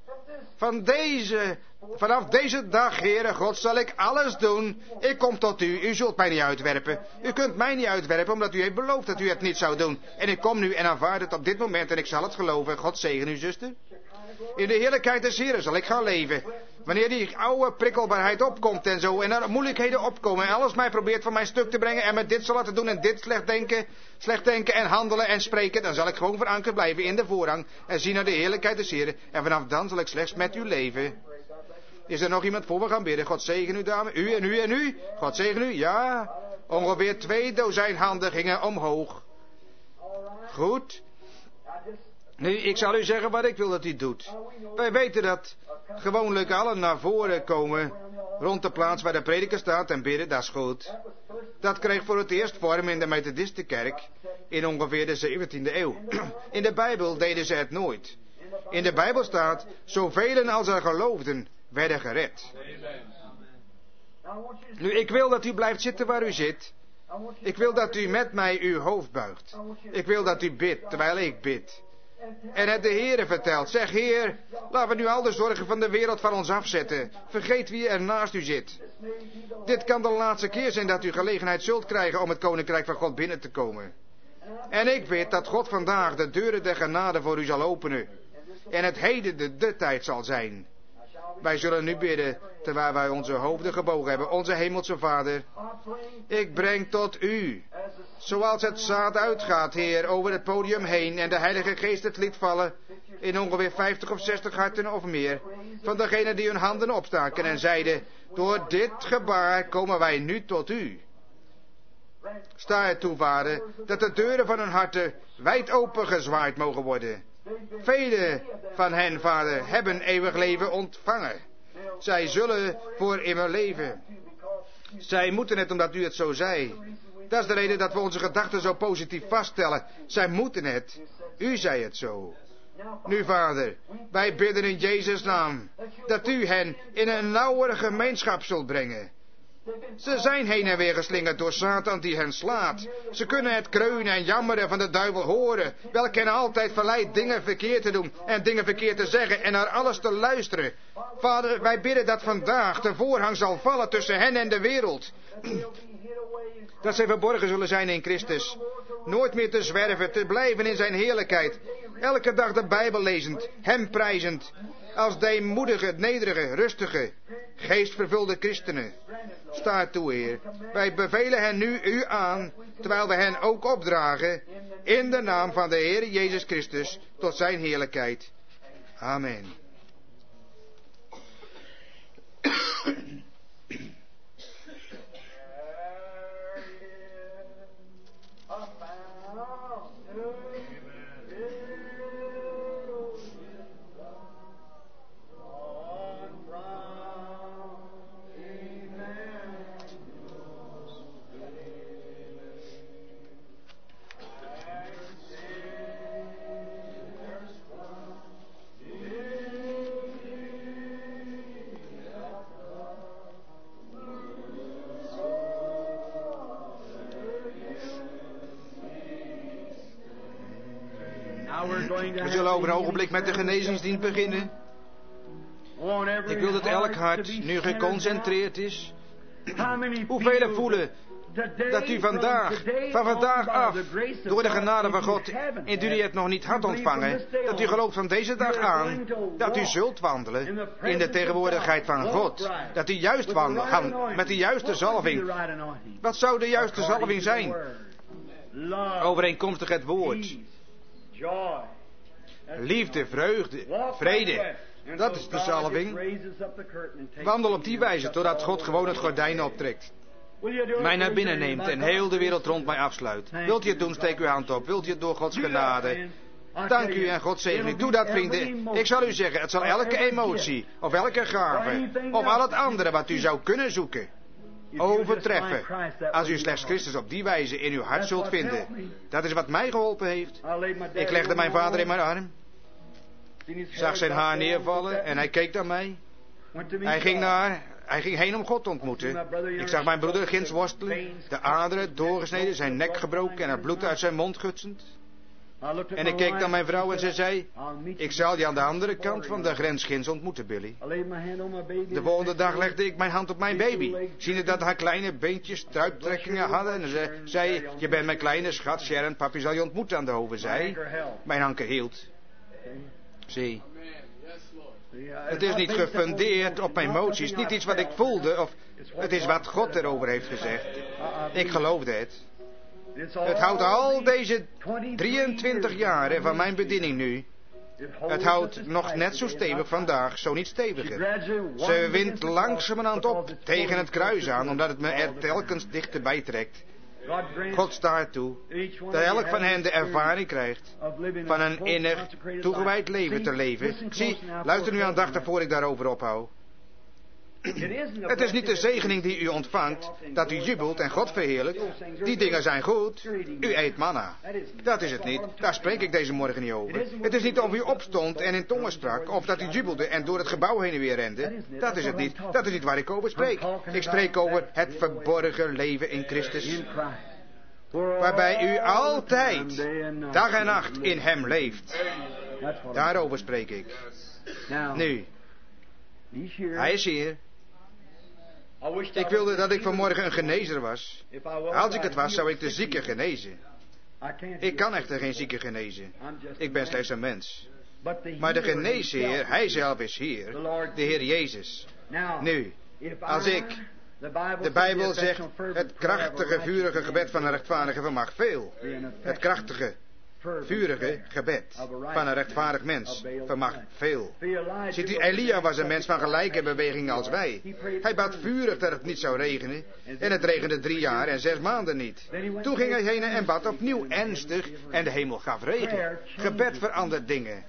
Vanaf deze dag, Heere God, zal ik alles doen. Ik kom tot u. U zult mij niet uitwerpen. U kunt mij niet uitwerpen, omdat u heeft beloofd dat u het niet zou doen. En ik kom nu en aanvaard het op dit moment en ik zal het geloven. God zegen u, zuster. In de heerlijkheid des Heren zal ik gaan leven. Wanneer die oude prikkelbaarheid opkomt en zo, en er moeilijkheden opkomen, en alles mij probeert van mijn stuk te brengen, en me dit zal laten doen, en dit slecht denken en handelen en spreken, dan zal ik gewoon verankerd blijven in de voorhang, en zien naar de heerlijkheid des Heren, en vanaf dan zal ik slechts met u leven. Is er nog iemand voor? We gaan bidden. God zegen u, dame. U en u en u. God zegen u. Ja. Ongeveer 2 dozijn handen gingen omhoog. Goed. Nu, ik zal u zeggen wat ik wil dat u doet. Wij weten dat gewoonlijk allen naar voren komen rond de plaats waar de prediker staat en bidden, dat is goed. Dat kreeg voor het eerst vorm in de Methodistenkerk in ongeveer de 17e eeuw. In de Bijbel deden ze het nooit. In de Bijbel staat, zoveel als er geloofden, werden gered. Nu, ik wil dat u blijft zitten waar u zit. Ik wil dat u met mij uw hoofd buigt. Ik wil dat u bidt, terwijl ik bid. En het de Heere vertelt. Zeg, Heer, laten we nu al de zorgen van de wereld van ons afzetten. Vergeet wie er naast u zit. Dit kan de laatste keer zijn dat u gelegenheid zult krijgen om het Koninkrijk van God binnen te komen. En ik weet dat God vandaag de deuren der genade voor u zal openen. En het heden de tijd zal zijn. Wij zullen nu bidden, terwijl wij onze hoofden gebogen hebben. Onze hemelse Vader, ik breng tot u, zoals het zaad uitgaat, Heer, over het podium heen en de Heilige Geest het liet vallen in ongeveer 50 of 60 harten of meer, van degenen die hun handen opstaken en zeiden, door dit gebaar komen wij nu tot u. Sta er toe, Vader, dat de deuren van hun harten wijd open gezwaaid mogen worden. Velen van hen, Vader, hebben eeuwig leven ontvangen. Zij zullen voor immer leven. Zij moeten het omdat u het zo zei. Dat is de reden dat we onze gedachten zo positief vaststellen. Zij moeten het. U zei het zo. Nu, Vader, wij bidden in Jezus' naam dat u hen in een nauwere gemeenschap zult brengen. Ze zijn heen en weer geslingerd door Satan die hen slaat. Ze kunnen het kreunen en jammeren van de duivel horen, welke hen altijd verleidt dingen verkeerd te doen en dingen verkeerd te zeggen en naar alles te luisteren. Vader, wij bidden dat vandaag de voorhang zal vallen tussen hen en de wereld. Dat zij verborgen zullen zijn in Christus. Nooit meer te zwerven, te blijven in zijn heerlijkheid. Elke dag de Bijbel lezend, hem prijzend. Als deemoedige, nederige, rustige, geestvervulde christenen. Sta toe, Heer. Wij bevelen hen nu u aan, terwijl we hen ook opdragen, in de naam van de Heer Jezus Christus, tot zijn heerlijkheid. Amen. We zullen over een ogenblik met de genezingsdienst beginnen. Ik wil dat elk hart nu geconcentreerd is. Hoeveel voelen dat u van vandaag af, door de genade van God, indien u het nog niet had ontvangen, dat u gelooft van deze dag aan, dat u zult wandelen in de tegenwoordigheid van God. Dat u juist wandelt, met de juiste zalving. Wat zou de juiste zalving zijn? Overeenkomstig het woord. Liefde, vreugde, vrede. Dat is de zalving. Wandel op die wijze, totdat God gewoon het gordijn optrekt. Mij naar binnen neemt en heel de wereld rond mij afsluit. Wilt u het doen, steek uw hand op. Wilt u het door Gods genade. Dank u en God zegen u. Doe dat, vrienden. Ik zal u zeggen, het zal elke emotie, of elke gave, of al het andere wat u zou kunnen zoeken, overtreffen, als u slechts Christus op die wijze in uw hart zult vinden. Dat is wat mij geholpen heeft. Ik legde mijn vader in mijn arm, zag zijn haar neervallen en hij keek naar mij. Hij ging heen om God te ontmoeten. Ik zag mijn broeder ginds worstelen, de aderen doorgesneden, zijn nek gebroken en het bloed uit zijn mond gutsend. En ik keek naar mijn vrouw en ze zei, ik zal je aan de andere kant van de grens ginds ontmoeten, Billy. De volgende dag legde ik mijn hand op mijn baby, ziende dat haar kleine beentjes stuiptrekkingen hadden. En ze zei, je bent mijn kleine schat, Sharon, papi zal je ontmoeten aan de hoven. Mijn anker hield. Zie. Het is niet gefundeerd op emoties, niet iets wat ik voelde, of het is wat God erover heeft gezegd. Ik geloofde het. Het houdt al deze 23 jaren van mijn bediening nu Het houdt nog net zo stevig vandaag, zo niet steviger. Ze wint langzamerhand op tegen het kruis aan, omdat het me er telkens dichterbij trekt. God staat toe dat elk van hen de ervaring krijgt van een innig toegewijd leven te leven. Zie, luister nu aandachtig voor ik daarover ophoud. Het is niet de zegening die u ontvangt, dat u jubelt en God verheerlijkt. Die dingen zijn goed. U eet manna. Dat is het niet. Daar spreek ik deze morgen niet over. Het is niet of u opstond en in tongen sprak, of dat u jubelde en door het gebouw heen en weer rende. Dat is het niet. Dat is niet waar ik over spreek. Ik spreek over het verborgen leven in Christus. Waarbij u altijd, dag en nacht, in hem leeft. Daarover spreek ik. Nu, hij is hier. Ik wilde dat ik vanmorgen een genezer was. Als ik het was, zou ik de zieke genezen. Ik kan echter geen zieke genezen. Ik ben slechts een mens. Maar de geneesheer, hij zelf is hier. De Heer Jezus. Nu, als ik... De Bijbel zegt, het krachtige, vurige gebed van een rechtvaardige vermag veel. Het krachtige, vurige gebed van een rechtvaardig mens vermag veel. Ziet u, Elia was een mens van gelijke bewegingen als wij. Hij bad vurig dat het niet zou regenen. En het regende 3 jaar en 6 maanden niet. Toen ging hij heen en bad opnieuw ernstig en de hemel gaf regen. Gebed verandert dingen.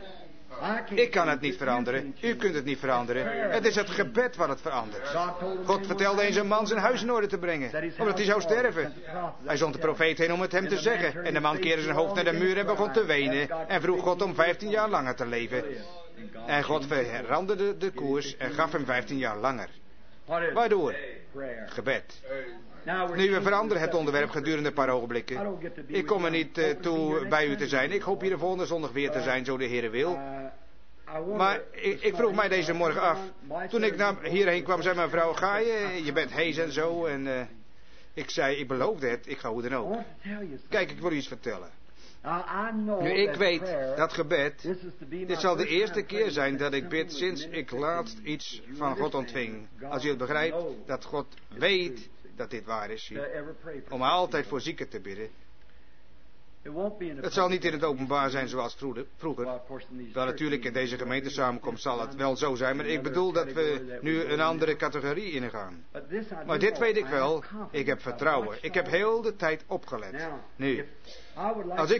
Ik kan het niet veranderen. U kunt het niet veranderen. Het is het gebed wat het verandert. God vertelde eens een man zijn huis in orde te brengen, omdat hij zou sterven. Hij zond de profeet heen om het hem te zeggen. En de man keerde zijn hoofd naar de muur en begon te wenen. En vroeg God om 15 jaar langer te leven. En God veranderde de koers en gaf hem 15 jaar langer. Waardoor? Gebed. Nu, we veranderen het onderwerp gedurende een paar ogenblikken. Ik kom er niet toe bij u te zijn. Ik hoop hier de volgende zondag weer te zijn, zo de Heere wil. Maar ik vroeg mij deze morgen af. Toen ik hierheen kwam, zei mijn vrouw, ga je? Je bent hees en zo. En ik zei, ik beloofde het, ik ga hoe dan ook. Kijk, ik wil u iets vertellen. Nu, ik weet dat gebed, dit zal de eerste keer zijn dat ik bid sinds ik laatst iets van God ontving. Als u het begrijpt, dat God weet dat dit waar is, om altijd voor zieken te bidden. Het zal niet in het openbaar zijn zoals vroeger. Wel, natuurlijk in deze gemeentesamenkomst zal het wel zo zijn, maar ik bedoel dat we nu een andere categorie ingaan. Maar dit weet ik wel, ik heb vertrouwen. Ik heb heel de tijd opgelet. Nu, als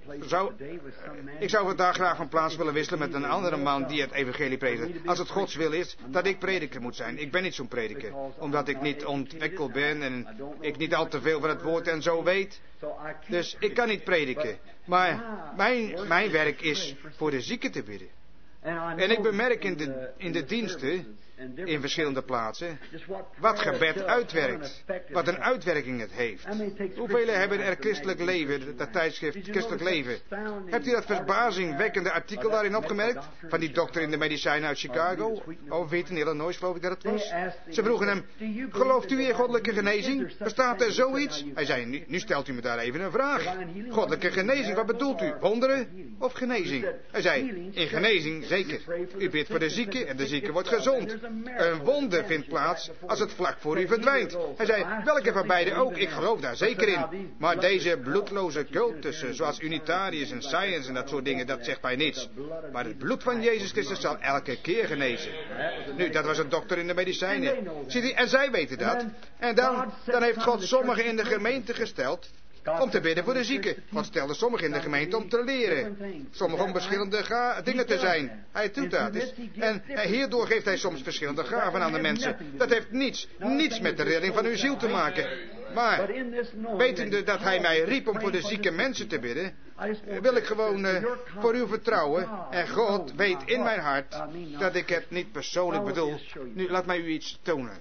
ik zou vandaag graag van plaats willen wisselen met een andere man die het evangelie predikt. Als het Gods wil is dat ik prediker moet zijn. Ik ben niet zo'n prediker, omdat ik niet ontwikkeld ben en ik niet al te veel van het woord en zo weet. Dus ik kan niet prediken. Maar mijn werk is voor de zieken te bidden. En ik bemerk in de diensten, in verschillende plaatsen, wat gebed uitwerkt. Wat een uitwerking het heeft. Hoeveel hebben er christelijk leven, dat tijdschrift Christelijk Leven. Hebt u dat verbazingwekkende artikel daarin opgemerkt? Van die dokter in de medicijnen uit Chicago? Of weet in Illinois, geloof ik dat het was. Ze vroegen hem, gelooft u in goddelijke genezing? Bestaat er zoiets? Hij zei, nu stelt u me daar even een vraag. Goddelijke genezing, wat bedoelt u? Wonderen of genezing? Hij zei, in genezing zeker. U bidt voor de zieke en de zieke wordt gezond. Een wonder vindt plaats als het vlak voor u verdwijnt. Hij zei, welke van beide ook, ik geloof daar zeker in. Maar deze bloedloze cultussen, zoals Unitariërs en Science en dat soort dingen, dat zegt mij niets. Maar het bloed van Jezus Christus zal elke keer genezen. Nu, dat was een dokter in de medicijnen. Ziet u, en zij weten dat. En dan heeft God sommigen in de gemeente gesteld om te bidden voor de zieken. God stelde sommigen in de gemeente om te leren. Sommigen om verschillende dingen te zijn. Hij doet dat. En hierdoor geeft hij soms verschillende gaven aan de mensen. Dat heeft niets met de redding van uw ziel te maken. Maar, wetende dat hij mij riep om voor de zieke mensen te bidden, wil ik gewoon voor u vertrouwen. En God weet in mijn hart dat ik het niet persoonlijk bedoel. Nu, laat mij u iets tonen.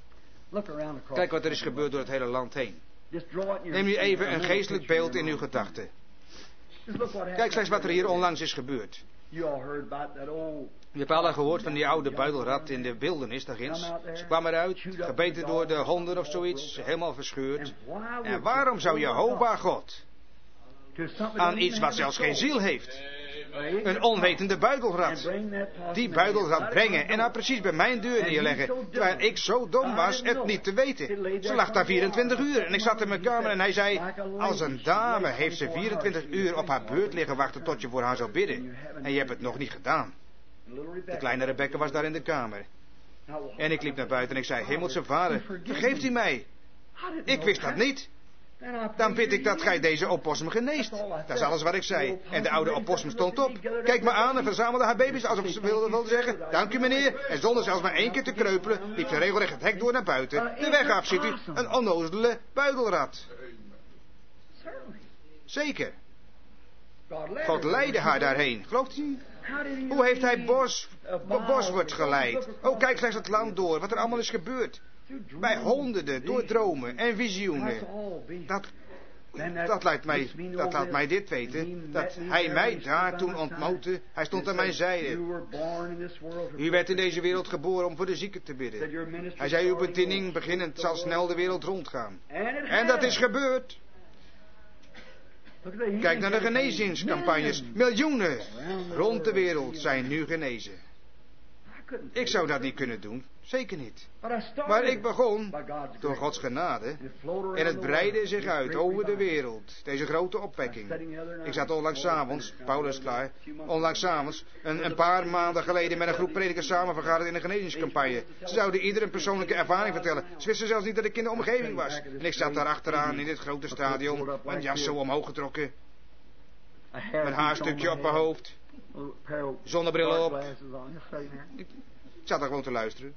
Kijk wat er is gebeurd door het hele land heen. Neem nu even een geestelijk beeld in uw gedachten. Kijk slechts wat er hier onlangs is gebeurd. U hebt allen gehoord van die oude buidelrat in de wildernis daarginds. Ze kwam eruit, gebeten door de honden of zoiets, helemaal verscheurd. En waarom zou Jehovah God aan iets wat zelfs geen ziel heeft, Een onwetende buidelrat. Die buidelrat brengen en haar precies bij mijn deur neerleggen. Terwijl ik zo dom was het niet te weten. Ze lag daar 24 uur en ik zat in mijn kamer en hij zei... Als een dame heeft ze 24 uur op haar beurt liggen wachten tot je voor haar zou bidden. En je hebt het nog niet gedaan. De kleine Rebecca was daar in de kamer. En ik liep naar buiten en ik zei... Hemelse Vader, vergeeft u mij? Ik wist dat niet. Dan bid ik dat gij deze opossum geneest. Dat is alles wat ik zei. En de oude opossum stond op. Keek me aan en verzamelde haar baby's alsof ze wilde zeggen... Dank u meneer. En zonder zelfs maar 1 keer te kreupelen... liep ze regelrecht het hek door naar buiten. De weg af, ziet u. Een onnozele buidelrat. Zeker. God leidde haar daarheen. Gelooft u? Hoe heeft hij Bosworth geleid? Oh, kijk slechts het land door. Wat er allemaal is gebeurd. Bij honderden, door dromen en visioenen. Dat laat mij dit weten. Dat hij mij daar toen ontmoette. Hij stond aan mijn zijde. U werd in deze wereld geboren om voor de zieken te bidden. Hij zei, uw bediening beginnend zal snel de wereld rondgaan. En dat is gebeurd. Kijk naar de genezingscampagnes. Miljoenen rond de wereld zijn nu genezen. Ik zou dat niet kunnen doen. Zeker niet. Maar ik begon door Gods genade. En het breidde zich uit over de wereld. Deze grote opwekking. Ik zat onlangs 's avonds, Paulus klaar. Onlangs 's avonds, een paar maanden geleden met een groep predikers samenvergaderd in een genezingscampagne. Ze zouden ieder een persoonlijke ervaring vertellen. Ze wisten zelfs niet dat ik in de omgeving was. En ik zat daar achteraan in dit grote stadion. Mijn jas zo omhoog getrokken. Mijn haarstukje op mijn hoofd. Zonnebril op. Ik zat daar gewoon te luisteren.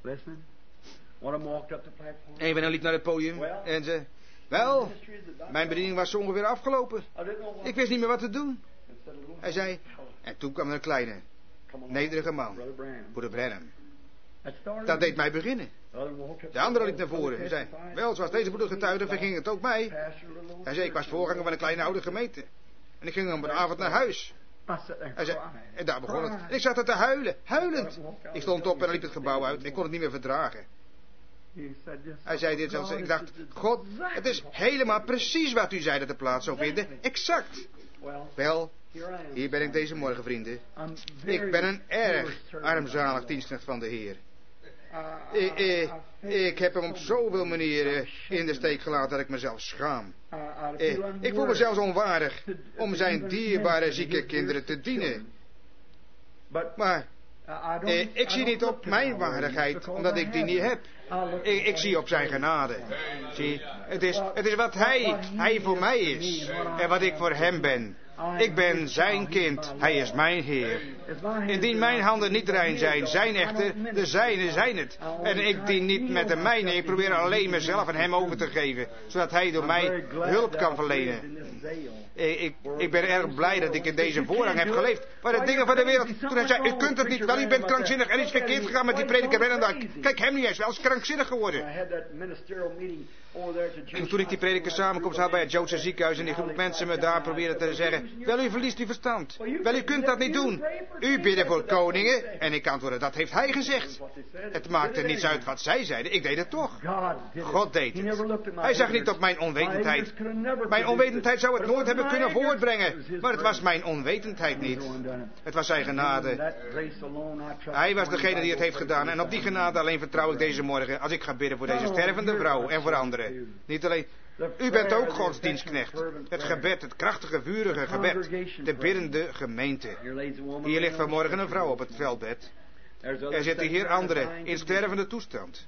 Een van hen liep naar het podium en zei... Wel, mijn bediening was zo ongeveer afgelopen. Ik wist niet meer wat te doen. Hij zei... En toen kwam er een kleine, nederige man. Broeder Branham. Dat deed mij beginnen. De andere liep naar voren en zei... Wel, zoals deze broeder getuigde, verging het ook mij. Hij zei, ik was voorganger van een kleine oude gemeente. En ik ging op een avond naar huis. Hij zei, en daar begon het. En ik zat er te huilen, huilend. Ik stond op en liep het gebouw uit. Ik kon het niet meer verdragen. Hij zei dit zelfs. Ik dacht, God, het is helemaal precies wat u zei dat de plaats zou vinden. Exact. Wel, hier ben ik deze morgen, vrienden. Ik ben een erg armzalig dienstknecht van de Heer. Ik heb hem op zoveel manieren in de steek gelaten dat ik mezelf schaam. Ik voel mezelf onwaardig om zijn dierbare zieke kinderen te dienen. Maar ik zie niet op mijn waardigheid, omdat ik die niet heb. Ik zie op zijn genade. Zie, het is wat hij voor mij is en wat ik voor hem ben. Ik ben zijn kind, hij is mijn Heer. Indien mijn handen niet rein zijn, zijn echter, de zijne zijn het. En ik dien niet met de mijne, ik probeer alleen mezelf en hem over te geven, zodat hij door mij hulp kan verlenen. Ik ben erg blij dat ik in deze voorrang heb geleefd. Maar de dingen van de wereld, toen hij zei, u kunt het niet, wel, u bent krankzinnig. Er is verkeerd gegaan met die prediker Branham. Kijk, hem niet eens, wel is krankzinnig geworden. En toen ik die prediker samenkomst had bij het Joodse ziekenhuis en die groep mensen me daar probeerden te zeggen, wel, u verliest uw verstand. Wel, u kunt dat niet doen. U bidden voor koningen. En ik antwoordde, dat heeft hij gezegd. Het maakte niets uit wat zij zeiden, ik deed het toch. God deed het. Hij zag niet op mijn onwetendheid. Mijn onwetendheid zou het nooit hebben kunnen voortbrengen. Maar het was mijn onwetendheid niet. Het was zijn genade. Hij was degene die het heeft gedaan. En op die genade alleen vertrouw ik deze morgen als ik ga bidden voor deze stervende vrouw en voor anderen. Niet alleen... U bent ook Gods dienstknecht. Het gebed, het krachtige, vurige gebed. De biddende gemeente. Hier ligt vanmorgen een vrouw op het veldbed. Er zitten hier anderen in stervende toestand.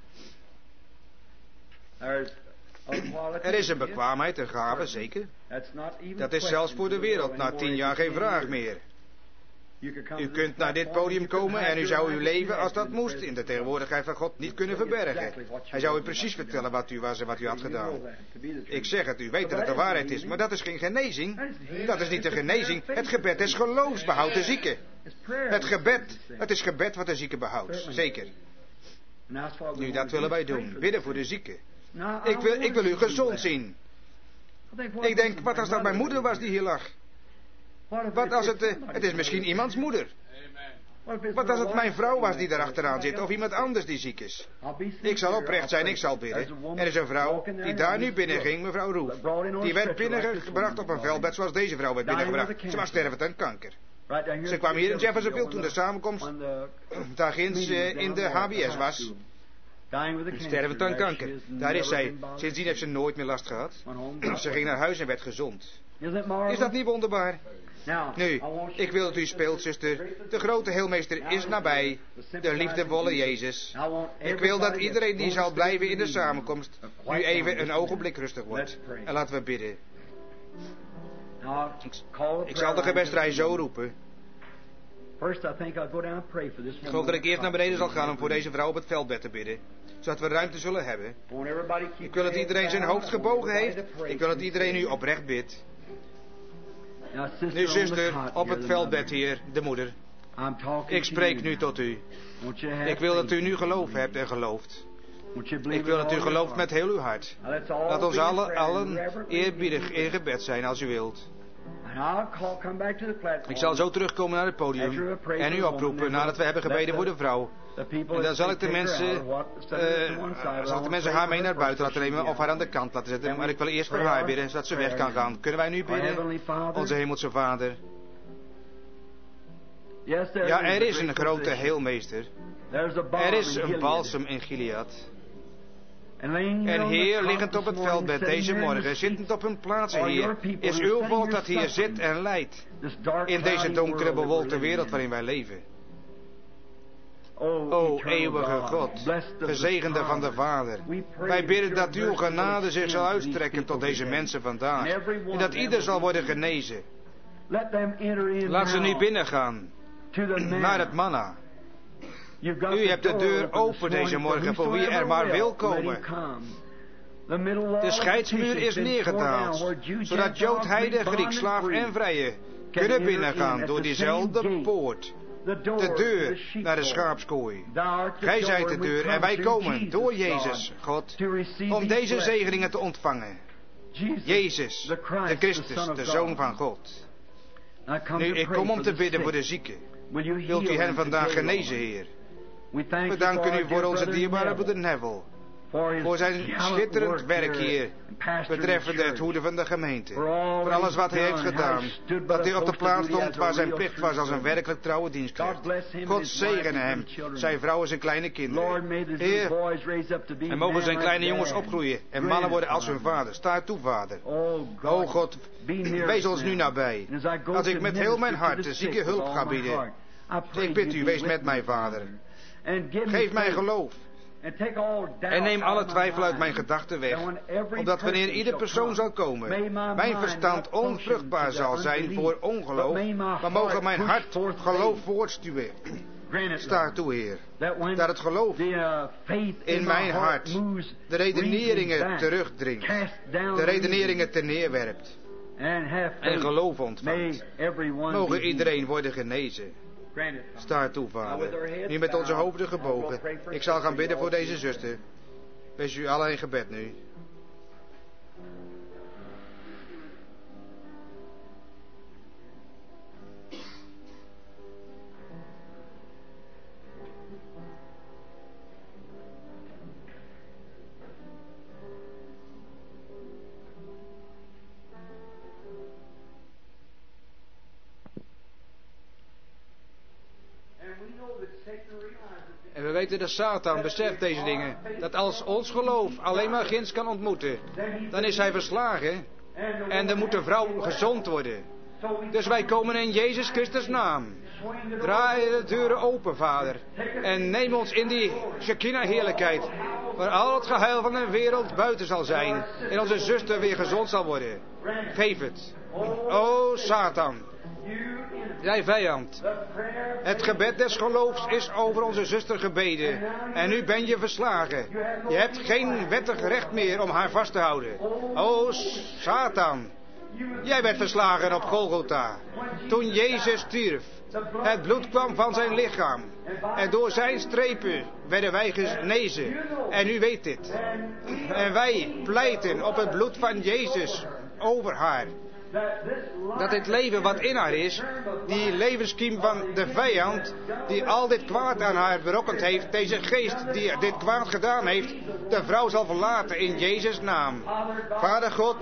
Er is een bekwaamheid, een gave, zeker. Dat is zelfs voor de wereld na 10 jaar geen vraag meer. U kunt naar dit podium komen en u zou uw leven, als dat moest, in de tegenwoordigheid van God niet kunnen verbergen. Hij zou u precies vertellen wat u was en wat u had gedaan. Ik zeg het, u weet dat het de waarheid is, maar dat is geen genezing. Dat is niet de genezing. Het gebed is geloofs, behoudt de zieke. Het is gebed wat de zieke behoudt, zeker. Nu, dat willen wij doen, bidden voor de zieke. Ik wil u gezond zien. Ik denk, wat als dat mijn moeder was die hier lag? Wat als het is misschien iemands moeder. Wat als het mijn vrouw was die daar achteraan zit, of iemand anders die ziek is. Ik zal oprecht zijn, ik zal bidden. Er is een vrouw die daar nu binnen ging, mevrouw Roef. Die werd binnengebracht op een veldbed zoals deze vrouw werd binnengebracht. Ze was stervend aan kanker. Ze kwamen hier in Jeffersonville toen de samenkomst daar ginds in de HBS was. Stervend aan kanker. Daar is zij. Sindsdien heeft ze nooit meer last gehad. Ze ging naar huis en werd gezond. Is dat niet wonderbaar? Nu, ik wil dat u speelt, zuster. De grote heelmeester is nabij. De liefdevolle Jezus. Ik wil dat iedereen die zal blijven in de samenkomst nu even een ogenblik rustig wordt. En laten we bidden. Ik zal de gebedsrij zo roepen. Ik geloof dat ik eerst naar beneden zal gaan om voor deze vrouw op het veldbed te bidden. Zodat we ruimte zullen hebben. Ik wil dat iedereen zijn hoofd gebogen heeft. Ik wil dat iedereen nu oprecht bidt. Nu, zuster, op het veldbed hier, de moeder. Ik spreek nu tot u. Ik wil dat u nu geloof hebt en gelooft. Ik wil dat u gelooft met heel uw hart. Laat ons allen eerbiedig in gebed zijn als u wilt. Ik zal zo terugkomen naar het podium en u oproepen nadat we hebben gebeden voor de vrouw. En dan zal ik de mensen haar mee naar buiten laten nemen of haar aan de kant laten zetten. Maar ik wil eerst voor haar bidden, zodat ze weg kan gaan. Kunnen wij nu bidden? Onze hemelse Vader. Ja, er is een grote heelmeester. Er is een balsem in Gilead. En Heer, liggend op het veldbed deze morgen, zittend op hun plaatsen, Heer, is uw volk dat hier zit en lijdt in deze donkere, bewolkte wereld waarin wij leven. O eeuwige God, gezegende van de Vader, wij bidden dat uw genade zich zal uitstrekken tot deze mensen vandaag, en dat ieder zal worden genezen. Laat ze nu binnengaan, naar het manna. U hebt de deur open deze morgen voor wie er maar wil komen. De scheidsmuur is neergedaald, zodat Jood, Heide, Griek, slaaf en vrije kunnen binnengaan door diezelfde poort. De deur naar de schaapskooi. Gij zijt de deur en wij komen door Jezus, God, om deze zegeningen te ontvangen. Jezus, de Christus, de Zoon van God. Nu, ik kom om te bidden voor de zieken. Wilt u hen vandaag genezen, Heer? We danken u voor onze dierbare broeder Neville. Voor zijn schitterend werk hier, betreffende het hoeden van de gemeente. Voor alles wat hij heeft gedaan. Dat hij op de plaats stond waar zijn plicht was als een werkelijk trouwe dienstknecht. God zegene hem, zijn vrouw en zijn kleine kinderen. Heer, en mogen zijn kleine jongens opgroeien en mannen worden als hun vader. Sta er toe, Vader. O God, wees ons nu nabij. Als ik met heel mijn hart de zieke hulp ga bieden. Ik bid u, wees met mij, Vader. Geef mij geloof. En neem alle twijfel uit mijn gedachten weg, opdat wanneer ieder persoon zal komen, mijn verstand onvruchtbaar zal zijn voor ongeloof, maar mogen mijn hart geloof voortstuwen. Sta toe, Heer, dat het geloof in mijn hart de redeneringen terugdringt, de redeneringen terneerwerpt en geloof ontvangt. Mogen iedereen worden genezen. Sta toe, Vader. Nu met onze hoofden gebogen. Ik zal gaan bidden voor deze zuster. Wees u allen in gebed nu. En we weten dat Satan beseft deze dingen. Dat als ons geloof alleen maar ginds kan ontmoeten, dan is hij verslagen. En dan moet de vrouw gezond worden. Dus wij komen in Jezus Christus naam. Draai de deuren open, Vader. En neem ons in die Shekinah heerlijkheid. Waar al het geheil van de wereld buiten zal zijn. En onze zuster weer gezond zal worden. Geef het. O Satan. Jij vijand. Het gebed des geloofs is over onze zuster gebeden. En nu ben je verslagen. Je hebt geen wettig recht meer om haar vast te houden. O Satan. Jij werd verslagen op Golgotha. Toen Jezus stierf. Het bloed kwam van zijn lichaam. En door zijn strepen werden wij genezen. En u weet dit. En wij pleiten op het bloed van Jezus over haar. Dat dit leven wat in haar is, die levenskiem van de vijand, die al dit kwaad aan haar berokkend heeft, deze geest die dit kwaad gedaan heeft, de vrouw zal verlaten in Jezus' naam. Vader God,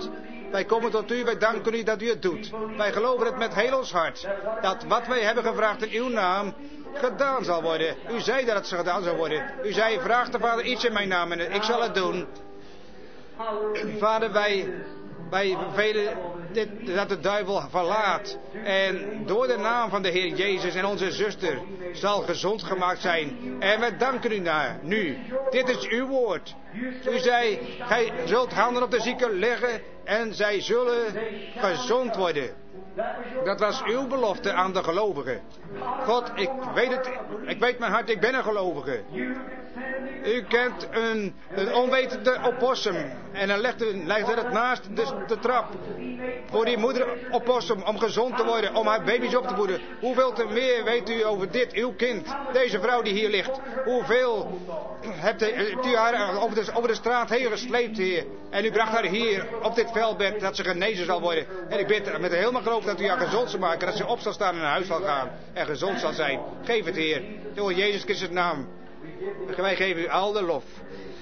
Wij komen tot u, wij danken u dat u het doet. Wij geloven het met heel ons hart. Dat wat wij hebben gevraagd in uw naam gedaan zal worden. U zei dat het gedaan zou worden. U zei, vraag de Vader iets in mijn naam en ik zal het doen. Vader, wij bevelen dat de duivel verlaat. En door de naam van de Heer Jezus en onze zuster zal gezond gemaakt zijn. En we danken u nu. Dit is uw woord. U zei, gij zult handen op de zieken leggen en zij zullen gezond worden. Dat was uw belofte aan de gelovigen. God, ik weet het, ik weet mijn hart, ik ben een gelovige. U kent een onwetende opossum en dan legde het naast de trap voor die moeder opossum om gezond te worden, om haar baby's op te voeden. Hoeveel te meer weet u over dit, uw kind, deze vrouw die hier ligt. Hoeveel hebt u haar over de straat heen gesleept, Heer. En u bracht haar hier op dit veldbed dat ze genezen zal worden. En ik bid met helemaal geloof dat u haar gezond zal maken, dat ze op zal staan en naar huis zal gaan en gezond zal zijn. Geef het, Heer, door Jezus Christus' naam. Wij geven u al de lof.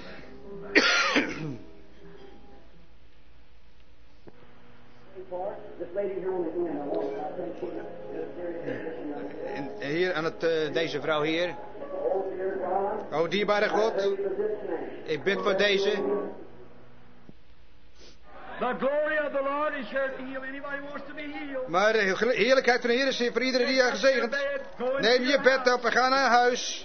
En hier aan deze vrouw hier. O dierbare God, ik bid voor deze. Maar de heerlijkheid van de Heer is hier voor iedereen die er gezegend. Neem je bed op en ga naar huis.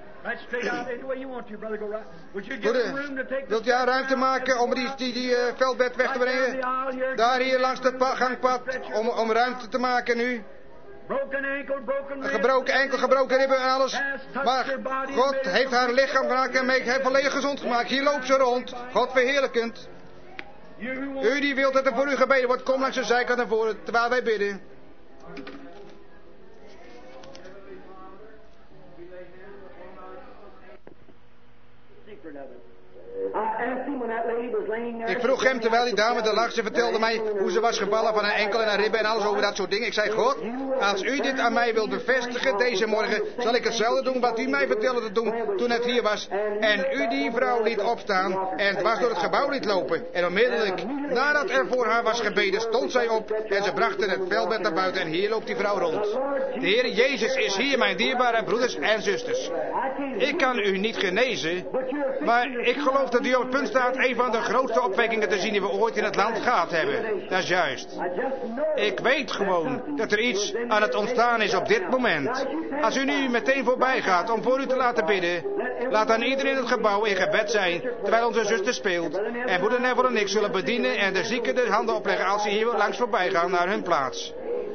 Wilt u aan ruimte maken om die veldbed weg te brengen? Daar hier langs het gangpad om ruimte te maken nu. Een gebroken enkel, gebroken ribben en alles. Maar God heeft haar lichaam gemaakt en heeft volledig gezond gemaakt. Hier loopt ze rond. God verheerlijkend. U die wilt dat er voor u gebeden wordt, kom langs de zijkant naar voren terwijl wij bidden. Ik vroeg hem terwijl die dame er lag, ze vertelde mij hoe ze was gevallen van haar enkel en haar ribben en alles over dat soort dingen. Ik zei, God, als u dit aan mij wilt bevestigen deze morgen, zal ik hetzelfde doen wat u mij vertelde te doen toen het hier was. En u die vrouw liet opstaan en dwars door het gebouw liet lopen. En onmiddellijk, nadat er voor haar was gebeden, stond zij op en ze brachten het veldbed naar buiten en hier loopt die vrouw rond. De Heer Jezus is hier, mijn dierbare broeders en zusters. Ik kan u niet genezen, maar ik geloof dat u op het punt staat een van de grootste opwekkingen te zien die we ooit in het land gehad hebben. Dat is juist. Ik weet gewoon dat er iets aan het ontstaan is op dit moment. Als u nu meteen voorbij gaat om voor u te laten bidden, laat dan iedereen in het gebouw in gebed zijn terwijl onze zuster speelt. En moeder Neville en ik zullen bedienen en de zieken de handen opleggen als ze hier langs voorbij gaan naar hun plaats.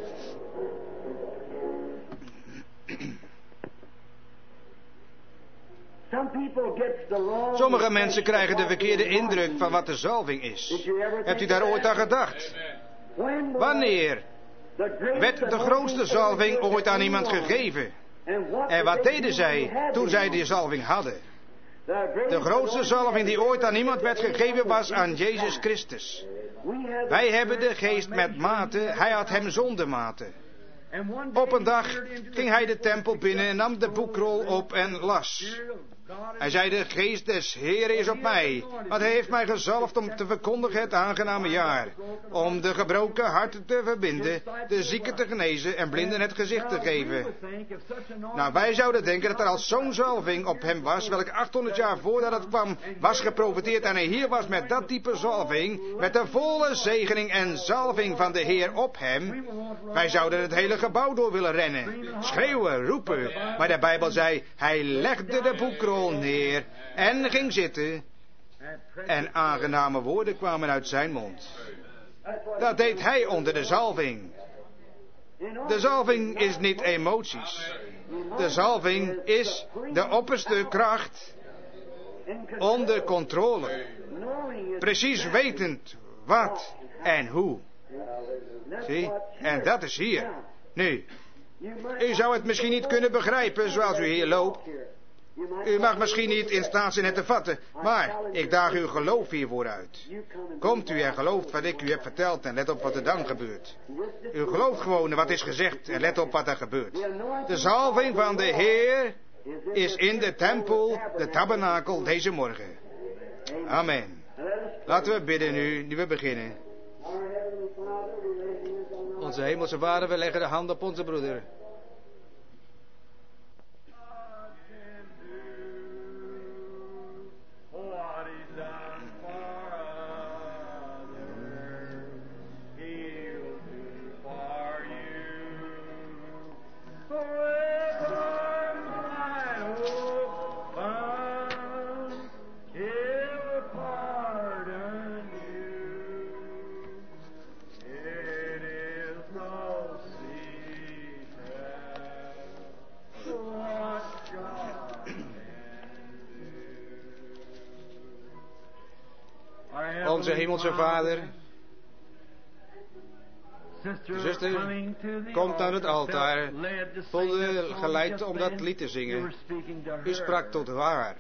Sommige mensen krijgen de verkeerde indruk van wat de zalving is. Hebt u daar ooit aan gedacht? Wanneer werd de grootste zalving ooit aan iemand gegeven? En wat deden zij toen zij die zalving hadden? De grootste zalving die ooit aan iemand werd gegeven was aan Jezus Christus. Wij hebben de geest met mate, hij had hem zonder mate. Op een dag ging hij de tempel binnen en nam de boekrol op en las. Hij zei, de geest des Heeren is op mij, want hij heeft mij gezalfd om te verkondigen het aangename jaar. Om de gebroken harten te verbinden, de zieken te genezen en blinden het gezicht te geven. Nou, wij zouden denken dat er al zo'n zalving op hem was, welke 800 jaar voordat het kwam, was geprofeteerd en hij hier was met dat type zalving, met de volle zegening en zalving van de Heer op hem. Wij zouden het hele gebouw door willen rennen, schreeuwen, roepen. Maar de Bijbel zei, hij legde de boekrol neer en ging zitten en aangename woorden kwamen uit zijn mond. Dat deed hij onder de zalving. De zalving is niet emoties. De zalving is de opperste kracht onder controle. Precies wetend wat en hoe. Zie, en dat is hier. Nu, u zou het misschien niet kunnen begrijpen zoals u hier loopt. U mag misschien niet in staat zijn het te vatten, maar ik daag uw geloof hiervoor uit. Komt u en gelooft wat ik u heb verteld en let op wat er dan gebeurt. U gelooft gewoon wat is gezegd en let op wat er gebeurt. De zalving van de Heer is in de tempel, de tabernakel, deze morgen. Amen. Laten we bidden nu we beginnen. Onze hemelse Vader, we leggen de hand op onze broeder. Onze hemelse Vader, zuster, komt naar het altaar, voelde geleid om dat lied te zingen. U sprak tot haar.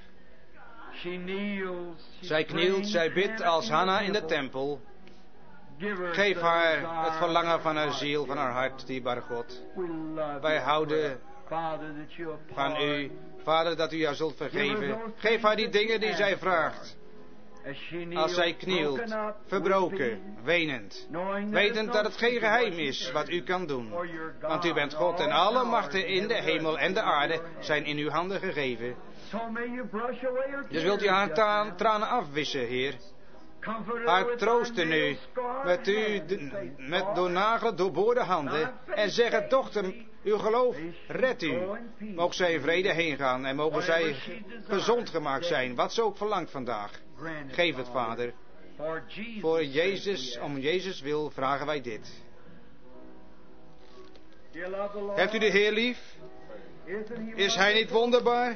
Zij knielt, zij bidt als Hanna in de tempel. Geef haar het verlangen van haar ziel, van haar hart, dierbare God. Wij houden van u, Vader, dat u haar zult vergeven. Geef haar die dingen die zij vraagt. Als zij knielt, verbroken, wenend, wetend dat het geen geheim is wat u kan doen. Want u bent God en alle machten in de hemel en de aarde zijn in uw handen gegeven. Dus wilt u haar tranen afwissen, Heer. Haar troosten nu met door nagelen doorboorde handen en zeggen, dochter, uw geloof redt u. Mogen zij in vrede heen gaan en mogen zij gezond gemaakt zijn, wat ze ook verlangt vandaag. Geef het, Vader. Voor Jezus, om Jezus wil, vragen wij dit. Hebt u de Heer lief? Is Hij niet wonderbaar?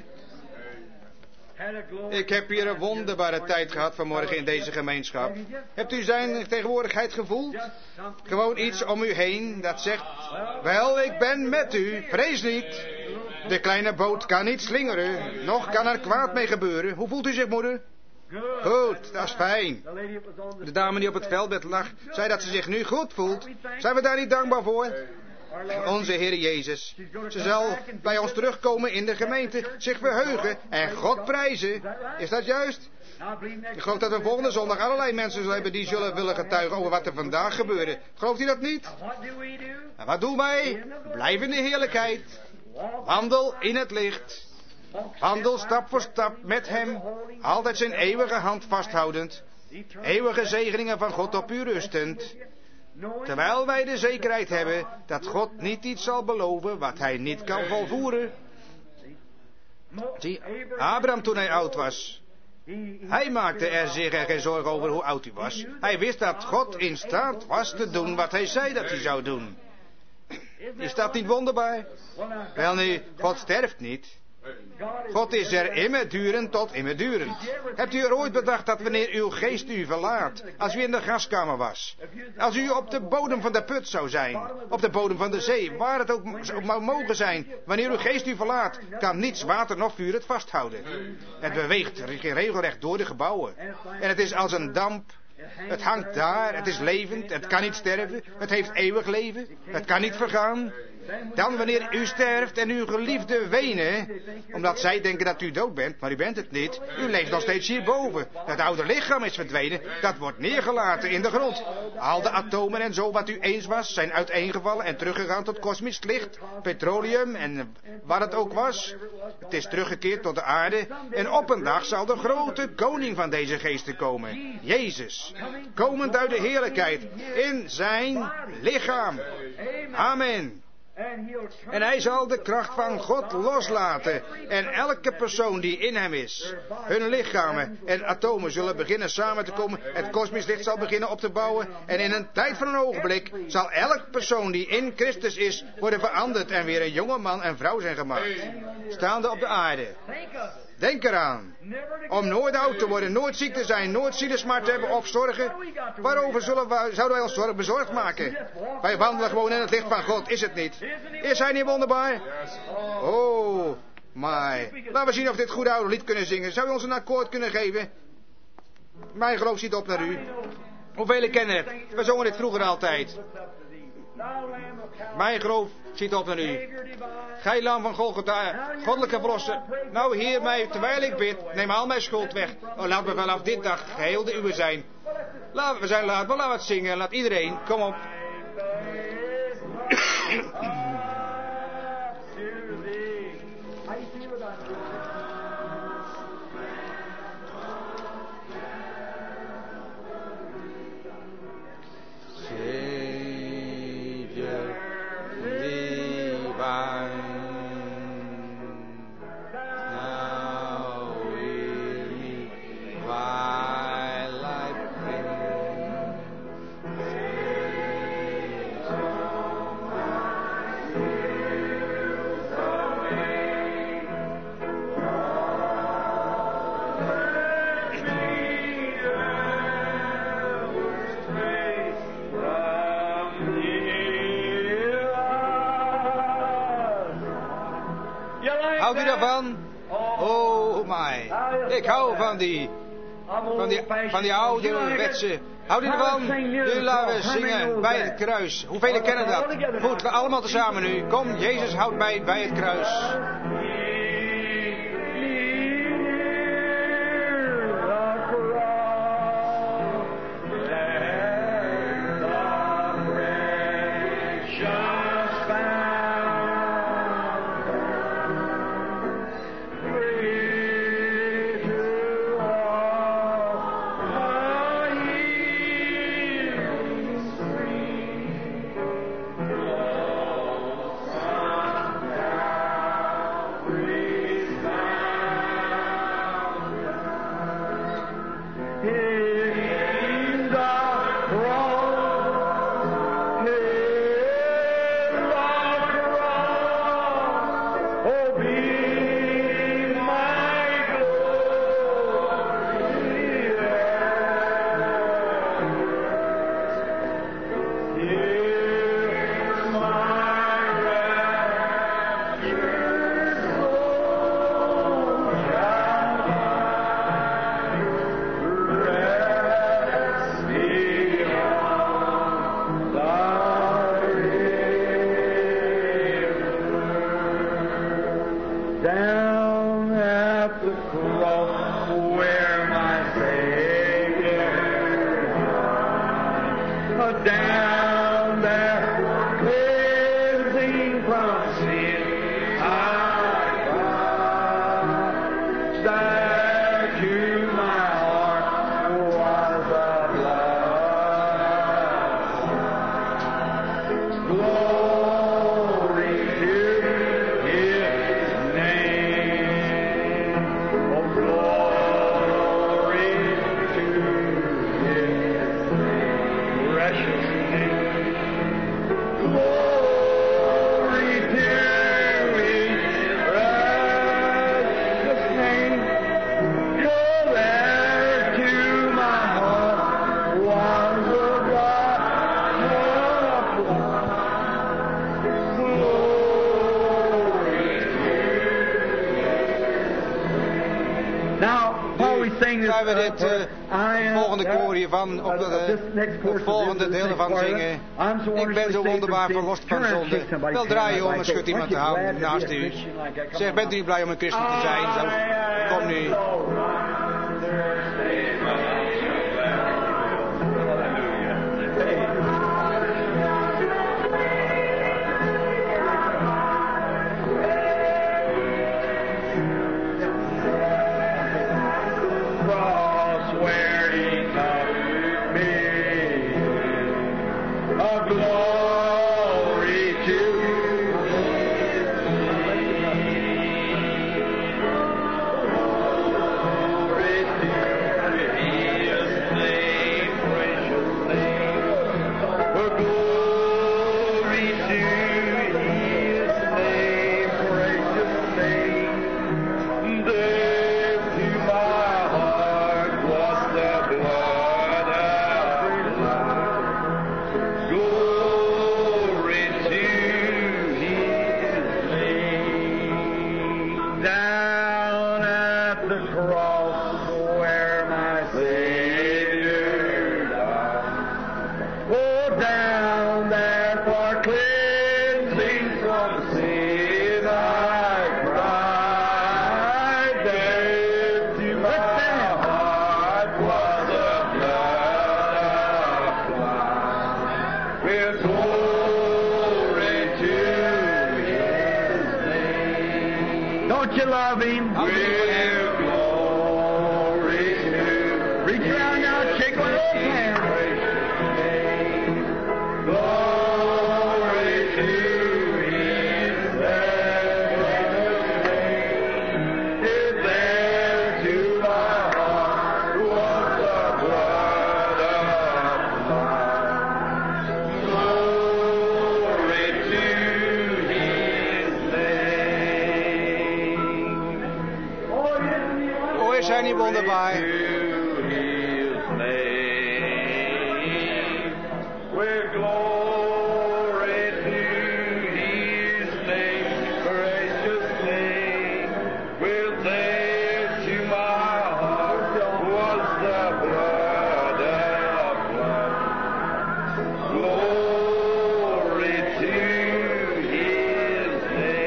Ik heb hier een wonderbare tijd gehad vanmorgen in deze gemeenschap. Hebt u zijn tegenwoordigheid gevoeld? Gewoon iets om u heen dat zegt, wel, ik ben met u, vrees niet. De kleine boot kan niet slingeren, nog kan er kwaad mee gebeuren. Hoe voelt u zich, moeder? Goed, dat is fijn. De dame die op het veldbed lag, zei dat ze zich nu goed voelt. Zijn we daar niet dankbaar voor? Onze Heer Jezus. Ze zal bij ons terugkomen in de gemeente, zich verheugen en God prijzen. Is dat juist? Ik geloof dat we volgende zondag allerlei mensen zullen hebben die zullen willen getuigen over wat er vandaag gebeurde. Gelooft u dat niet? En wat doen wij? Blijf in de heerlijkheid. Wandel in het licht. Wandel stap voor stap met hem, altijd zijn eeuwige hand vasthoudend. Eeuwige zegeningen van God op u rustend. Terwijl wij de zekerheid hebben dat God niet iets zal beloven wat hij niet kan volvoeren. Zie, Abraham toen hij oud was. Hij maakte er zich geen zorgen over hoe oud hij was. Hij wist dat God in staat was te doen wat hij zei dat hij zou doen. Is dat niet wonderbaar? Welnu, God sterft niet. God is er eeuwigdurend tot eeuwigdurend. Hebt u er ooit bedacht dat wanneer uw geest u verlaat, als u in de gaskamer was, als u op de bodem van de put zou zijn, op de bodem van de zee, waar het ook zou mogen zijn, wanneer uw geest u verlaat, kan niets water noch vuur het vasthouden. Het beweegt regelrecht door de gebouwen. En het is als een damp. Het hangt daar, het is levend, het kan niet sterven, het heeft eeuwig leven, het kan niet vergaan. Dan wanneer u sterft en uw geliefden wenen, omdat zij denken dat u dood bent, maar u bent het niet, u leeft nog steeds hierboven. Het oude lichaam is verdwenen, dat wordt neergelaten in de grond. Al de atomen en zo wat u eens was, zijn uiteengevallen en teruggegaan tot kosmisch licht, petroleum en wat het ook was. Het is teruggekeerd tot de aarde en op een dag zal de grote koning van deze geesten komen, Jezus, komend uit de heerlijkheid in zijn lichaam. Amen. En hij zal de kracht van God loslaten. En elke persoon die in hem is, hun lichamen en atomen zullen beginnen samen te komen. Het kosmisch licht zal beginnen op te bouwen. En in een tijd van een ogenblik zal elk persoon die in Christus is worden veranderd. En weer een jonge man en vrouw zijn gemaakt. Staande op de aarde. Denk eraan. Om nooit oud te worden, nooit ziek te zijn, nooit zielesmart te hebben of zorgen. Waarover zouden wij ons zorg bezorgd maken? Wij wandelen gewoon in het licht van God, is het niet? Is hij niet wonderbaar? Oh, my. Laten we zien of we dit goede oude lied kunnen zingen. Zou u ons een akkoord kunnen geven? Mijn geloof ziet op naar u. Hoeveel kennen het? We zongen dit vroeger altijd. Mijn geloof ziet op naar u. Gij lam van Golgotha, goddelijke verlosser. Nou, Heer, mij, terwijl ik bid, neem al mijn schuld weg. Oh, laat me vanaf dit dag geheel de uwe zijn. We zijn laat, maar laten we het zingen. Laat iedereen, kom op. Houdt u daarvan? Oh my. Ik hou van die ouderwetse. Houdt u ervan? Nu laten we zingen bij het kruis. Hoeveel kennen dat? Goed, we allemaal tezamen nu. Kom, Jezus houdt mij bij het kruis. We dit volgende koor hiervan, op het volgende deel ervan zingen. Ik ben zo wonderbaar verlost van zonde. Wel draai je om en schud iemand de hand naast u. Zeg, bent u niet blij om een christen te zijn? Zo, kom nu. Glory to Don't you love Him? We'll glory to. Reach around now and shake one of those hands. Glory to His precious name. Is there to my heart was the blood of life. Glory to His name. O, is Hij niet wonderbaar? We're glory to His name, precious name. We'll there to my heart was the blood of life. Glory to His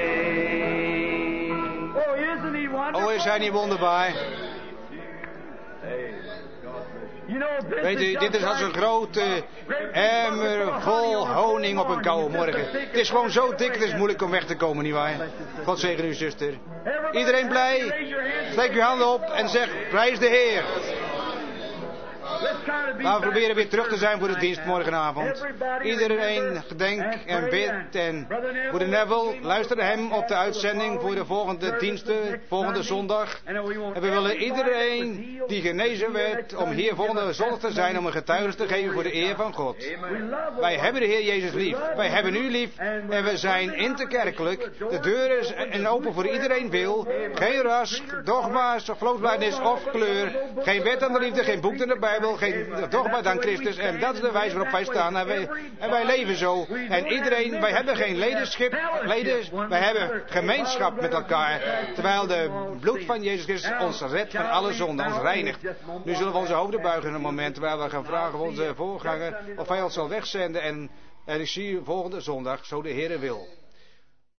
name. Oh, isn't He wonderful? O, is Hij niet wonderbaar? You know, this Weet u, dit is als een grote emmer vol honing op een koude morgen. Het is gewoon zo dik, het is moeilijk om weg te komen, nietwaar? God zegen u, zuster. Iedereen blij? Steek uw handen op en zeg, prijs de Heer. Laten we proberen weer terug te zijn voor de dienst morgenavond. Iedereen gedenkt en bidt. En broeder Neville, luister naar hem op de uitzending voor de volgende diensten, volgende zondag. En we willen iedereen die genezen werd om hier volgende zondag te zijn, om een getuigenis te geven voor de eer van God. Wij hebben de Heer Jezus lief. Wij hebben u lief. En we zijn interkerkelijk. De deur is open voor iedereen wil. Geen ras, dogma's, geloofsbelijdenis of kleur. Geen wet aan de liefde, geen boek in de Bijbel. Geen dogma dan Christus. En dat is de wijze waarop wij staan. En wij leven zo. En iedereen, wij hebben geen wij hebben gemeenschap met elkaar. Terwijl de bloed van Jezus Christus ons redt van alle zonden, ons reinigt. Nu zullen we onze hoofden buigen in een moment, terwijl we gaan vragen voor onze voorganger of hij ons zal wegzenden. En ik zie u volgende zondag, zo de Heere wil.